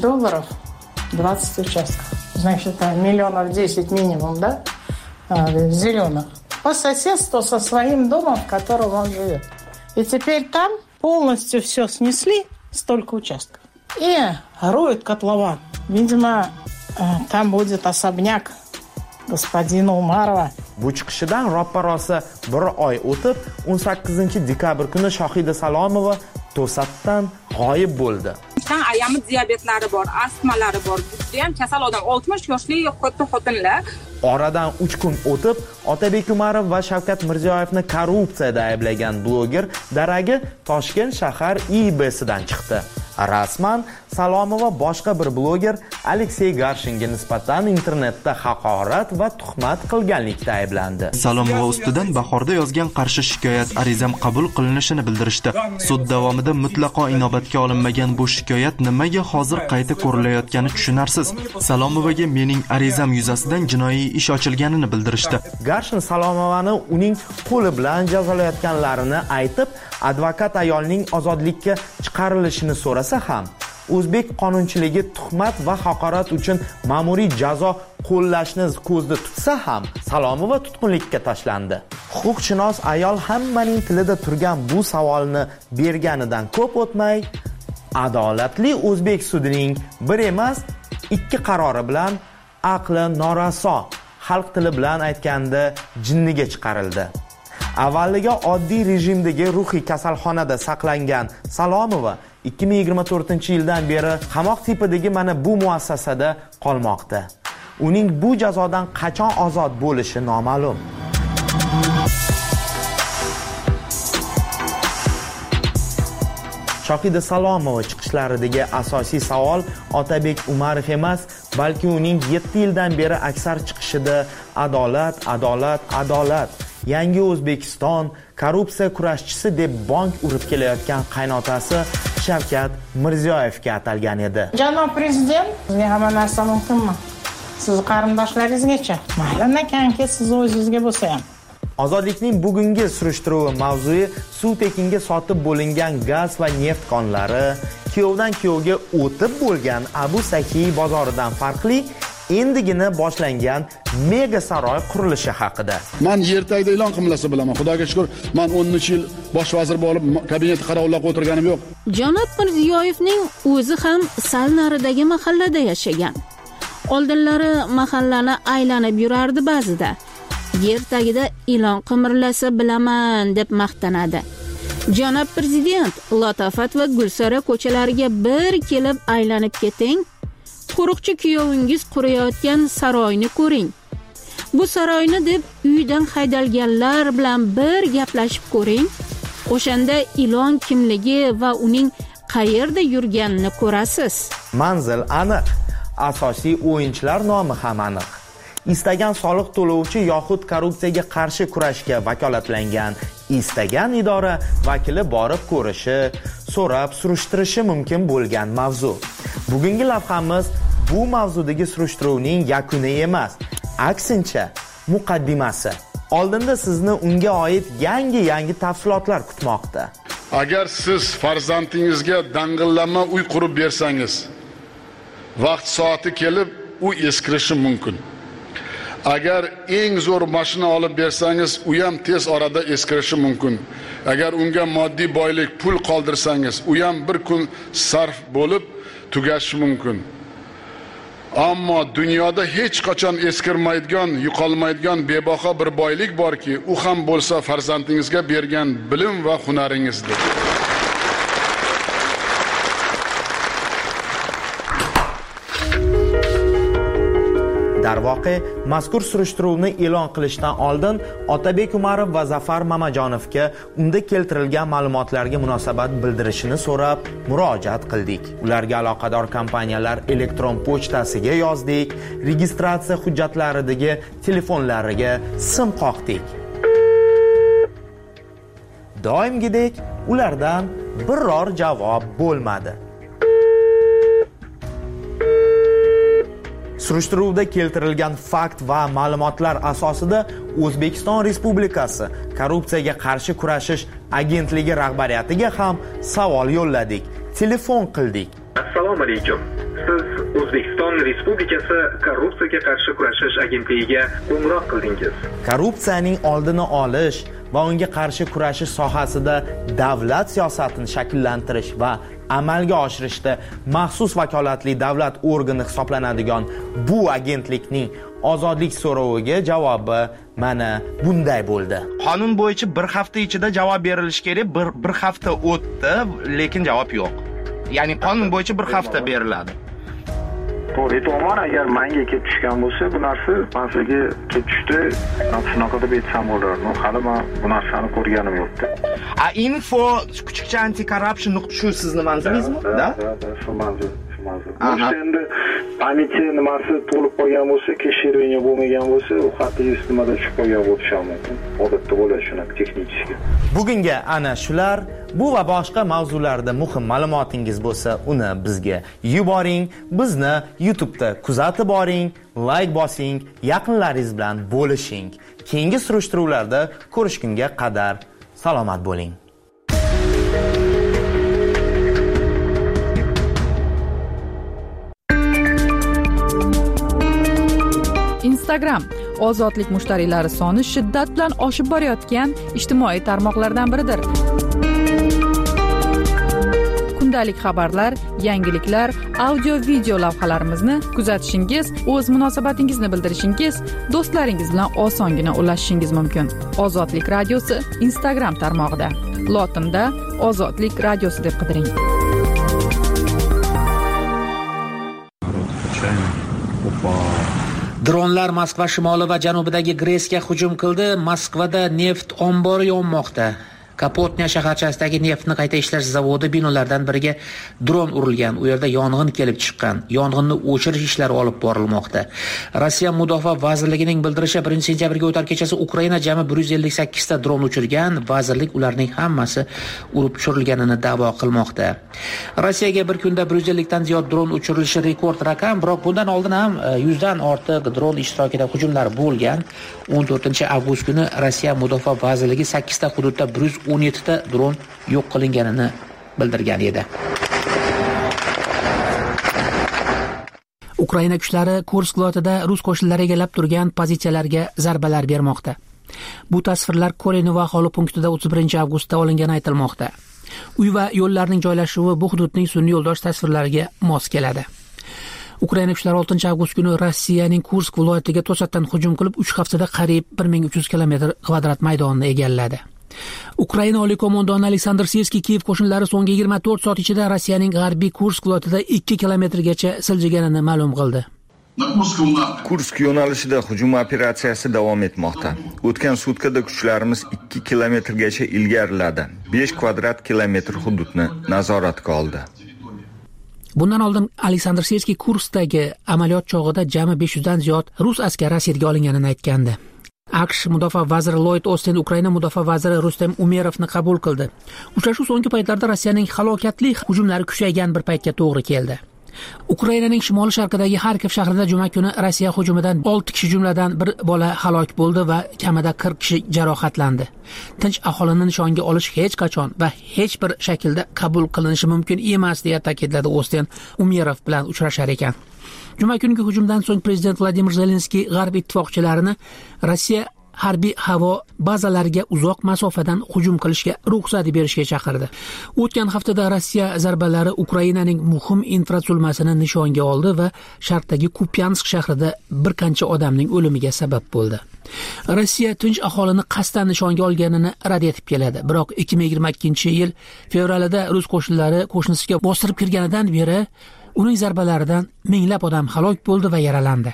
20 участков. Значит, это 10 миллионов минимум, да, зеленых. По соседству со своим домом, в котором он живет. И теперь там полностью все снесли, столько участков. И роют котлован. Видимо, там будет особняк господина Умарова. Bu chiqishidan roppa-rosa bir oy o'tib, 18-dekabr kuni Shohida Salomova to'satdan g'oyib bo'ldi. Ayami diabetlari bor, astmalari bor. Bu ham kasal odam, 60 yoshli xotinlar. Oradan 3 kun o'tib, Otabek Umarov va Shavkat Mirziyoyevni korrupsiyada ayblagan bloger daragi Toshkent shahar IBsidan chiqdi. Rasman Salomova boshqa bir bloger Aleksey Garshinga nisbatan internetda haqorat va tuhmat qilganlikda ayblandi. Salomova ustidan bahorda yozgan qarshi shikoyat arizam qabul qilinishini bildirishdi. Sud davomida mutlaqo inobatga olinmagan bu shikoyat nimaga hozir qayta ko'rilayotgani tushunarsiz. Salomovaga mening arizam yuzasidan jinoiy ish ochilganini bildirishdi. Garshin Salomovani uning qo'li bilan jazolayotganlarini aytib, advokat ayolning ozodlikka chiqarilishini so'rasa ham, o'zbek qonunchiligi tuhmat va haqorat uchun ma'muriy jazo qo'llashni ko'zda tutsa ham, Salomova tutqunlikka tashlandi. Huquqshunos ayol hammaning tilida turgan bu savolni berganidan ko'p o'tmay, adolatli o'zbek sudining bir emas, 2 qarori bilan aqli noraso, xalq tili bilan aytganda jinniga chiqarildi. Avvaliga oddiy rejimdagi ruhiy kasalxonada saqlangan Salomova 2024-yildan beri qamoq tipidagi mana bu muassasada qolmoqda. Uning bu jazodan qachon ozod bo'lishi noma'lum. Shohida Salomova chiqishlaridagi asosiy savol Otabek Umarov emas, balki uning 7 yildan beri aksar chiqishida adolat, adolat, adolat. Yangi O'zbekiston korrupsiya kurashchisi deb bank urib kelayotgan qaynotasi Shavkat Mirziyoyevga atalgan edi. Janob prezident, sizga hamma narsa mumkinmi? Siz qarindoshlaringizgacha. Mayli nakanki siz o'zingizga bo'lsa ham. Ozodlikning bugungi surishtiruvi mavzui suv tekinga sotib bo'lingan gaz va neft konlari, kuyovdan kuyovga o'tib bo'lgan Abu Sahiy bozoridan farqli endigina boshlangan mega saroy qurilishi haqida. Men yer tagida e'lon qilmasa bilaman. Xudoga shukr, men 10 yil bosh vazir bo'lib kabinet qarovlab o'tirganim yo'q. Janob Mirziyoyevning o'zi ham sal naridagi mahallada yashagan. Oldinlari mahallani aylanib yurardi ba'zida. Yer tagida ilon qimirlasa bilaman deb maqtanadi. Janob prezident, Latofat va Gulsara ko'chalariga bir kelib aylanib keting. Qo'riqchi kuyovingiz qurayotgan saroyni ko'ring. Bu saroyni deb uydan haydalganlar bilan bir gaplashib ko'ring. O'shanda ilon kimligi va uning qayerda yurganini ko'rasiz. Manzil aniq, asosiy o'yinchilar nomi ham aniq. Istagan soliq to'lovchi yoxud korrupsiyaga qarshi kurashga vakolatlangan istagan idora vakili borib ko'rishi, so'rab surishtirishi mumkin bo'lgan mavzu. Bugungi lavhamiz bu mavzudagi surishtiruvning yakuni emas, aksincha muqaddimasi. Oldinda sizni unga oid yangi tafsilotlar kutmoqda. Agar siz farzandingizga dang'illama uy qurib bersangiz, vaqt soati kelib u eskirishi mumkin. Agar eng zo'r mashina olib bersangiz, u ham tez orada eskirishi mumkin. Agar unga moddiy boylik, pul qoldirsangiz, u ham bir kun sarf bo'lib tugashi mumkin. Ammo dunyoda hech qachon eskirmaydigan, yo'qolmaydigan bebaho bir boylik borki, u ham bo'lsa farzandingizga bergan bilim va hunaringizdir. Darvoqe, mazkur surishtiruvni e'lon qilishdan oldin Otabek Umarov va Zafar Mamajonovga unda keltirilgan ma'lumotlarga munosabat bildirishini so'rab murojaat qildik. Ularga aloqador kompaniyalar elektron pochtasiga yozdik, registratsiya hujjatlaridagi telefonlariga sim qoqdik. Doimgidek ulardan biror javob bo'lmadi. Surishtiruvda keltirilgan fakt va ma'lumotlar asosida O'zbekiston Respublikasi korrupsiyaga qarshi kurashish agentligi rahbariyatiga ham savol yo'lladik, telefon qildik. Assalomu alaykum. Siz O'zbekiston Respublikasi korrupsiyaga qarshi kurashish agentligiga qo'ng'iroq qildingiz. Korrupsiyaning oldini olish va unga qarshi kurashish sohasida davlat siyosatini shakllantirish va amalga oshirishda maxsus vakolatli davlat organi hisoblanadigan bu agentlikning ozodlik so'roviga javobi mana bunday bo'ldi. Qonun bo'yicha bir hafta ichida javob berilishi kerak, bir hafta o'tdi, lekin javob yo'q. Ya'ni qonun bo'yicha bir hafta beriladi. To'g'ri aytmoqman, agar menga kelib tushgan bo'lsa, bu narsa menga kelib tushdi, shunaqa deb aytsam bo'lardi. Hali men bu narsani ko'rganim yo'qdi. Info kuchukcha anti-corruption shu sizni manzilingizmi? Da? Shu manzil. Endi politsiya nimasi to'lib qolgan bo'lsa, keshiruvga bo'lmagan bo'lsa, u xatingiz nimada tushib qolgan bo'lishi mumkin. Odatda bo'ladi shunaqa texnik. Bugunga ana shular. Bu va boshqa mavzularda muhim ma'lumotingiz bo'lsa, uni bizga yuboring. Bizni YouTube'da kuzatib boring, like bosing, yaqinlaringiz bilan bo'lishing. Keyingi surishtiruvlarda ko'rishgunga qadar salomat bo'ling. Instagram ozodlik mushtariylari soni shiddat bilan oshib borayotgan ijtimoiy tarmoqlardan biridir. Kundalik xabarlar, yangiliklar, audio-video lavhalarimizni kuzatishingiz, o'z munosabatingizni bildirishingiz, do'stlaringiz bilan osongina ulashishingiz mumkin. Ozodlik radiosi Instagram tarmog'ida. Lotinda Ozodlik radiosi deb qidiring. Dronlar Moskva shimoli va janubidagi Gresga hujum qildi. Moskvada neft ombori yonmoqda. Kapotnya shaharchasidagi neftni qayta ishlash zavodi binolaridan biriga dron urilgan. U yerda yong'in kelib chiqqan. Yong'inni o'chirish ishlari olib borilmoqda. Rossiya Mudofaa vazirligining bildirishicha 1-sentyabrga o'tar kechasi Ukraina jami 158 ta dron uchirgan. Vazirlik ularning hammasi urib tushirilganini da'vo qilmoqda. Rossiyaga bir kunda 150 dan ziyod dron uchirilishi rekord raqam, biroq bundan oldin ham 100 dan ortiq dron ishtirokida hujumlar bo'lgan. 14-avgust kuni Rossiya Mudofaa vazirligi 8 ta hududda 117 ta dron yo'q qilinganini bildirgan edi. Ukraina kuchlari Kursk viloyatida rus qo'shinlari egallab turgan pozitsiyalarga zarbalar bermoqda. Bu tasvirlar Korenova aholi punktida 31-avgustda olingani aytilmoqda. Uy va yo'llarning joylashuvi bu hududning sun'iy yo'ldosh tasvirlariga mos keladi. Ukraina kuchlari 6-avgust kuni Rossiyaning Kursk viloyatiga to'satdan hujum qilib 3 haftada qariyb 1300 km kvadrat maydonni egalladi. Ukraina oliy qo'mondoni Aleksandr Sirskiy Kiyev qo'shinlari so'nggi 24 soat ichida Rossiyaning g'arbiy Kursk viloyatida 2 kilometrgacha siljiganini ma'lum qildi. Kursk yo'nalishida hujum operatsiyasi davom etmoqda. O'tgan sutkada kuchlarimiz 2 kilometrgacha ilgariladi. 5 kvadrat kilometr hududni nazoratga oldi. Bundan oldin Aleksandr Sirskiy Kurskdagi amaliyot chog'ida jami 500 dan ziyod rus askari asirga olinganini aytgandi. AQSh mudofaa vaziri Lloyd Austin Ukraina mudofaa vaziri Rustem Umerovni qabul qildi. Uchrashuv so'nggi paytlarda Rossiyaning halokatli hujumlari kuchaygan bir paytga to'g'ri keldi. Ukrainaning shimoli sharqidagi Xarkov shahrida juma kuni Rossiya hujumidan 6 kishi jumladan bir bola halok bo'ldi va kamida 40 kishi jarohatlandi. Tinch aholini nishonga olish hech qachon va hech bir shaklda qabul qilinishi mumkin emas, deya ta'kidladi Austin Umerov bilan uchrashar ekan. Juma kungi hujumdan so'ng prezident Vladimir Zelenskiy g'arb ittifoqchilarini Rossiya harbiy havo bazalariga uzoq masofadan hujum qilishga ruxsat berishga chaqirdi. O'tgan haftada Rossiya zarbalari Ukrainaning muhim infratuzilmasini nishonga oldi va sharqdagi Kupyansk shahrida bir qancha odamning o'limiga sabab bo'ldi. Rossiya tinch aholini qasddan nishonga olganini rad etib keladi. Biroq 2022-yil fevralida rus qo'shinlari qo'shnisiga bostirib kirganidan beri uning zarbalaridan minglab odam halok bo'ldi va yaralandi.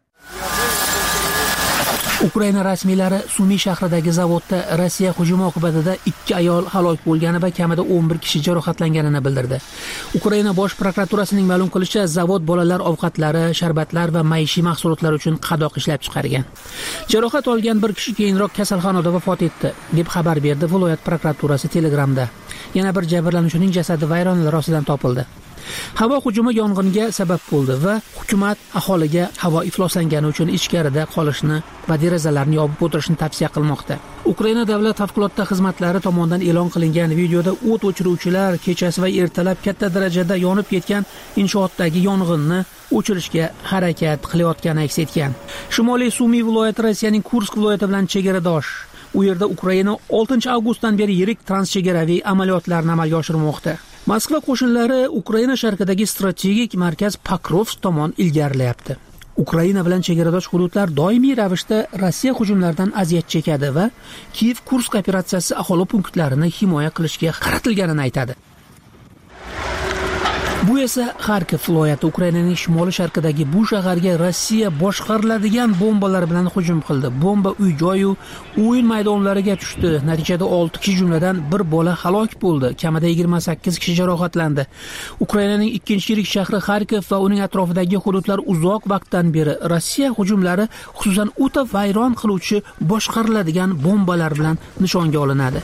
Ukraina rasmiylari Sumi shahridagi zavodda Rossiya hujumi oqibatida 2 ayol halok bo'lgani va kamida 11 kishi jarohatlanganini bildirdi. Ukraina bosh prokuraturasining ma'lum qilishicha, zavod bolalar ovqatlari, sharbatlar va maishiy mahsulotlar uchun qadoq ishlab chiqargan. Jarohat olgan bir kishi keyinroq kasalxonada vafot etdi, deb xabar berdi viloyat prokuraturasi Telegramda. Yana bir jabrlanuvchining jasadi vayronalar ostidan topildi. Havo hujumi yong'inga sabab bo'ldi va hukumat aholiga havo ifloslangani uchun ichkarida qolishni va derazalarni yopib o'tirishni tavsiya qilmoqda. Ukraina davlat favqulodda xizmatlari tomonidan e'lon qilingan videoda o't o'chiruvchilar kechasi va ertalab katta darajada yonib ketgan inshootdagi yong'inni o'chirishga harakat qilayotgani aks etgan. Shimoliy Sumi viloyati Rossiyaning Kursk viloyati bilan chegaradosh. U yerda Ukraina 6-avgustdan beri yirik transchegaraviy amaliyotlarni amalga oshirmoqda. Moskva qo'shinlari Ukraina sharqidagi strategik markaz Pokrovsk tomon ilgarilayapti. Ukraina bilan chegaradosh hududlar doimiy ravishda Rossiya hujumlaridan aziyat chekadi va Kiyev-Kursk operatsiyasi aholi punktlarini himoya qilishga qaratilganini aytadi. Bu esa Xarkov viloyati Ukrainaning shimoli sharqidagi bu shaharga Rossiya boshqariladigan bombalar bilan hujum qildi. Bomba uy-joy, o'yin maydonlariga tushdi. Natijada 6 kishi jumladan bir bola halok bo'ldi. Kamida 28 kishi jarohatlandi. Ukrainaning ikkinchi yirik shahri Xarkov va uning atrofidagi hududlar uzoq vaqtdan beri Rossiya hujumlari, xususan o'ta vayron qiluvchi boshqariladigan bombalar bilan nishonga olinadi.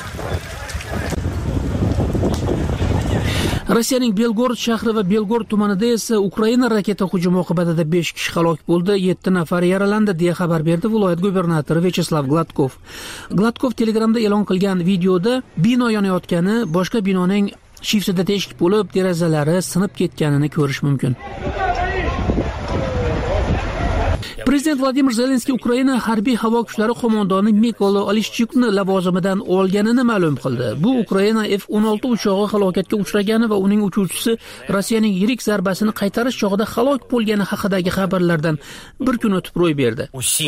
Rossiyaning Belgorod shahri va Belgorod tumanida esa Ukraina raketa hujumi oqibatida 5 kishi halok bo'ldi, 7 nafar yaralandi, deya xabar berdi viloyat gubernatori Vyacheslav Gladkov. Gladkov Telegramda e'lon qilgan videoda bino yonayotgani, boshqa binoning shiftida teshik bo'lib, derazalari sinib ketganini ko'rish mumkin. Prezident Vladimir Zelenskiy Ukraina harbiy havo kuchlari qo'mondoni Mikola Olishchukni lavozimidan olganini ma'lum qildi. Bu Ukraina F-16 uchog'i halokatga uchragani va uning uchuvchisi Rossiyaning yirik zarbasini qaytarish chog'ida halok bo'lgani haqidagi xabarlardan bir kun o'tib ro'y berdi.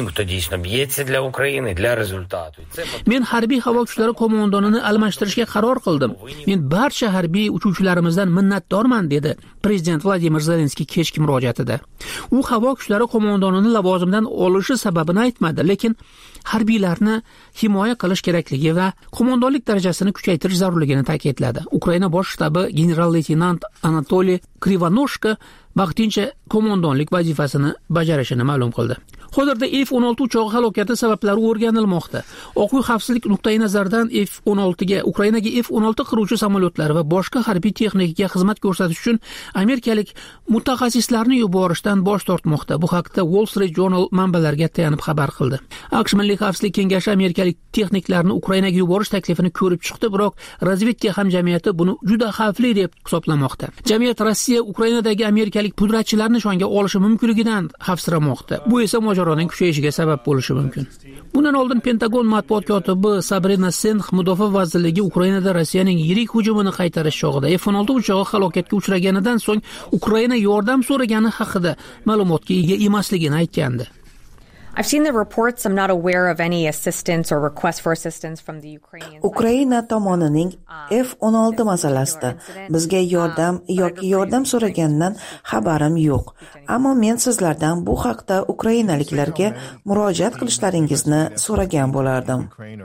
Men harbiy havo kuchlari qo'mondonini almashtirishga qaror qildim. Men barcha harbiy uchuvchilarimizdan minnatdorman, dedi Prezident Vladimir Zelenskiy kechki murojaatida. U havo kuchlari qo'mondonini lavozimdan olishi sababini aytmadi, lekin harbiylarni himoya qilish kerakligi va qo'mondonlik darajasini kuchaytirish zarurligini ta'kidladi. Ukraina bosh shtabi general-leytenant Anatoliy Krivanoshka vaqtincha qo'mondonlik vazifasini bajarishini ma'lum qildi. Hozirda F-16 uchog'i halokati sabablari o'rganilmoqda. Oq uy xavfsizlik nuqtai nazaridan Ukrainaga F-16 qiruvchi samolyotlari va boshqa harbiy texnikaga xizmat ko'rsatish uchun amerikalik mutaxassislarni yuborishdan bosh tortmoqda. Bu haqda Wall Street Journal manbalariga tayanib xabar qildi. AQSh Milliy xavfsizlik kengashi amerikalik texniklarni Ukrainaga yuborish taklifini ko'rib chiqdi, biroq razvedka hamjamiyati buni juda xavfli deb hisoblamoqda. Jamiyat Rossiya Ukrainadagi amerikalik pudratchilarni nishonga olishi mumkinligidan xavfsiramoqda. Bu esa mojaroning kuchayishiga sabab bo'lishi mumkin. Bundan oldin Pentagon matbuot kotibi Sabrina Senx Mudofaa vazirligi Ukrainada Rossiyaning yirik hujumini qaytarish chog'ida F-16 uchog'i halokatga uchraganidan so'ng Ukraina yordam so'ragani haqida ma'lumotga ega emasligini aytgandi. I've seen the reports. I'm not aware of any assistance or request for assistance from the Ukrainians. Ukraina tomonining F-16 masalasida bizga yordam yoki yordam so'raganidan xabarim yo'q. Ammo men sizlardan bu haqda ukrainaliklarga murojaat qilishlaringizni so'ragan bo'lardim.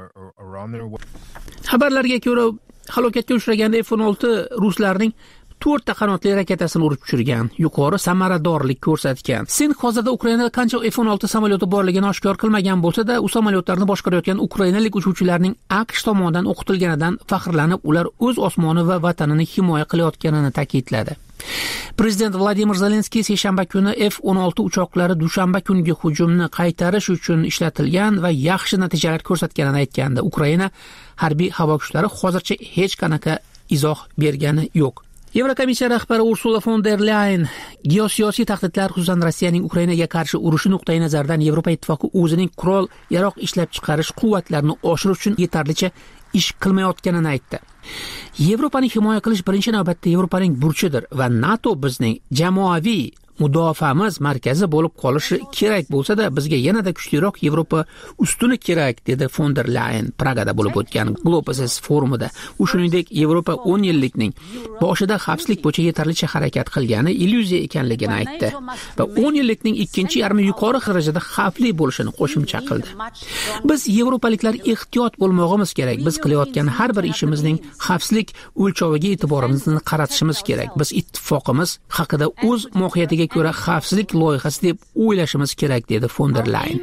Xabarlarga ko'ra, halokatga uchragan F-16 ruslarning 4 ta qanotli raketasini urib tushirgan, yuqori samaradorlik ko'rsatgan. Sen hozirda Ukrainada qancha F-16 samolyoti borligini oshkor qilmagan bo'lsa-da, u samolyotlarni boshqarayotgan ukrainalik uchuvchilarning AQSh tomonidan o'qitilganidan faxrlanib, ular o'z osmoni va vatanini himoya qilayotganini ta'kidladi. Prezident Vladimir Zelenskiy seshanba kuni F-16 uchoqlari dushanba kungi hujumni qaytarish uchun ishlatilgan va yaxshi natijalar ko'rsatganini aytgandi. Ukraina harbiy havo kuchlari hozircha hech qanaqa izoh bergani yo'q. Yevrokomissiya rahbari Ursula von der Leyen geosiyosiy tahdidlar, xususan Rossiyaning Ukrainaga qarshi urushi nuqtai nazaridan Yevropa ittifoqi o'zining qurol-yarog' ishlab chiqarish quvvatlarini oshirish uchun yetarlicha ish qilmayotganini aytdi. Yevropani himoya qilish birinchi navbatda Yevropaning burchidir va NATO bizning jamoaviy mudofaamiz markazi bo'lib qolishi kerak bo'lsa-da, bizga yanada kuchliroq Yevropa ustuni kerak, dedi von der Leyen Pragada bo'lib o'tgan Globus forumida. U shuningdek, Yevropa 10 yillikning boshida xavfsizlik bo'yicha yetarlicha harakat qilgani illyuziya ekanligini aytdi va 10 yillikning ikkinchi yarmi yuqori darajada xavfli bo'lishini qo'shimcha qildi. Biz yevropaliklar ehtiyot bo'lmog'imiz kerak. Biz qilayotgan har bir ishimizning xavfsizlik o'lchoviga e'tiborimizni qaratishimiz kerak. Biz ittifoqimiz haqida o'z mohiyatiga ko'ra xavfsizlik loyihasi deb o'ylashimiz kerak, dedi von der Leyen.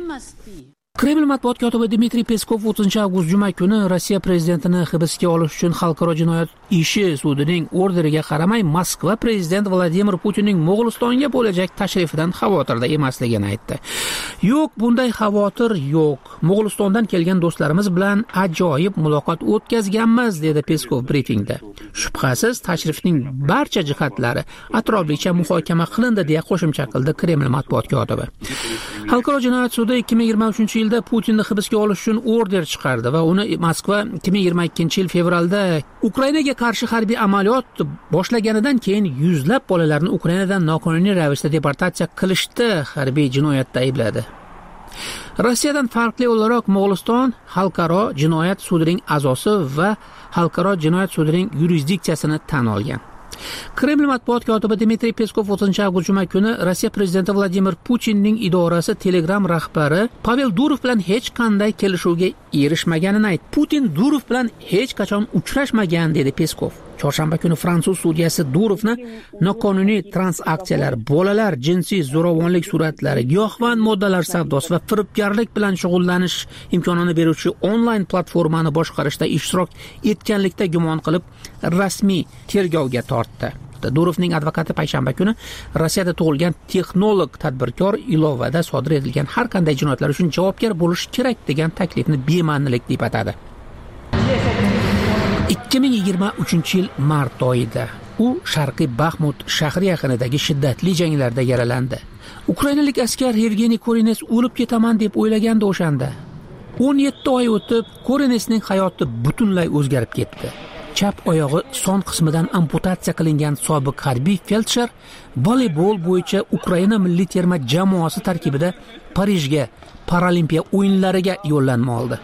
Kreml matbuot kotibi Dmitriy Peskov 30-avgust juma kuni Rossiya prezidentini hibsga olish uchun xalqaro jinoyat ishi sudining orderiga qaramay Moskva prezident Vladimir Putinning Mo'g'ulistonga bo'lajak tashrifidan xavotirda emasligini aytdi. Yo'q, bunday xavotir yo'q. Mo'g'ulistondan kelgan do'stlarimiz bilan ajoyib muloqot o'tkazganmiz, dedi Peskov brifingda. Shubhasiz, tashrifning barcha jihatlari atroflicha muhokama qilindi, deya qo'shimcha qildi Kreml matbuot kotibi. Xalqaro jinoyat sudi 2023-yilda Putinni hibsga olish uchun order chiqardi va uni Moskva 2022-yil fevralda Ukrainaga qarshi harbiy amaliyot boshlaganidan keyin yuzlab bolalarni Ukrainadan noqonuniy ravishda deportatsiya qilishda harbiy jinoyatda aybladi. Rossiyadan farqli o'laroq Mo'g'uliston xalqaro jinoyat sudining a'zosi va xalqaro jinoyat sudining yurisdiksiyasini tan olgan. Kreml matbuot kotibi Dmitriy Peskov 30-avgust juma kuni Rossiya prezidenti Vladimir Putinning idorasi Telegram rahbari Pavel Durov bilan hech qanday kelishuvga erishmaganini aytdi. Putin Durov bilan hech qachon uchrashmagan, dedi Peskov. Chorshanba kuni fransuz sudiyasi Durovni noqonuniy transaksiyalar, bolalar jinsiy zo'ravonlik suratlari, giyohvand moddalar savdosi va firibgarlik bilan shug'ullanish imkonini beruvchi onlayn platformani boshqarishda ishtirok etganlikda gumon qilib rasmiy tergovga tortdi. Durovning advokati payshanba kuni Rossiyada tug'ilgan texnolog tadbirkor ilovada sodir etilgan har qanday jinoyatlar uchun javobgar bo'lishi kerak degan taklifni bema'nilik deb atadi. 2023-yil mart oyida U sharqiy Baxmut shahri yaqinidagi shiddatli janglarda yaralandi. Ukrainalik askar Yevgeniy Korines o'lib ketaman deb o'ylagandi o'shanda. 17 oy o'tib, Korinesning hayoti butunlay o'zgarib ketdi. Chap oyog'i son qismidan amputatsiya qilingan sobiq harbiy feldsher voleybol bo'yicha Ukraina milliy terma jamoasi tarkibida Parijga Paralimpiya o'yinlariga yo'llanma oldi.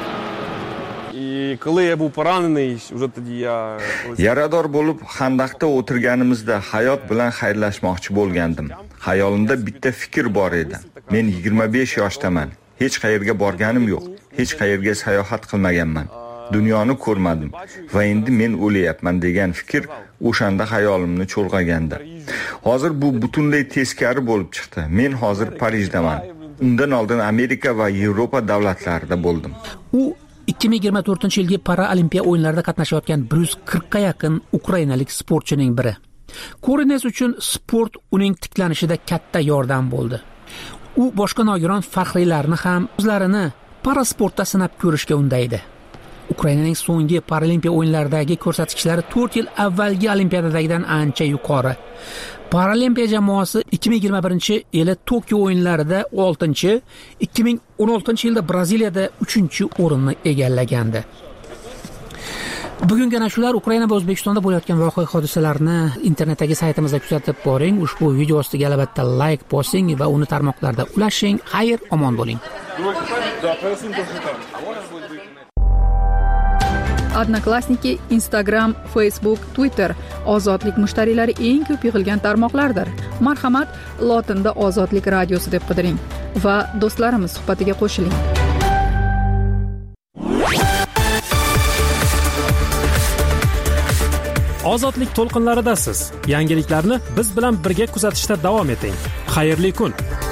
Yarador bo'lib xandaqda o'tirganimizda hayot bilan xayrlashmoqchi bo'lgandim. Xayolimda bitta fikr bor edi. Men 25 yoshdaman. Hech qayerga borganim yo'q. Hech qayerga sayohat qilmaganman. Dunyoni ko'rmadim va endi men o'layapman degan fikr o'shanda xayolimni cho'lg'agandi. Hozir bu butunlay teskari bo'lib chiqdi. Men hozir Parijdaman. Undan oldin Amerika va Yevropa davlatlarida bo'ldim. U 2024-yilgi Paralimpiya o'yinlarida qatnashayotgan 140 ga yaqin ukrainalik sportchining biri. Korines uchun sport uning tiklanishida katta yordam bo'ldi. U boshqa nogiron faxriylarni ham o'zlarini parasportda sinab ko'rishga undaydi. Ukrainaning so'nggi Paralimpiya o'yinlaridagi ko'rsatkichlari 4 yil avvalgi Olimpiadadagidan ancha yuqori. Paralimpiya jamoasi 2021-yili Tokio o'yinlarida 6-chi, 2016-yilda Braziliyada 3-o'rinni egallagandi. Bugungi shular Ukraina va O'zbekistonda bo'layotgan voqea hodisalarni internetdagi saytimizda kuzatib boring. Ushbu video ostiga albatta like bosing va uni tarmoqlarda ulashing. Xayr, omon bo'ling. Odnoklassniki, Instagram, Facebook, Twitter ozodlik mushtariylari eng ko'p yig'ilgan tarmoqlardir. Marhamat, lotinda Ozodlik radiosi deb qidiring va do'stlarimiz suhbatiga qo'shiling. Ozodlik to'lqinlaridasiz. Yangiliklarni biz bilan birga kuzatishda davom eting. Xayrli kun.